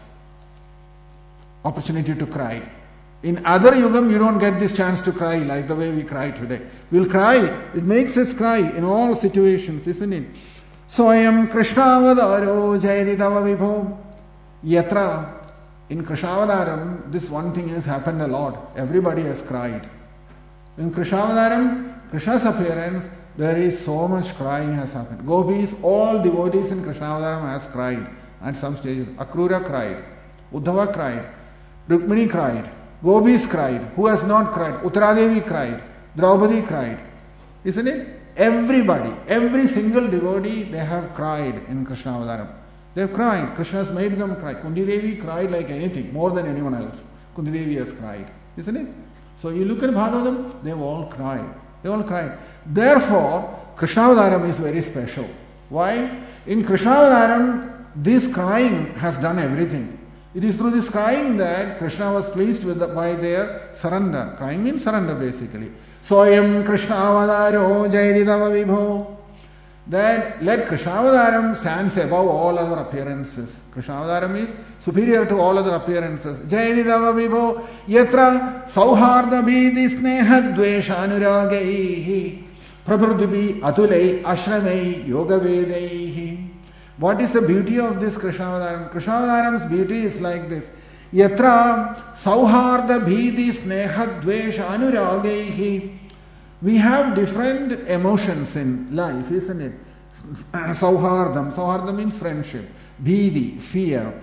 Opportunity to cry. In other Yugam, you don't get this chance to cry like the way we cry today. We'll cry. It makes us cry in all situations, isn't it? Soyam Krishna Vadaro Jayaditava Vibhom. Yatra. In Krishnavadaram, this one thing has happened a lot. Everybody has cried. In Krishnavadaram, Krishna's appearance, there is so much crying has happened. Gopis, all devotees in Krishnavadaram has cried at some stage. Akrura cried. Uddhava cried. Rukmini cried. Gopis cried. Who has not cried? Uttaradevi cried. Draupadi cried. Isn't it? Everybody, every single devotee, they have cried in Krishnavadaram. They have cried. Krishna has made them cry. Kunti Devi cried like anything, more than anyone else. Kunti Devi has cried. Isn't it? So you look at Bhagavatam, they have all cried. They all cried. Therefore, Krishnavadaram is very special. Why? In Krishnavadaram, this crying has done everything. It is through this crying that Krishna was pleased with the, by their surrender. Crying means surrender basically. Soyam Krishnavadaro Jayaditava Vibho. That let Krishnavadaram stands above all other appearances. Krishnavadaram is superior to all other appearances. Jayaditava Vibho Yatra Sauharda Bhidi Sneha Dvesha Anuragaihi Prabhrudubi Atulai Ashramai Yoga Vedaihi. What is the beauty of this Krishnavadaram? Krishnavadaram's beauty is like this. Yatra Sauharda Bhidi Sneha Dvesha Anuragaihi. We have different emotions in life, isn't it? Sauhardam. Sauhardam means friendship. Bhidi, fear.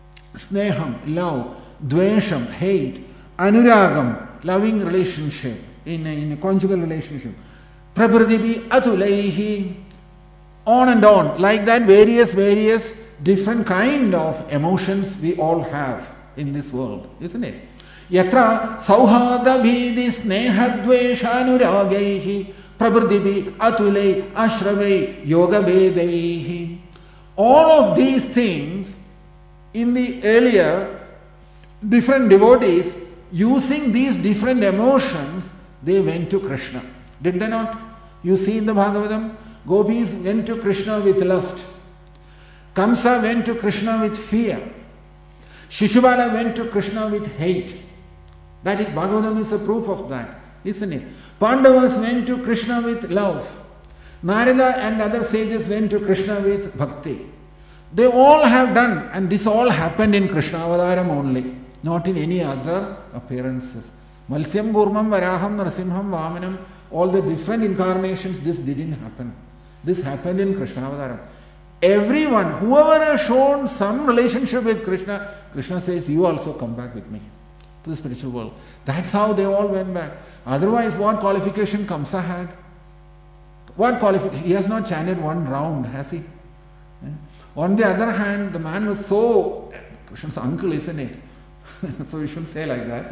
Sneham, love. Dvesham, hate. Anuragam, loving relationship, in a, in a conjugal relationship. Prabhridibi atulaihi. On and on. Like that, various, various different kind of emotions we all have in this world, isn't it? Yatra sauhada bhidi snehadveshanuragaihi prabhridibi atulei ashramei yoga bedaihi. All of these things in the earlier different devotees, using these different emotions, they went to Krishna. Did they not? You see in the Bhagavatam, gopis went to Krishna with lust. Kamsa went to Krishna with fear. Shishubala went to Krishna with hate. That is, Bhagavatam is a proof of that, isn't it? Pandavas went to Krishna with love. Narada and other sages went to Krishna with bhakti. They all have done, and this all happened in Krishna Avataram only, not in any other appearances. Malsyam, Gurmam, Varaham, Narasimham, Vamanam, all the different incarnations, this didn't happen. This happened in Krishna Avataram. Everyone, whoever has shown some relationship with Krishna, Krishna says, you also come back with me to the spiritual world. That's how they all went back. Otherwise, what qualification Kamsa had? What qualification? He has not chanted one round, has he? On the other hand, the man was so, Krishna's uncle, isn't it? So we shouldn't say like that.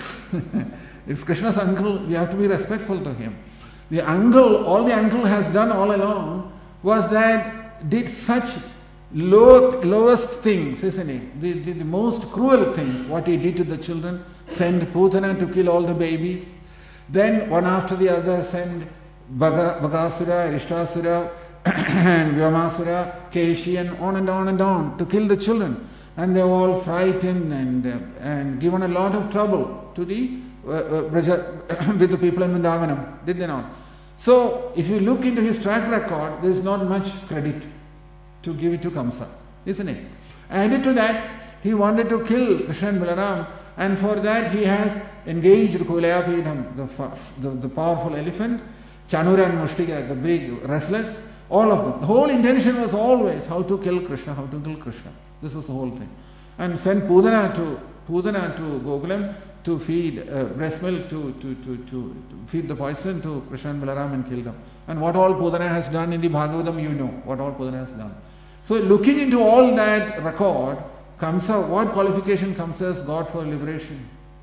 It's Krishna's uncle, we have to be respectful to him. The uncle, all the uncle has done all along was that did such low, lowest things, isn't it? The, the, the most cruel things, what he did to the children, send Putana to kill all the babies. Then one after the other send Baga, Bagasura, Arishtasura, and Vyomasura, Keshi, and on and on and on to kill the children. And they were all frightened and, uh, and given a lot of trouble to the uh, uh, with the people in Vrindavanam, did they not? So, if you look into his track record, there is not much credit to give it to Kamsa, isn't it? Added to that, he wanted to kill Krishna and Balaram, and for that he has engaged Kulayapidam, the, the, the powerful elephant, Chanura and Mushtika, the big wrestlers, all of them. The whole intention was always how to kill Krishna, how to kill Krishna. This was the whole thing. And send Pudana to Pudana to Gokulam to feed uh, breast milk, to, to, to, to, to feed the poison to Krishna and Balaram and kill them. And what all Pudana has done in the Bhagavatam, you know what all Pudana has done. So looking into all that record, Kamsa, what qualification Kamsa has got for liberation?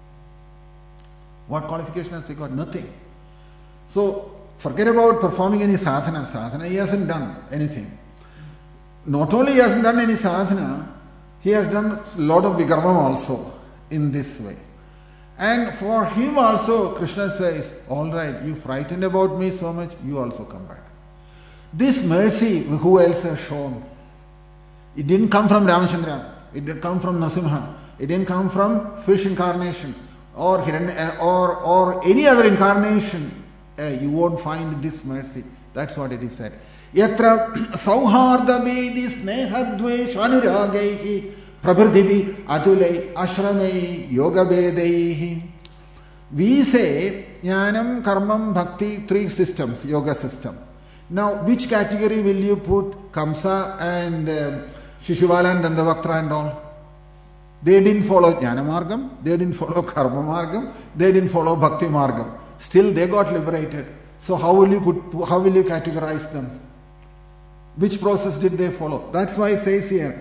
What qualification has he got? Nothing. So forget about performing any sadhana. Sadhana, he hasn't done anything. Not only he hasn't done any sadhana, he has done a lot of vikarmam also in this way. And for him also, Krishna says, all right, you frightened about me so much, you also come back. This mercy, who else has shown? It didn't come from Ramachandra. It didn't come from Narasimha. It didn't come from fish incarnation or Hiranya, or, or any other incarnation. Uh, you won't find this mercy. That's what it is said. Yatra sauharda bedi snehadvesh anuragaihi prabhridibi atulei ashramei yoga bedaihi. We say jnanam, karmam, bhakti, three systems, yoga system. Now, which category will you put Kamsa and uh, Shishubala and Dandavaktra and all? They didn't follow Jnana Margam, they didn't follow Karma Margam, they didn't follow Bhakti Margam. Still they got liberated. So how will you put, how will you categorize them? Which process did they follow? That's why it says here,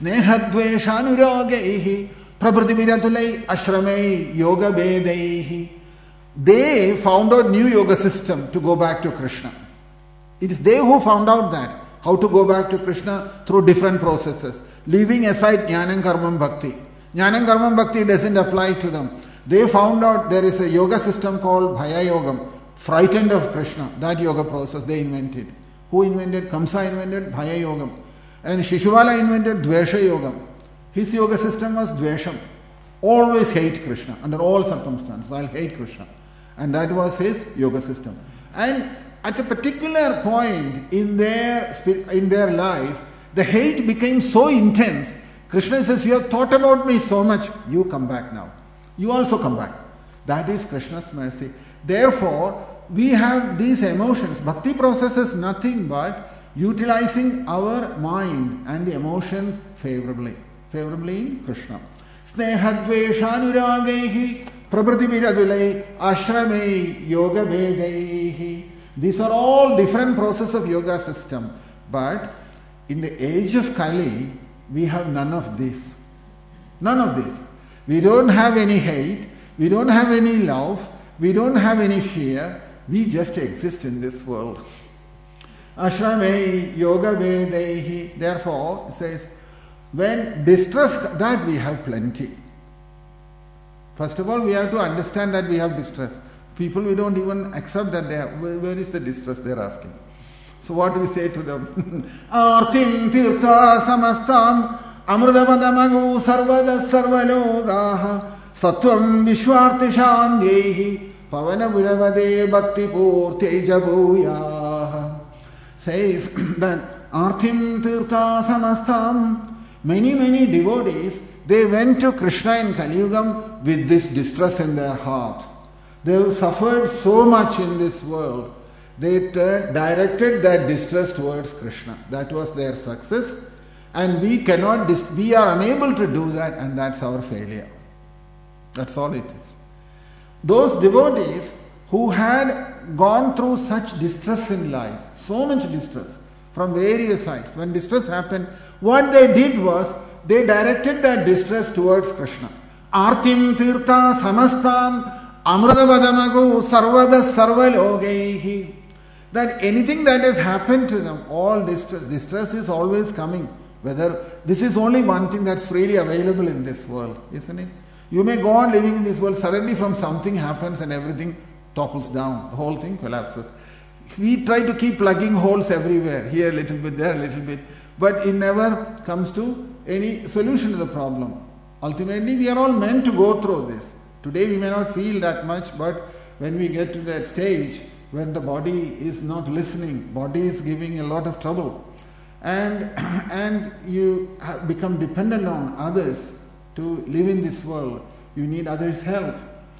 Snehadveshanuragaihi prabhridibiratulai ashramei yoga bedaihi. They found out new yoga system to go back to Krishna. It is they who found out that, how to go back to Krishna through different processes, leaving aside Jnanam, Karmam, Bhakti. Jnanam, Karmam, Bhakti doesn't apply to them. They found out there is a yoga system called Bhaya Yogam, frightened of Krishna. That yoga process they invented. Who invented? Kamsa invented Bhaya Yogam. And Shishubala invented Dvesha Yogam. His yoga system was Dvesham. Always hate Krishna under all circumstances. I'll hate Krishna. And that was his yoga system. And at a particular point in their in their life, the hate became so intense. Krishna says, you have thought about me so much, you come back now. You also come back. That is Krishna's mercy. Therefore, we have these emotions. Bhakti process is nothing but utilizing our mind and the emotions favorably. Favorably in Krishna. Snehadveshanuragaihi prabhridibiradulai ashramei yoga vedaihi. These are all different processes of yoga system. But in the age of Kali, we have none of this. None of this. We don't have any hate. We don't have any love. We don't have any fear. We just exist in this world. Ashramei yoga vedehi. Therefore, it says, when distress, that we have plenty. First of all, we have to understand that we have distress. People, we don't even accept that they have. Where, where is the distress they are asking? So what do we say to them? Artim tirtha samastam amrudavadamagu sarvada sarvalogaha sattvam vishwarti shandyehi pavana viravade bhakti purteja bhuyaha. Says that Artim tirtha samastam, many, many devotees, they went to Krishna in Kali Yugam with this distress in their heart. They have suffered so much in this world. They turned, directed that distress towards Krishna. That was their success. And we cannot, dis- we are unable to do that, and that's our failure. That's all it is. Those devotees who had gone through such distress in life, so much distress from various sides, when distress happened, what they did was, they directed that distress towards Krishna. Artim tirtha samastam amrudavadamagu sarvada sarvalogaihi. That anything that has happened to them, all distress, distress is always coming. Whether this is only one thing that's freely available in this world, isn't it? You may go on living in this world, suddenly from something happens and everything topples down, the whole thing collapses. We try to keep plugging holes everywhere, here a little bit, there a little bit, but it never comes to any solution to the problem. Ultimately, we are all meant to go through this. Today we may not feel that much, but when we get to that stage, when the body is not listening, body is giving a lot of trouble, and and you have become dependent on others to live in this world. You need others' help,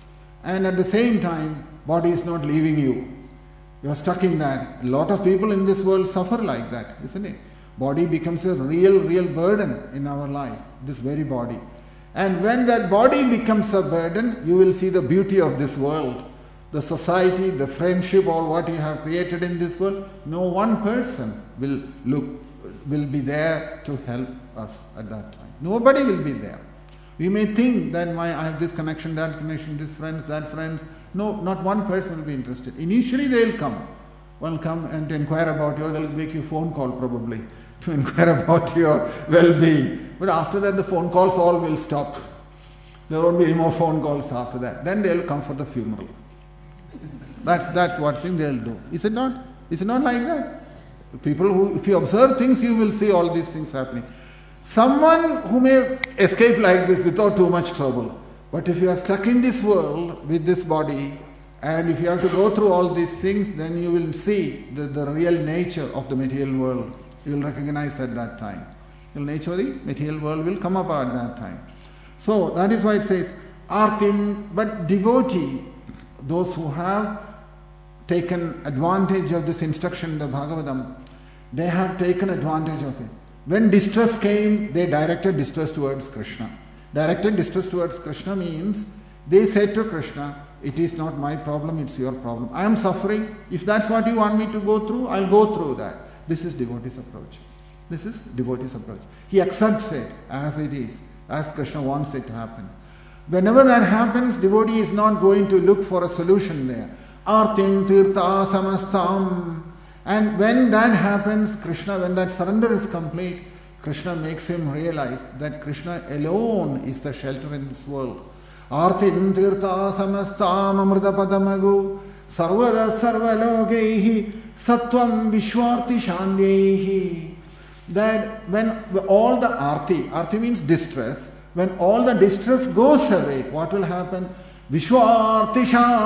and at the same time, body is not leaving you. You are stuck in that. A lot of people in this world suffer like that, isn't it? Body becomes a real, real burden in our life, this very body. And when that body becomes a burden, you will see the beauty of this world. The society, the friendship, all what you have created in this world, no one person will look, will be there to help us at that time. Nobody will be there. We may think that my, I have this connection, that connection, this friends, that friends. No, not one person will be interested. Initially they will come. One will come and to inquire about you, they will make you a phone call probably to inquire about your well-being. But after that the phone calls all will stop. There won't be any more phone calls after that. Then they will come for the funeral. That's that's what thing they'll do. Is it not? Is it not like that? People who, if you observe things, you will see all these things happening. Someone who may escape like this without too much trouble. But if you are stuck in this world with this body, and if you have to go through all these things, then you will see the, the real nature of the material world. You will recognize at that time. The nature of the material world will come up at that time. So that is why it says, Artim, but devotee, those who have taken advantage of this instruction in the Bhagavatam, they have taken advantage of it. When distress came, they directed distress towards Krishna. Directed distress towards Krishna means they said to Krishna, it is not my problem, it's your problem. I am suffering. If that's what you want me to go through, I'll go through that. This is devotee's approach. This is devotee's approach. He accepts it as it is, as Krishna wants it to happen. Whenever that happens, devotee is not going to look for a solution there. Artim tirtha samastam. And when that happens, Krishna, when that surrender is complete, Krishna makes him realize that Krishna alone is the shelter in this world. Artim tirtha samastam amritapadamagu sarvada sarvalogaihi sattvam vishwarti shandyehi. That when all the arti, arti means distress, when all the distress goes away, what will happen? Vishwarti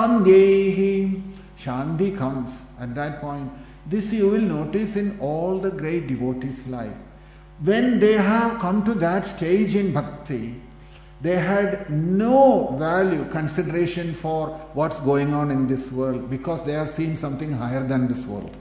shandyehi. Shanti comes at that point. This you will notice in all the great devotees' life. When they have come to that stage in bhakti, they had no value, consideration for what's going on in this world because they have seen something higher than this world.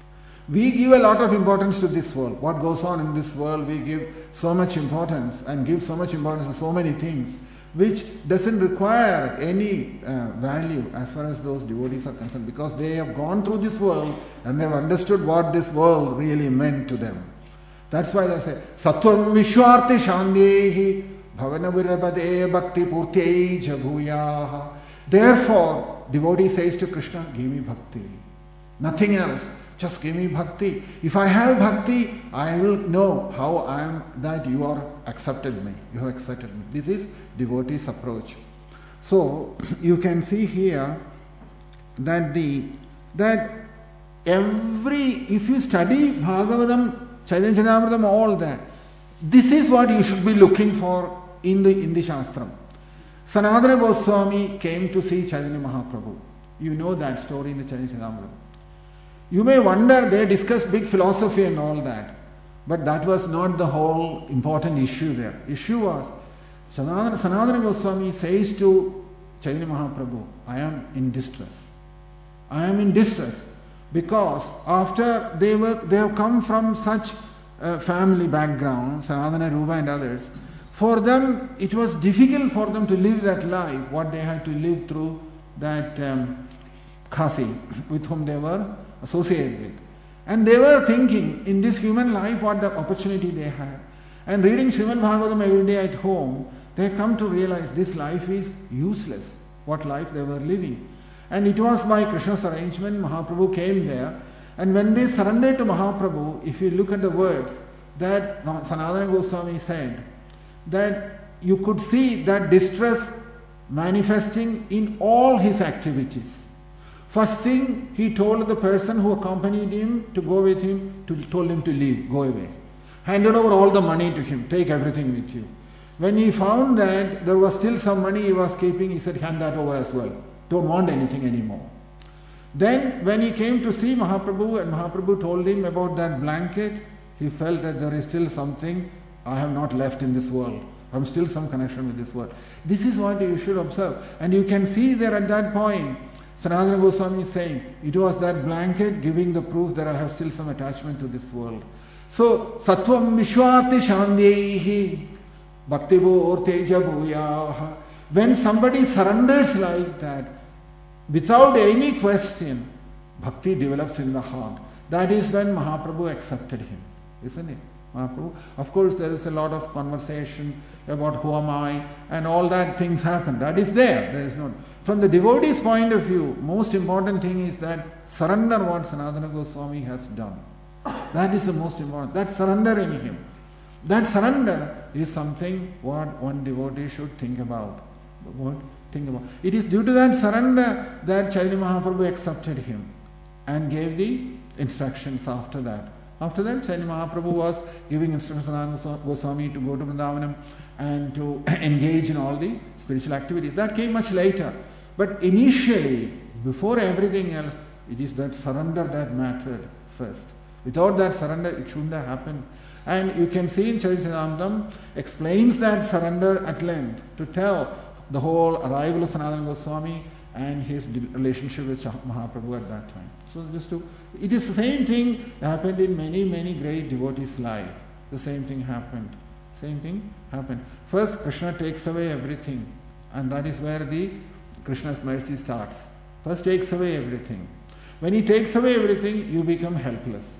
We give a lot of importance to this world. What goes on in this world, we give so much importance and give so much importance to so many things which doesn't require any uh, value as far as those devotees are concerned because they have gone through this world and they have understood what this world really meant to them. That's why they say, Sattvam Vishwarti Shandyehi. Bhavanavurabhade bhakti purtyai jabhuyaha. Therefore, devotee says to Krishna, give me bhakti. Nothing else. Just give me bhakti. If I have bhakti, I will know how I am, that you are accepted me. You have accepted me. This is devotee's approach. So you can see here that the that every if you study Bhagavatam, Chaitanya Charitamrita, all that, this is what you should be looking for in the in the Shastram. Sanatana Goswami came to see Chaitanya Mahaprabhu. You know that story in the Chaitanya Charitamrita. You may wonder, they discussed big philosophy and all that, but that was not the whole important issue there. Issue was, Sanatana, Sanatana Goswami says to Chaitanya Mahaprabhu, I am in distress. I am in distress because after they were they have come from such a family background, Sanatana, Rupa and others, for them it was difficult for them to live that life, what they had to live through that um, Kasi with whom they were associated with. And they were thinking in this human life what the opportunity they had. And reading Srimad Bhagavatam every day at home, they come to realize this life is useless, what life they were living. And it was by Krishna's arrangement, Mahaprabhu came there. And when they surrendered to Mahaprabhu, if you look at the words that Sanatana Goswami said, that you could see that distress manifesting in all his activities. First thing, he told the person who accompanied him to go with him, to, told him to leave, go away. Handed over all the money to him, take everything with you. When he found that there was still some money he was keeping, he said, hand that over as well. Don't want anything anymore. Then when he came to see Mahaprabhu and Mahaprabhu told him about that blanket, he felt that there is still something I have not left in this world. I have still some connection with this world. This is what you should observe. And you can see there at that point, Sanatana Goswami is saying, it was that blanket giving the proof that I have still some attachment to this world. So, Sattvam Vishwati Shandyehi Bhakti Bhorteja Bhuyaha. When somebody surrenders like that, without any question, bhakti develops in the heart. That is when Mahaprabhu accepted him, isn't it? Mahaprabhu. Of course, there is a lot of conversation about who am I and all that things happen. That is there. There is not. From the devotee's point of view, most important thing is that surrender what Sanatana Goswami has done. That is the most important. That surrender in him. That surrender is something what one devotee should think about. What? Think about. It is due to that surrender that Chaitanya Mahaprabhu accepted him and gave the instructions after that. After that, Chaitanya Mahaprabhu was giving instructions to Sanatana Goswami to go to Vrindavanam and to engage in all the spiritual activities. That came much later. But initially, before everything else, it is that surrender that mattered first. Without that surrender, it shouldn't have happened. And you can see in Chaitanya Charitamrita explains that surrender at length to tell the whole arrival of Sanatana Goswami and his relationship with Mahaprabhu at that time. So just to, it is the same thing that happened in many, many great devotees' life. The same thing happened. Same thing happened. First, Krishna takes away everything, and that is where the Krishna's mercy starts. First takes away everything. When he takes away everything, you become helpless.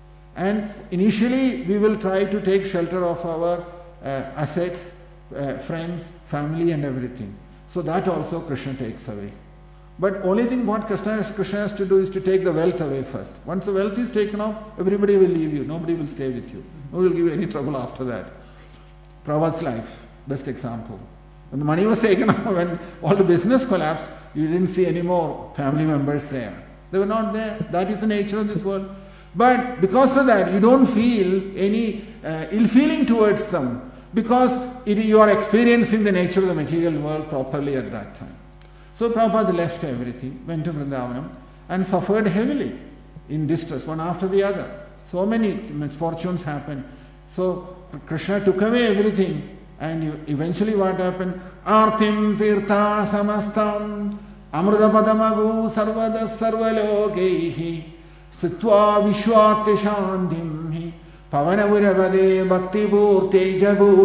And initially, we will try to take shelter of our uh, assets, uh, friends, family and everything. So that also Krishna takes away. But only thing what Krishna has, Krishna has to do is to take the wealth away first. Once the wealth is taken off, everybody will leave you. Nobody will stay with you. Nobody will give you any trouble after that. Prabhupada's life, best example. When the money was taken off, when all the business collapsed, you didn't see any more family members there. They were not there. That is the nature of this world. But because of that, you don't feel any uh, ill feeling towards them because it, you are experiencing the nature of the material world properly at that time. So Prabhupada left everything, went to Vrindavanam and suffered heavily in distress, one after the other. So many misfortunes happened. So Krishna took away everything and eventually what happened? Artim tirtha samastam amrudapadamagu sarvada sarvalokeihi Sitva Vishwati Shandimhi Pavanavuravade Bhakti Bhurte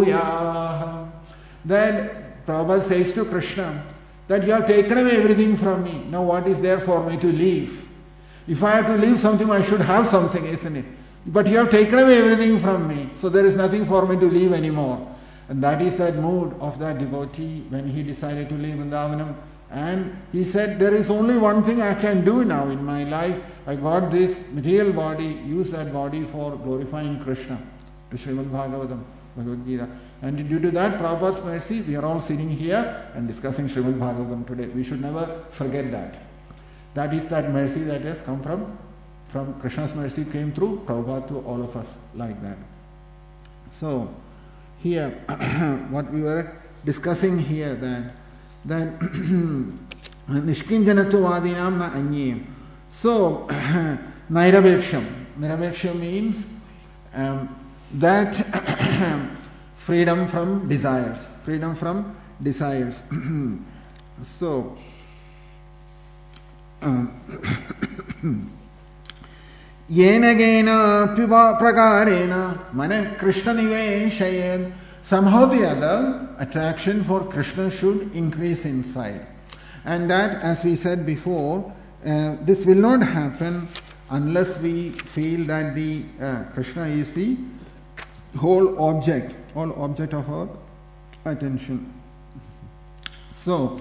Jabhuyaha. Then Prabhupada says to Krishna that you have taken away everything from me. Now what is there for me to leave? If I have to leave something, I should have something, isn't it? But you have taken away everything from me, so there is nothing for me to leave anymore. And that is that mood of that devotee when he decided to leave Vrindavanam. And he said, there is only one thing I can do now in my life. I got this material body, use that body for glorifying Krishna. To Srimad Bhagavatam, Bhagavad Gita. And due to that, Prabhupada's mercy, we are all sitting here and discussing Srimad Bhagavatam today. We should never forget that. That is that mercy that has come from, from Krishna's mercy came through Prabhupada to all of us like that. So, here, what we were discussing here, that that Nishkinjanatuvadinam na anyim. So, Nairabheksham. Nairabheksham means um, that freedom from desires. Freedom from desires. So, Yenagena Piva Prakarena Mana Krishna Niveshayen. Somehow or the other, attraction for Krishna should increase inside. And that, as we said before, uh, this will not happen unless we feel that the uh, Krishna is the whole object, whole object of our attention. So,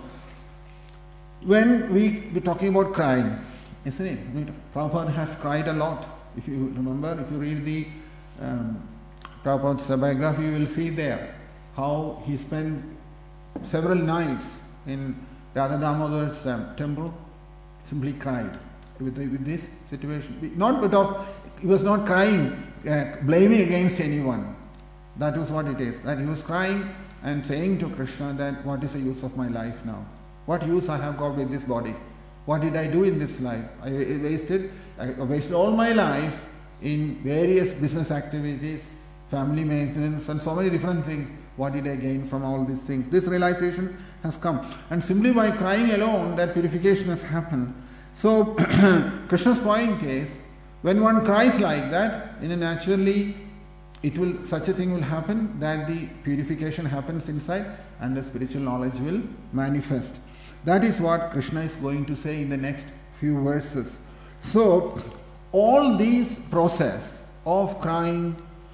when we were talking about crying, isn't it? Prabhupada has cried a lot. If you remember, if you read the um, Prabhupada's biography, you will see there how he spent several nights in Radha Damodar's um, temple, simply cried with, with this situation. Not but of, he was not crying, uh, blaming against anyone. That was what it is. That he was crying and saying to Krishna that what is the use of my life now? What use I have got with this body? What did I do in this life? I wasted, I wasted all my life in various business activities, family maintenance, and so many different things. What did I gain from all these things? This realization has come. And simply by crying alone, that purification has happened. So, Krishna's point is, when one cries like that, you know, naturally, it will, such a thing will happen that the purification happens inside and the spiritual knowledge will manifest. That is what Krishna is going to say in the next few verses. So, all these process of crying,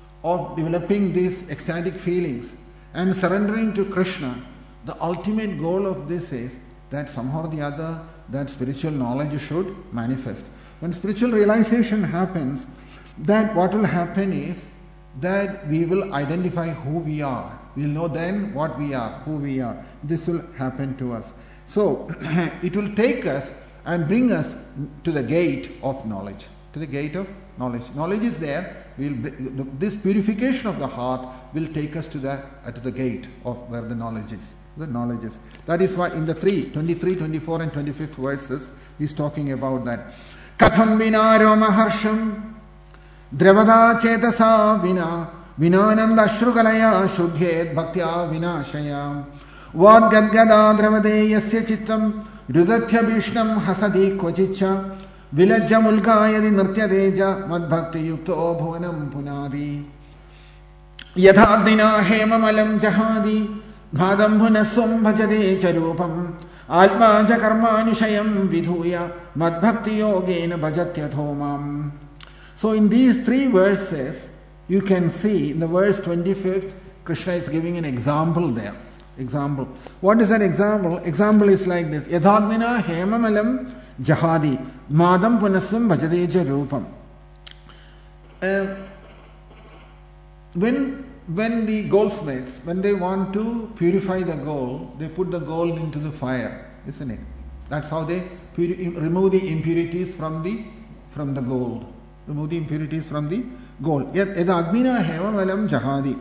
of developing these ecstatic feelings and surrendering to Krishna, the ultimate goal of this is that somehow or the other that spiritual knowledge should manifest. When spiritual realization happens, that what will happen is that we will identify who we are. We will know then what we are, who we are. This will happen to us. So, it will take us and bring us to the gate of knowledge. To the gate of knowledge. Knowledge is there. We'll, this purification of the heart will take us to the, uh, to the gate of where the knowledge is. The knowledge is. That is why in the three, twenty-three, twenty-four and twenty-fifth verses, he's talking about that. Katham vinaro maharsham dravada chetasa vina vinananda shrugalaya shuddhyed bhaktya vinashaya vad gadgada dravade yasya chittam rudatya vishnam hasadi kvachicha vilajya mulkayadi nirtyadeja madbhakti yukto bhuvanam punadi yadhadina hemamalam jahadi bhadambhunaswam bhajade charupam alpaja karmanishayam vidhuya madbhakti yogena bhajatyadhomam. So in these three verses, you can see in the verse twenty-fifth, Krishna is giving an example there. Example. What is that example? Example is like this. Yadhadvina hemamalam jahadi madam punaswam bhajadeja rupam. Uh, when when the goldsmiths, when they want to purify the gold, they put the gold into the fire, isn't it? That's how they puri- remove the impurities from the from the gold. Remove the impurities from the gold. Yadhadvina hemamalam jahadi.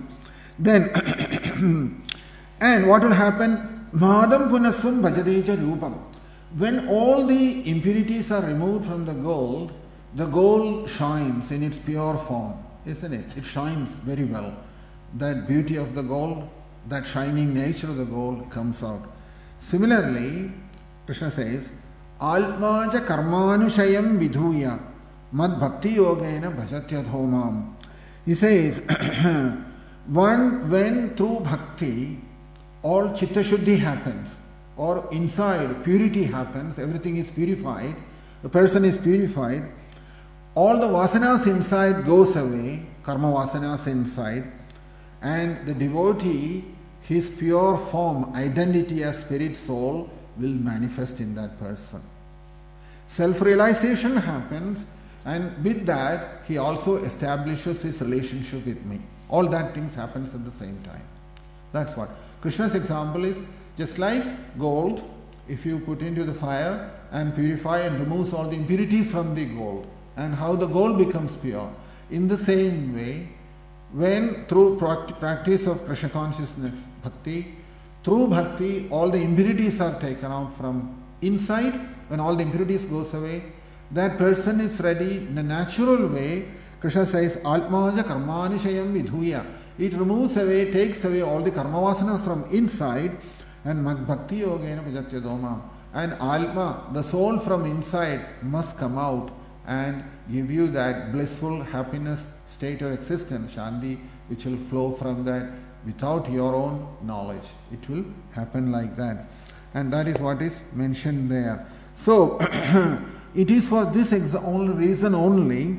Then and what will happen? Madam punaswam bhajadeja rupam. When all the impurities are removed from the gold, the gold shines in its pure form, isn't it? It shines very well. That beauty of the gold, that shining nature of the gold comes out. Similarly, Krishna says, Almaja karmanushayam vidhuya mad bhakti yogena bhajatyadhomam. He says, one when through bhakti, all chitta shuddhi happens, or inside purity happens, everything is purified, the person is purified, all the vasanas inside goes away, karma vasanas inside, and the devotee, his pure form, identity as spirit soul will manifest in that person. Self-realization happens, and with that he also establishes his relationship with me. All that things happens at the same time. That's what. Krishna's example is just like gold, if you put into the fire and purify and removes all the impurities from the gold, and how the gold becomes pure. In the same way, when through practice of Krishna consciousness, bhakti, through bhakti all the impurities are taken out from inside, when all the impurities goes away, that person is ready in a natural way. Krishna says, Atmaja karmani shayam vidhuya. It removes away, takes away all the karma vasanas from inside, and bhakti yogena pajatya doma. And Alma, the soul from inside, must come out and give you that blissful happiness state of existence, Shanti, which will flow from that without your own knowledge. It will happen like that. And that is what is mentioned there. So, it is for this ex- only reason only.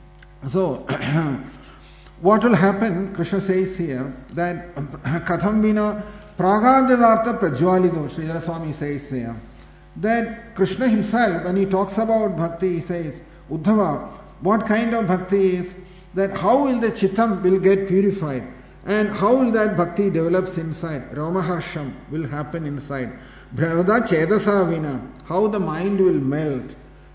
So, what will happen, Krishna says here, that Katham vina pragadartha prajwalido, Sridhara Swami says there, that Krishna himself, when he talks about bhakti, he says, Uddhava, what kind of bhakti is that? How will the chittam will get purified, and how will that bhakti develops inside? Ramaharsham will happen inside. Brahada chedasa vina, how the mind will melt.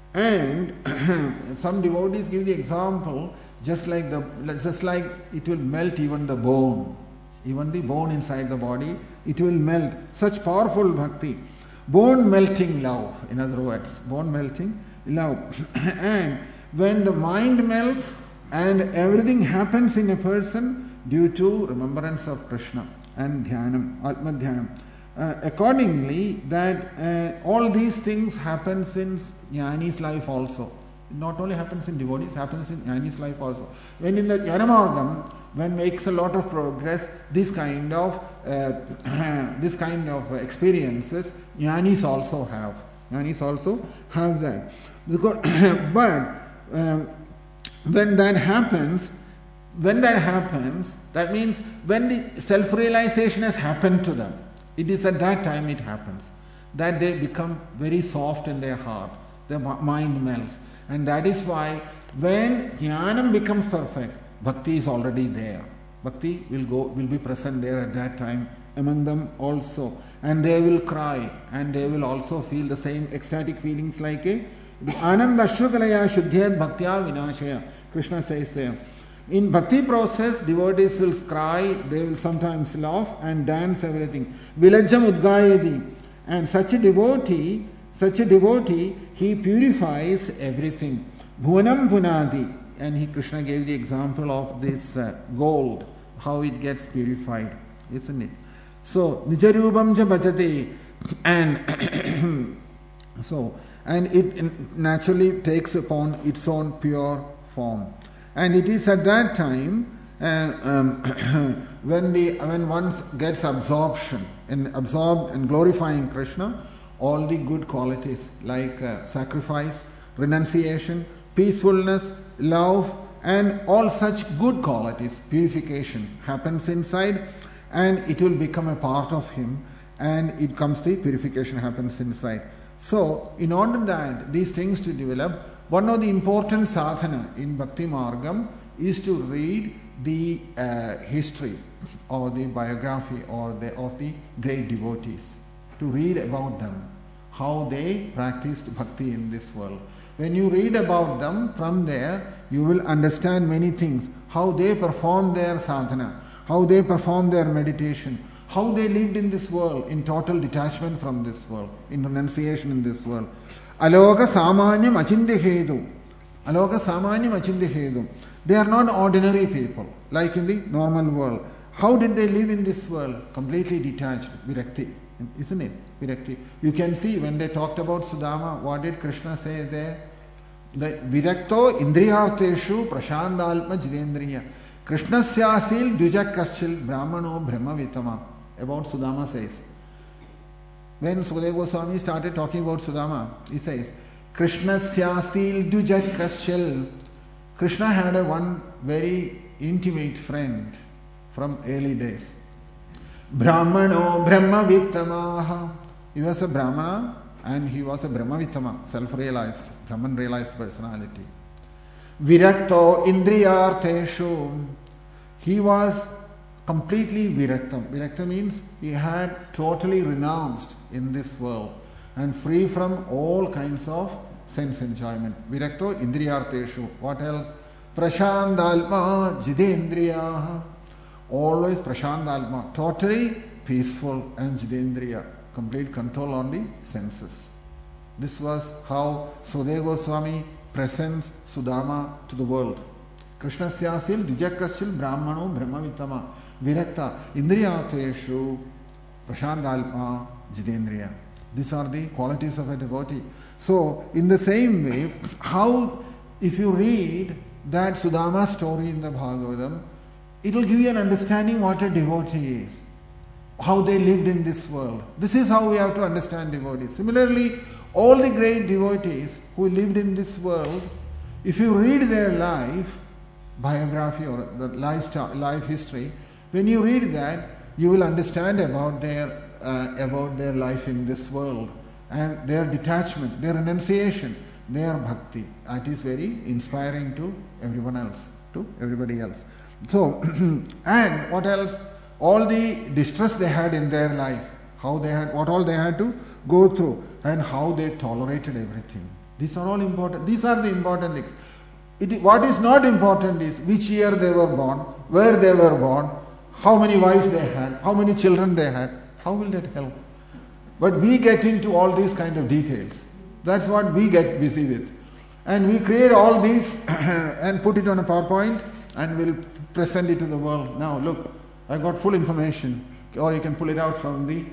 And some devotees give the example, just like the just like it will melt even the bone, even the bone inside the body, it will melt. Such powerful bhakti. Bone melting love, in other words, bone melting love. And when the mind melts and everything happens in a person due to remembrance of Krishna and dhyanam, atma dhyanam. Uh, accordingly, that uh, all these things happens in Jnani's life also. It not only happens in devotees, happens in Jnani's life also. When in the Jnanamargam, when makes a lot of progress, this kind of uh, this kind of experiences, Jnanis also have. Jnanis also have that. Because, but um, when that happens, when that happens, that means when the self-realization has happened to them, it is at that time it happens, that they become very soft in their heart, their mind melts. And that is why when Jnanam becomes perfect, Bhakti is already there. Bhakti will go, will be present there at that time among them also. And they will cry, and they will also feel the same ecstatic feelings like a Ananda Ashrukalaya Shuddhyat Bhaktya Vinashaya. Krishna says there. In bhakti process, devotees will cry, they will sometimes laugh and dance everything. Vilajjam Udgayadi. And such a devotee, such a devotee, he purifies everything. Bhuvanam Punadi. And he, Krishna gave the example of this uh, gold, how it gets purified, isn't it? So, Nijarubam ja bhajate. And so, and it naturally takes upon its own pure form. And it is at that time uh, um, when the when one gets absorption and absorbed and glorifying Krishna, all the good qualities like uh, sacrifice, renunciation, peacefulness, love, and all such good qualities, purification happens inside, and it will become a part of him, and it comes the purification happens inside. So, in order that these things to develop, one of the important sadhana in Bhakti Margam is to read the uh, history or the biography or the, of the great devotees, to read about them, how they practiced bhakti in this world. When you read about them, from there you will understand many things, how they performed their sadhana, how they performed their meditation, how they lived in this world in total detachment from this world, in renunciation in this world. Aloka samanyam achindya hedu. Aloka samanyam achindya hedu. They are not ordinary people like in the normal world. How did they live in this world? Completely detached, virakti, isn't it? Virakti. You can see when they talked about Sudama, what did Krishna say there? The virakto indriyarteshu prashandalpa jidendriya. Krishna syasil dujak kaschil brahmano brahmavitama. About Sudama says. When Sukadeva Goswami started talking about Sudama, he says, Krishna syasil dujak kaschil. Krishna had a one very intimate friend. from early days. Brahmano Brahmavittamaha. He was a Brahmana and he was a Brahmavittama, self-realized, Brahman-realized personality. Virakto Indriyarteshu. He was completely viraktam. Virakta means he had totally renounced in this world and free from all kinds of sense enjoyment. Virakto Indriyarteshu. What else? Prashandalma Jidendriya. Always Prashandalma. Totally peaceful and Jidendriya. Complete control on the senses. This was how Sudeva Goswami presents Sudama to the world. Krishna Syasil Dvijakashil Brahmano Brahmavittama Virakta Indriyateshu Prashandalpa Jidendriya. These are the qualities of a devotee. So, in the same way, how if you read that Sudama story in the Bhagavatam, it will give you an understanding what a devotee is, how they lived in this world. This is how we have to understand devotees. Similarly, all the great devotees who lived in this world, if you read their life, biography or the life, life history, when you read that, you will understand about their uh, about their life in this world and their detachment, their renunciation, their bhakti. That is very inspiring to everyone else, to everybody else. So, and what else? All the distress they had in their life, how they had, what all they had to go through, and how they tolerated everything. These are all important. These are the important things. It, what is not important is which year they were born, where they were born, how many wives they had, how many children they had. How will that help? But we get into all these kind of details. That's what we get busy with. And we create all these and put it on a PowerPoint and we'll present it to the world. Now look, I got full information, or you can pull it out from the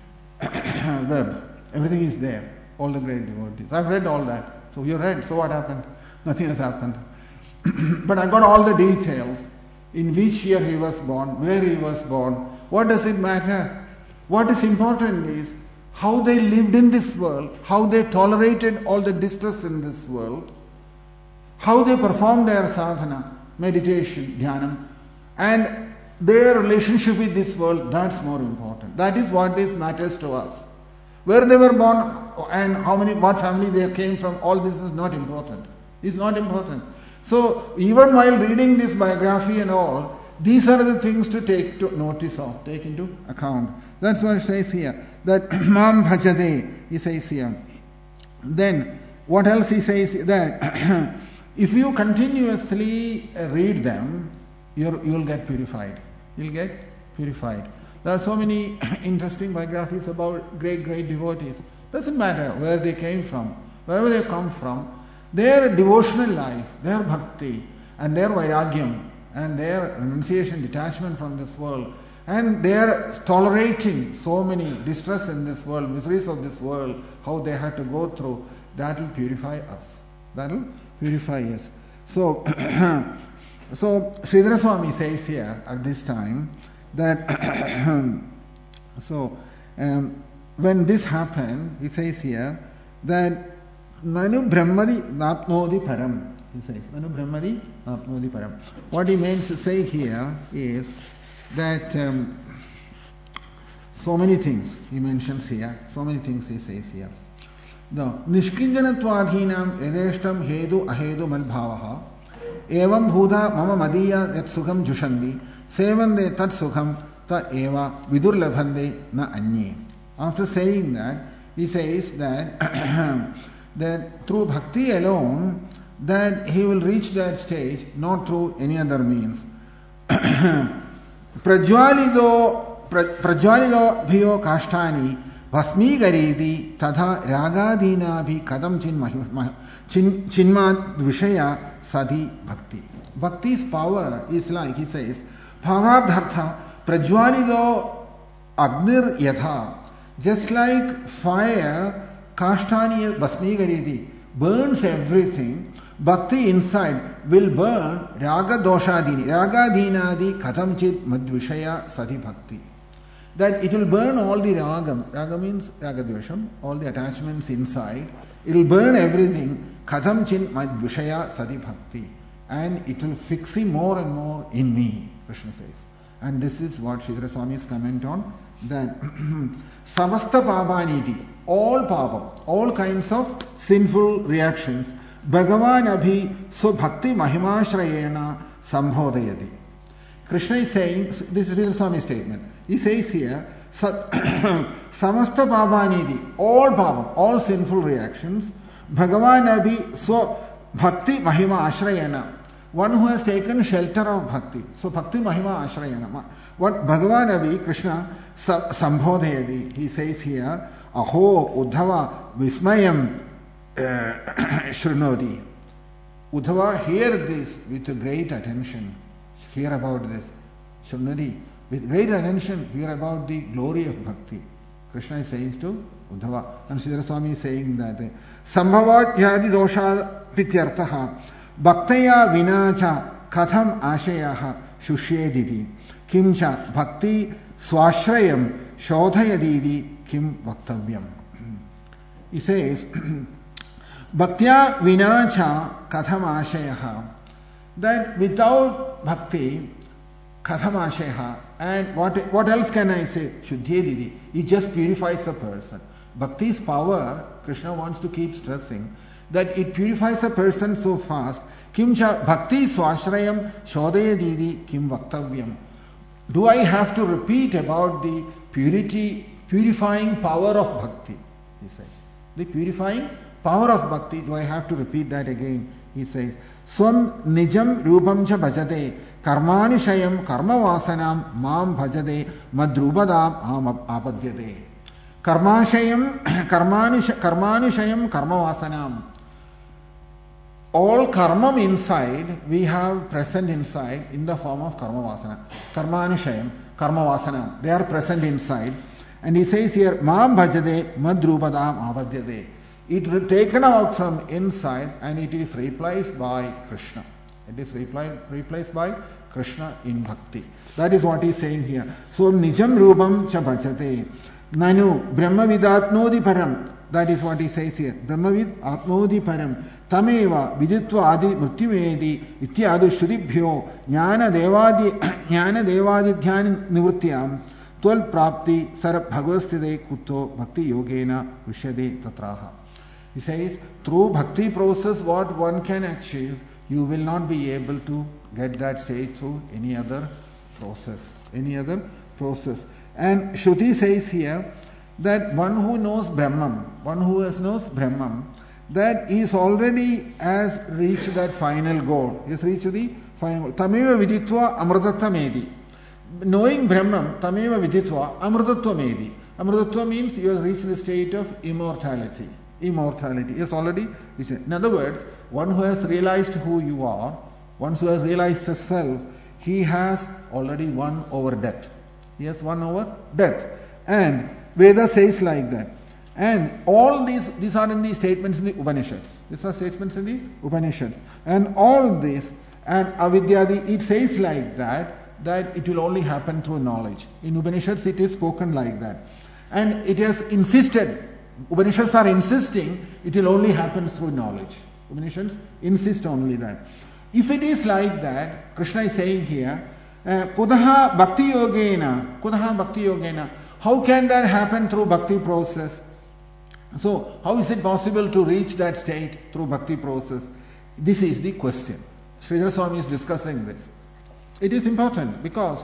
web. Everything is there. All the great devotees. I've read all that. So you read, so what happened? Nothing has happened. But I got all the details. In which year he was born, where he was born. What does it matter? What is important is how they lived in this world, how they tolerated all the distress in this world, how they performed their sadhana, meditation, dhyanam, and their relationship with this world. That's more important. That is what is matters to us. Where they were born and how many, what family they came from, all this is not important. It's not important. So even while reading this biography and all, these are the things to take to notice of, take into account. That's what it says here. That Mam Bhajade, he says here. Then what else he says? That if you continuously read them, you're, you'll get purified. You'll get purified. There are so many interesting biographies about great, great devotees. Doesn't matter where they came from, wherever they come from, their devotional life, their bhakti, and their vairagyam, and their renunciation, detachment from this world, and their tolerating so many distress in this world, miseries of this world, how they had to go through, that will purify us. That will purify us. So, so Sridhara Swami says here at this time that so um, when this happened, he says here that Nanu Brahmadi Napnodi Param. He says, Nanu Brahmadi Napnodi Param. What he means to say here is that um, so many things he mentions here, so many things he says here. The Nishkinjanatwadhinam Yadeshtam Hedu Ahedu Malbhavaha Evam Bhuda Mama Madiya Yat Sukham Jushandi Sevande Tat Sukham Ta Eva Vidur Labhande Na Anye. After saying that, he says that that through bhakti alone, that he will reach that stage, not through any other means. Prajwalido Prajwalido Bhiyo Kashtani Vasmi Garidi Tadha Ragadina Bhi Kadam Chin Chinmat Vishaya Sadi Bhakti. Bhakti's power is like, he says, Bhavardhartha Prajwalido Agnir Yatha. Just like fire, Kashtani Basmi Garidi burns everything, Bhakti inside will burn Raga Doshadini, Raga Dinadi Katamchit Madvishaya Sati Bhakti. That it will burn all the Ragam, Raga means Raga Dosham, all the attachments inside, it will burn everything, Katamchit Madvishaya Sati Bhakti, and it will fix him more and more in me, Krishna says. And this is what Sridhara Swami's comment on, that samasta papaniti, all papa, all kinds of sinful reactions, Bhagavan abhi so bhakti mahimashrayena sambhodayati. Krishna is saying, this is Sridhara Swami's statement, he says here, samasta papaniti, all papa, all sinful reactions, Bhagavan abhi so bhakti mahima ashrayena, one who has taken shelter of bhakti. So bhakti mahima ashrayana. What Bhagavan abhi Krishna sambhodhayati, he says here, aho Uddhava vismayam shrunoti. Uddhava, hear this with great attention. Hear about this. Shrunoti, with great attention, hear about the glory of bhakti. Krishna is saying to Uddhava. And Sridhara Swami is saying that Sambhavat yadi dosha pityartaha Bhaktaya vinacha katham ashayaha shushediti kimcha bhakti swashrayam shodhayadidi kim vaktavyam. He says, Bhaktya vinacha katham ashayaha, that without bhakti, katham ashayaha, and what, what else can I say? Shuddhyedidi, it just purifies the person. Bhakti's power, Krishna wants to keep stressing, that it purifies a person so fast. Kimcha bhakti swashrayam shodayadidi kim vaktavyam. Do I have to repeat about the purity, purifying power of bhakti? He says. The purifying power of bhakti, do I have to repeat that again? He says. Swam nijam rupam cha bhajate karmani shayam karma vasanam mam bhajate madrubadam apadyate. Karmashayam karmani karmani shayam karma vasanam. All karma inside, we have present inside in the form of karma vasana. Karmani shayam, karma vasana, they are present inside. And he says here, Mam bhajade madrupadam avadyade. It is taken out from inside and it is replaced by Krishna. It is replied, replaced by Krishna in bhakti. That is what he is saying here. So, nijam rupam cha bhajate. Nanu brahmavidatnodi param. That is what he says here. Brahmavid atmodi param. Tameva viditva adi mrityumedi ityadu shudibhyo jnana devadi jnana devadi dhyan nivrityam twal prapti sarab bhagavastide kutto bhakti yogena vishyade tatraha. He says, through bhakti process, what one can achieve, you will not be able to get that stage through any other process. Any other process. And Shruti says here that one who knows Brahman, one who has knows Brahman, that he is already has reached that final goal. He has reached the final goal. Tameva viditva amritattva medi. Knowing Brahman, tameva viditva amritattva medi. Amritattva means you have reached the state of immortality. Immortality. He has already reached it. In other words, one who has realized who you are, one who has realized the self, he has already won over death. He has won over death. And Veda says like that. And all these, these are in the statements in the Upanishads. These are statements in the Upanishads. And all this, and avidyadi, it says like that, that it will only happen through knowledge. In Upanishads it is spoken like that. And it has insisted, Upanishads are insisting, it will only happen through knowledge. Upanishads insist only that. If it is like that, Krishna is saying here, kudaha bhakti yogena, kudaha bhakti yogena, how can that happen through bhakti process? So, how is it possible to reach that state through bhakti process? This is the question. Sridhara Swami is discussing this. It is important because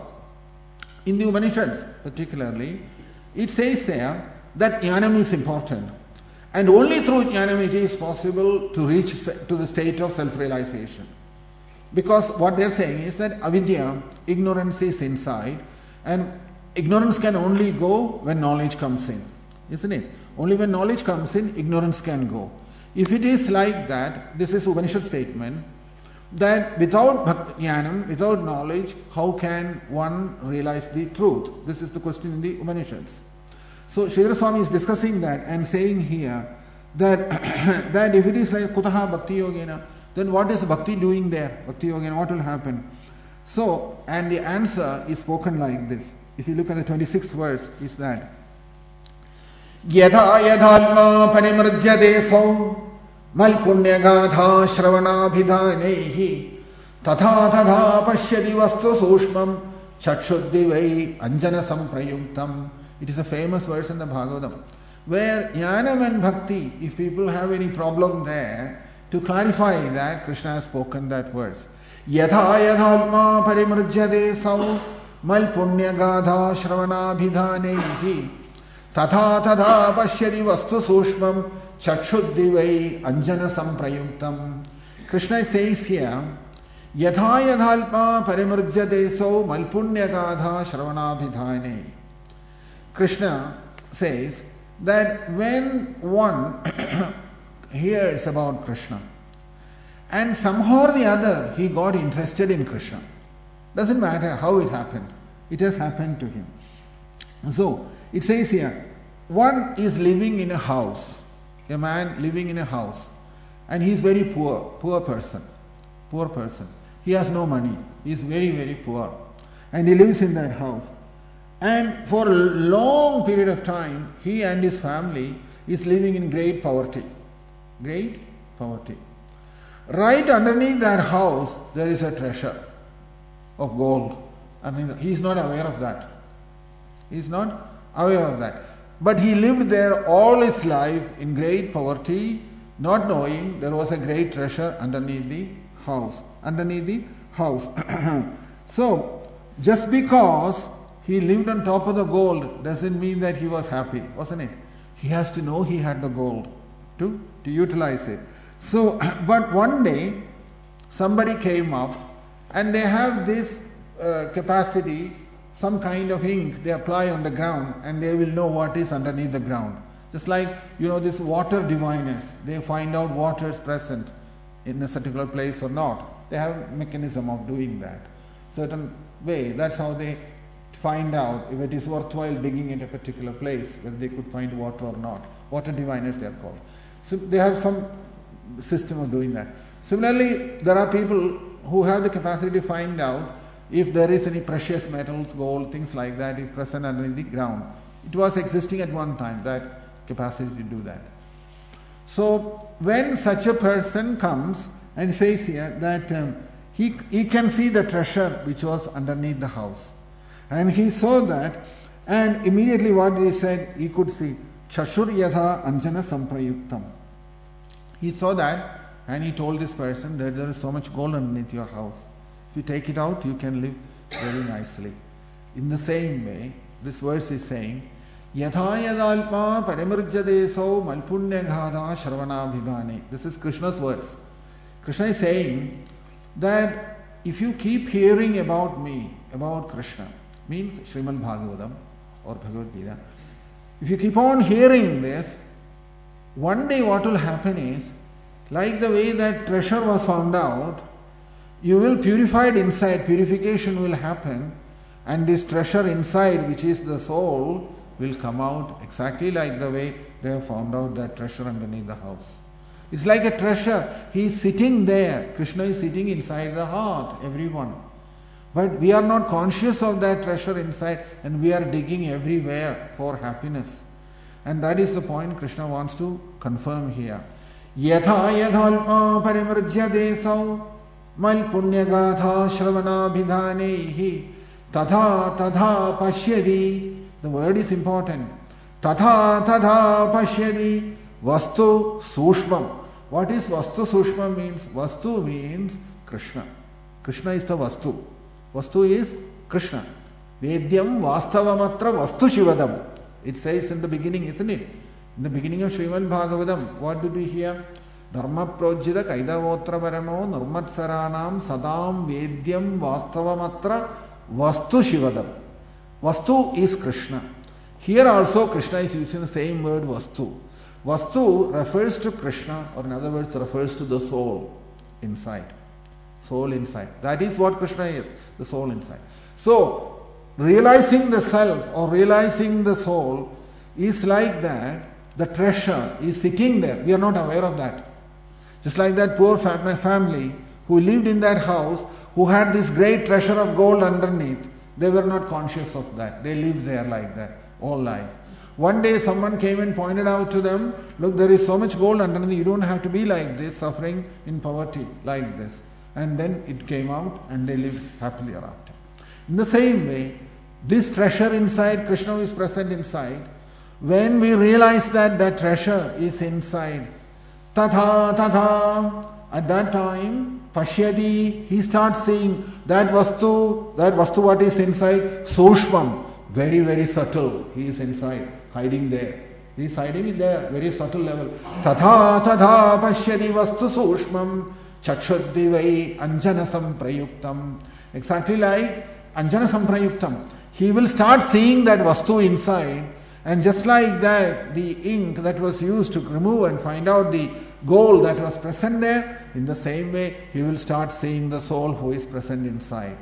in the Upanishads particularly, it says there that jnanam is important. And only through jnanam it is possible to reach to the state of self-realization. Because what they are saying is that avidya, ignorance is inside, and ignorance can only go when knowledge comes in. Isn't it? Only when knowledge comes in, ignorance can go. If it is like that, this is Upanishad statement, that without jnanam, without knowledge, how can one realize the truth? This is the question in the Upanishads. So Sridhara Swami is discussing that and saying here that, that if it is like kutaha bhakti yogena, then what is bhakti doing there? Bhakti yogena, what will happen? So, and the answer is spoken like this. If you look at the twenty-sixth verse, is that Yadha yadhalma parimrajyade sau mal punyagadha shravanabhidhanehi tatha tatha pashyadi vastu sushmam Chakshuddivai Anjana Samprayuktam. It is a famous verse in the Bhagavatam, where Jnanam and Bhakti, if people have any problem there, to clarify that, Krishna has spoken that verse. Yatha yadhalma parimrjyade sau mal punya gadha shravanabhidhanehi tatha tadha pashyadi vastu sushmam chakshuddivai anjana samprayuktam. Krishna says here, Yatha yadhalma parimrjyade sau mal punya gadha shravanabhidhanehi. Krishna says that when one hears about Krishna and somehow or the other he got interested in Krishna, doesn't matter how it happened, it has happened to him. So it says here, one is living in a house, a man living in a house, and he is very poor, poor person, poor person. He has no money, he is very, very poor, and he lives in that house. And for a long period of time, he and his family is living in great poverty. Great poverty. Right underneath that house, there is a treasure of gold. I mean, he is not aware of that. He is not aware of that. But he lived there all his life in great poverty, not knowing there was a great treasure underneath the house. Underneath the house. So, just because he lived on top of the gold doesn't mean that he was happy, wasn't it? He has to know he had the gold to, to utilize it. So, but one day somebody came up and they have this uh, capacity, some kind of ink they apply on the ground and they will know what is underneath the ground. Just like, you know, this water diviners, they find out water is present in a particular place or not. They have a mechanism of doing that. Certain way, that's how they find out if it is worthwhile digging in a particular place, whether they could find water or not. Water diviners they are called. So they have some system of doing that. Similarly, there are people who have the capacity to find out if there is any precious metals, gold, things like that, if present underneath the ground. It was existing at one time, that capacity to do that. So when such a person comes and says here that um, he, he can see the treasure which was underneath the house. And he saw that, and immediately what he said, he could see, Chashur yatha anjana samprayuktam. He saw that, and he told this person that there is so much gold underneath your house. If you take it out, you can live very nicely. In the same way, this verse is saying, Yatha yadalpa parimrjyadeso malpunya ghada shravanabhidhani. This is Krishna's words. Krishna is saying that if you keep hearing about me, about Krishna, means Srimad Bhagavatam or Bhagavad Gita, if you keep on hearing this, one day what will happen is, like the way that treasure was found out, you will purify it inside, purification will happen, and this treasure inside, which is the soul, will come out exactly like the way they have found out that treasure underneath the house. It's like a treasure. He is sitting there. Krishna is sitting inside the heart, everyone. But we are not conscious of that treasure inside, and we are digging everywhere for happiness. And that is the point Krishna wants to confirm here. Yatha yadhalpa parimrjyadesau mal punyagatha shravanabhidhanehi tatha tadha pashyadi. The word is important. Tatha tadha pashyadi vastu sushmam. What is vastu sushmam means? Vastu means Krishna. Krishna is the vastu. Vastu is Krishna. Vedyam vastavamatra vastu shivadam. It says in the beginning, isn't it? In the beginning of Srimad Bhagavatam, what did we hear? Dharma projita kaidavotra paramo nirmatsaranam sadam vedyam vastavamatra vastu shivadam. Vastu is Krishna. Here also Krishna is using the same word vastu. Vastu refers to Krishna, or in other words refers to the soul inside. Soul inside. That is what Krishna is, the soul inside. So, realizing the self or realizing the soul is like that. The treasure is sitting there. We are not aware of that. Just like that poor fam- family who lived in that house, who had this great treasure of gold underneath. They were not conscious of that. They lived there like that all life. One day someone came and pointed out to them, look, there is so much gold underneath. You don't have to be like this, suffering in poverty like this. And then it came out and they lived happily ever after. In the same way, this treasure inside, Krishna is present inside. When we realize that that treasure is inside, tatha tatha, at that time, pashyadi, he starts seeing that vastu, that vastu what is inside, sushmam, very very subtle, he is inside, hiding there. He is hiding in there, very subtle level. Tatha tatha pashyadi vastu sushmam, chakshudivai anjana samprayuktam. Exactly like anjana samprayuktam. He will start seeing that vastu inside, and just like that, the ink that was used to remove and find out the gold that was present there, in the same way, he will start seeing the soul who is present inside.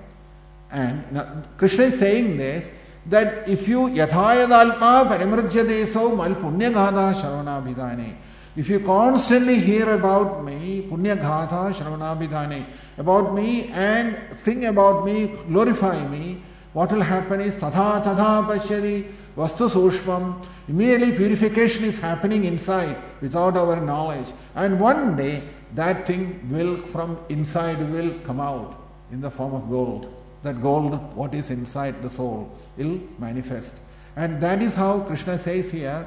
And now, Krishna is saying this, that if you yathayadalpa parimrajyadeso mal punyaghata shravanabhidhane, if you constantly hear about me, punyaghata shravanabhidhane, about me and sing about me, glorify me, what will happen is tatha tatha pashyadi vastu sushmam. Immediately purification is happening inside without our knowledge. And one day that thing will from inside will come out in the form of gold. That gold, what is inside the soul, will manifest. And that is how Krishna says here,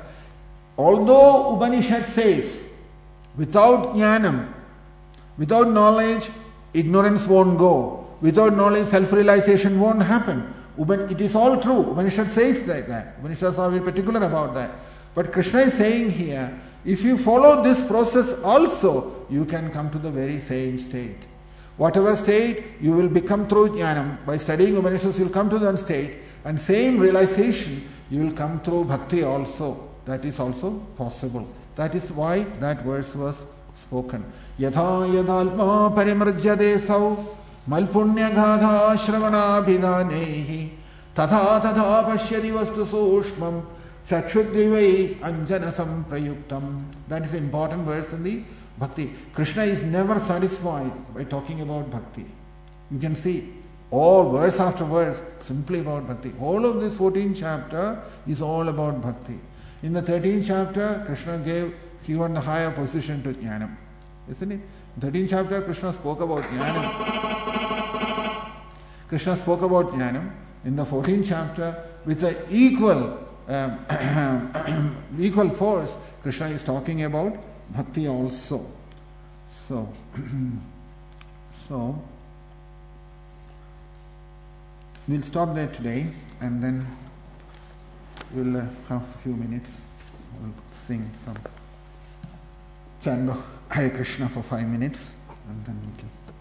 although Upanishad says, without jnanam, without knowledge, ignorance won't go. Without knowledge, self-realization won't happen. It is all true. Upanishad says like that. Upanishads are very particular about that. But Krishna is saying here, if you follow this process also, you can come to the very same state. Whatever state you will become through jnanam, by studying Upanishads you will come to that state, and same realization you will come through bhakti also. That is also possible. That is why that verse was spoken. Yatha yadalpa parimrajyade sau malpunyaghadha shravanabhidhanehi tatha tatha pashyadi vastu sushmam chakshudrivai anjana samprayuktam. That is the important verse in the Bhakti. Krishna is never satisfied by talking about Bhakti. You can see all verse after verse simply about Bhakti. All of this fourteenth chapter is all about Bhakti. In the thirteenth chapter, Krishna gave given the higher position to Jnanam. Isn't it? In the thirteenth chapter, Krishna spoke about Jnanam. Krishna spoke about Jnanam. In the fourteenth chapter, with the equal um, equal force, Krishna is talking about Bhakti also. So, so we'll stop there today, and then we'll uh, have a few minutes. We'll sing some chant of Hare Krishna for five minutes, and then we can.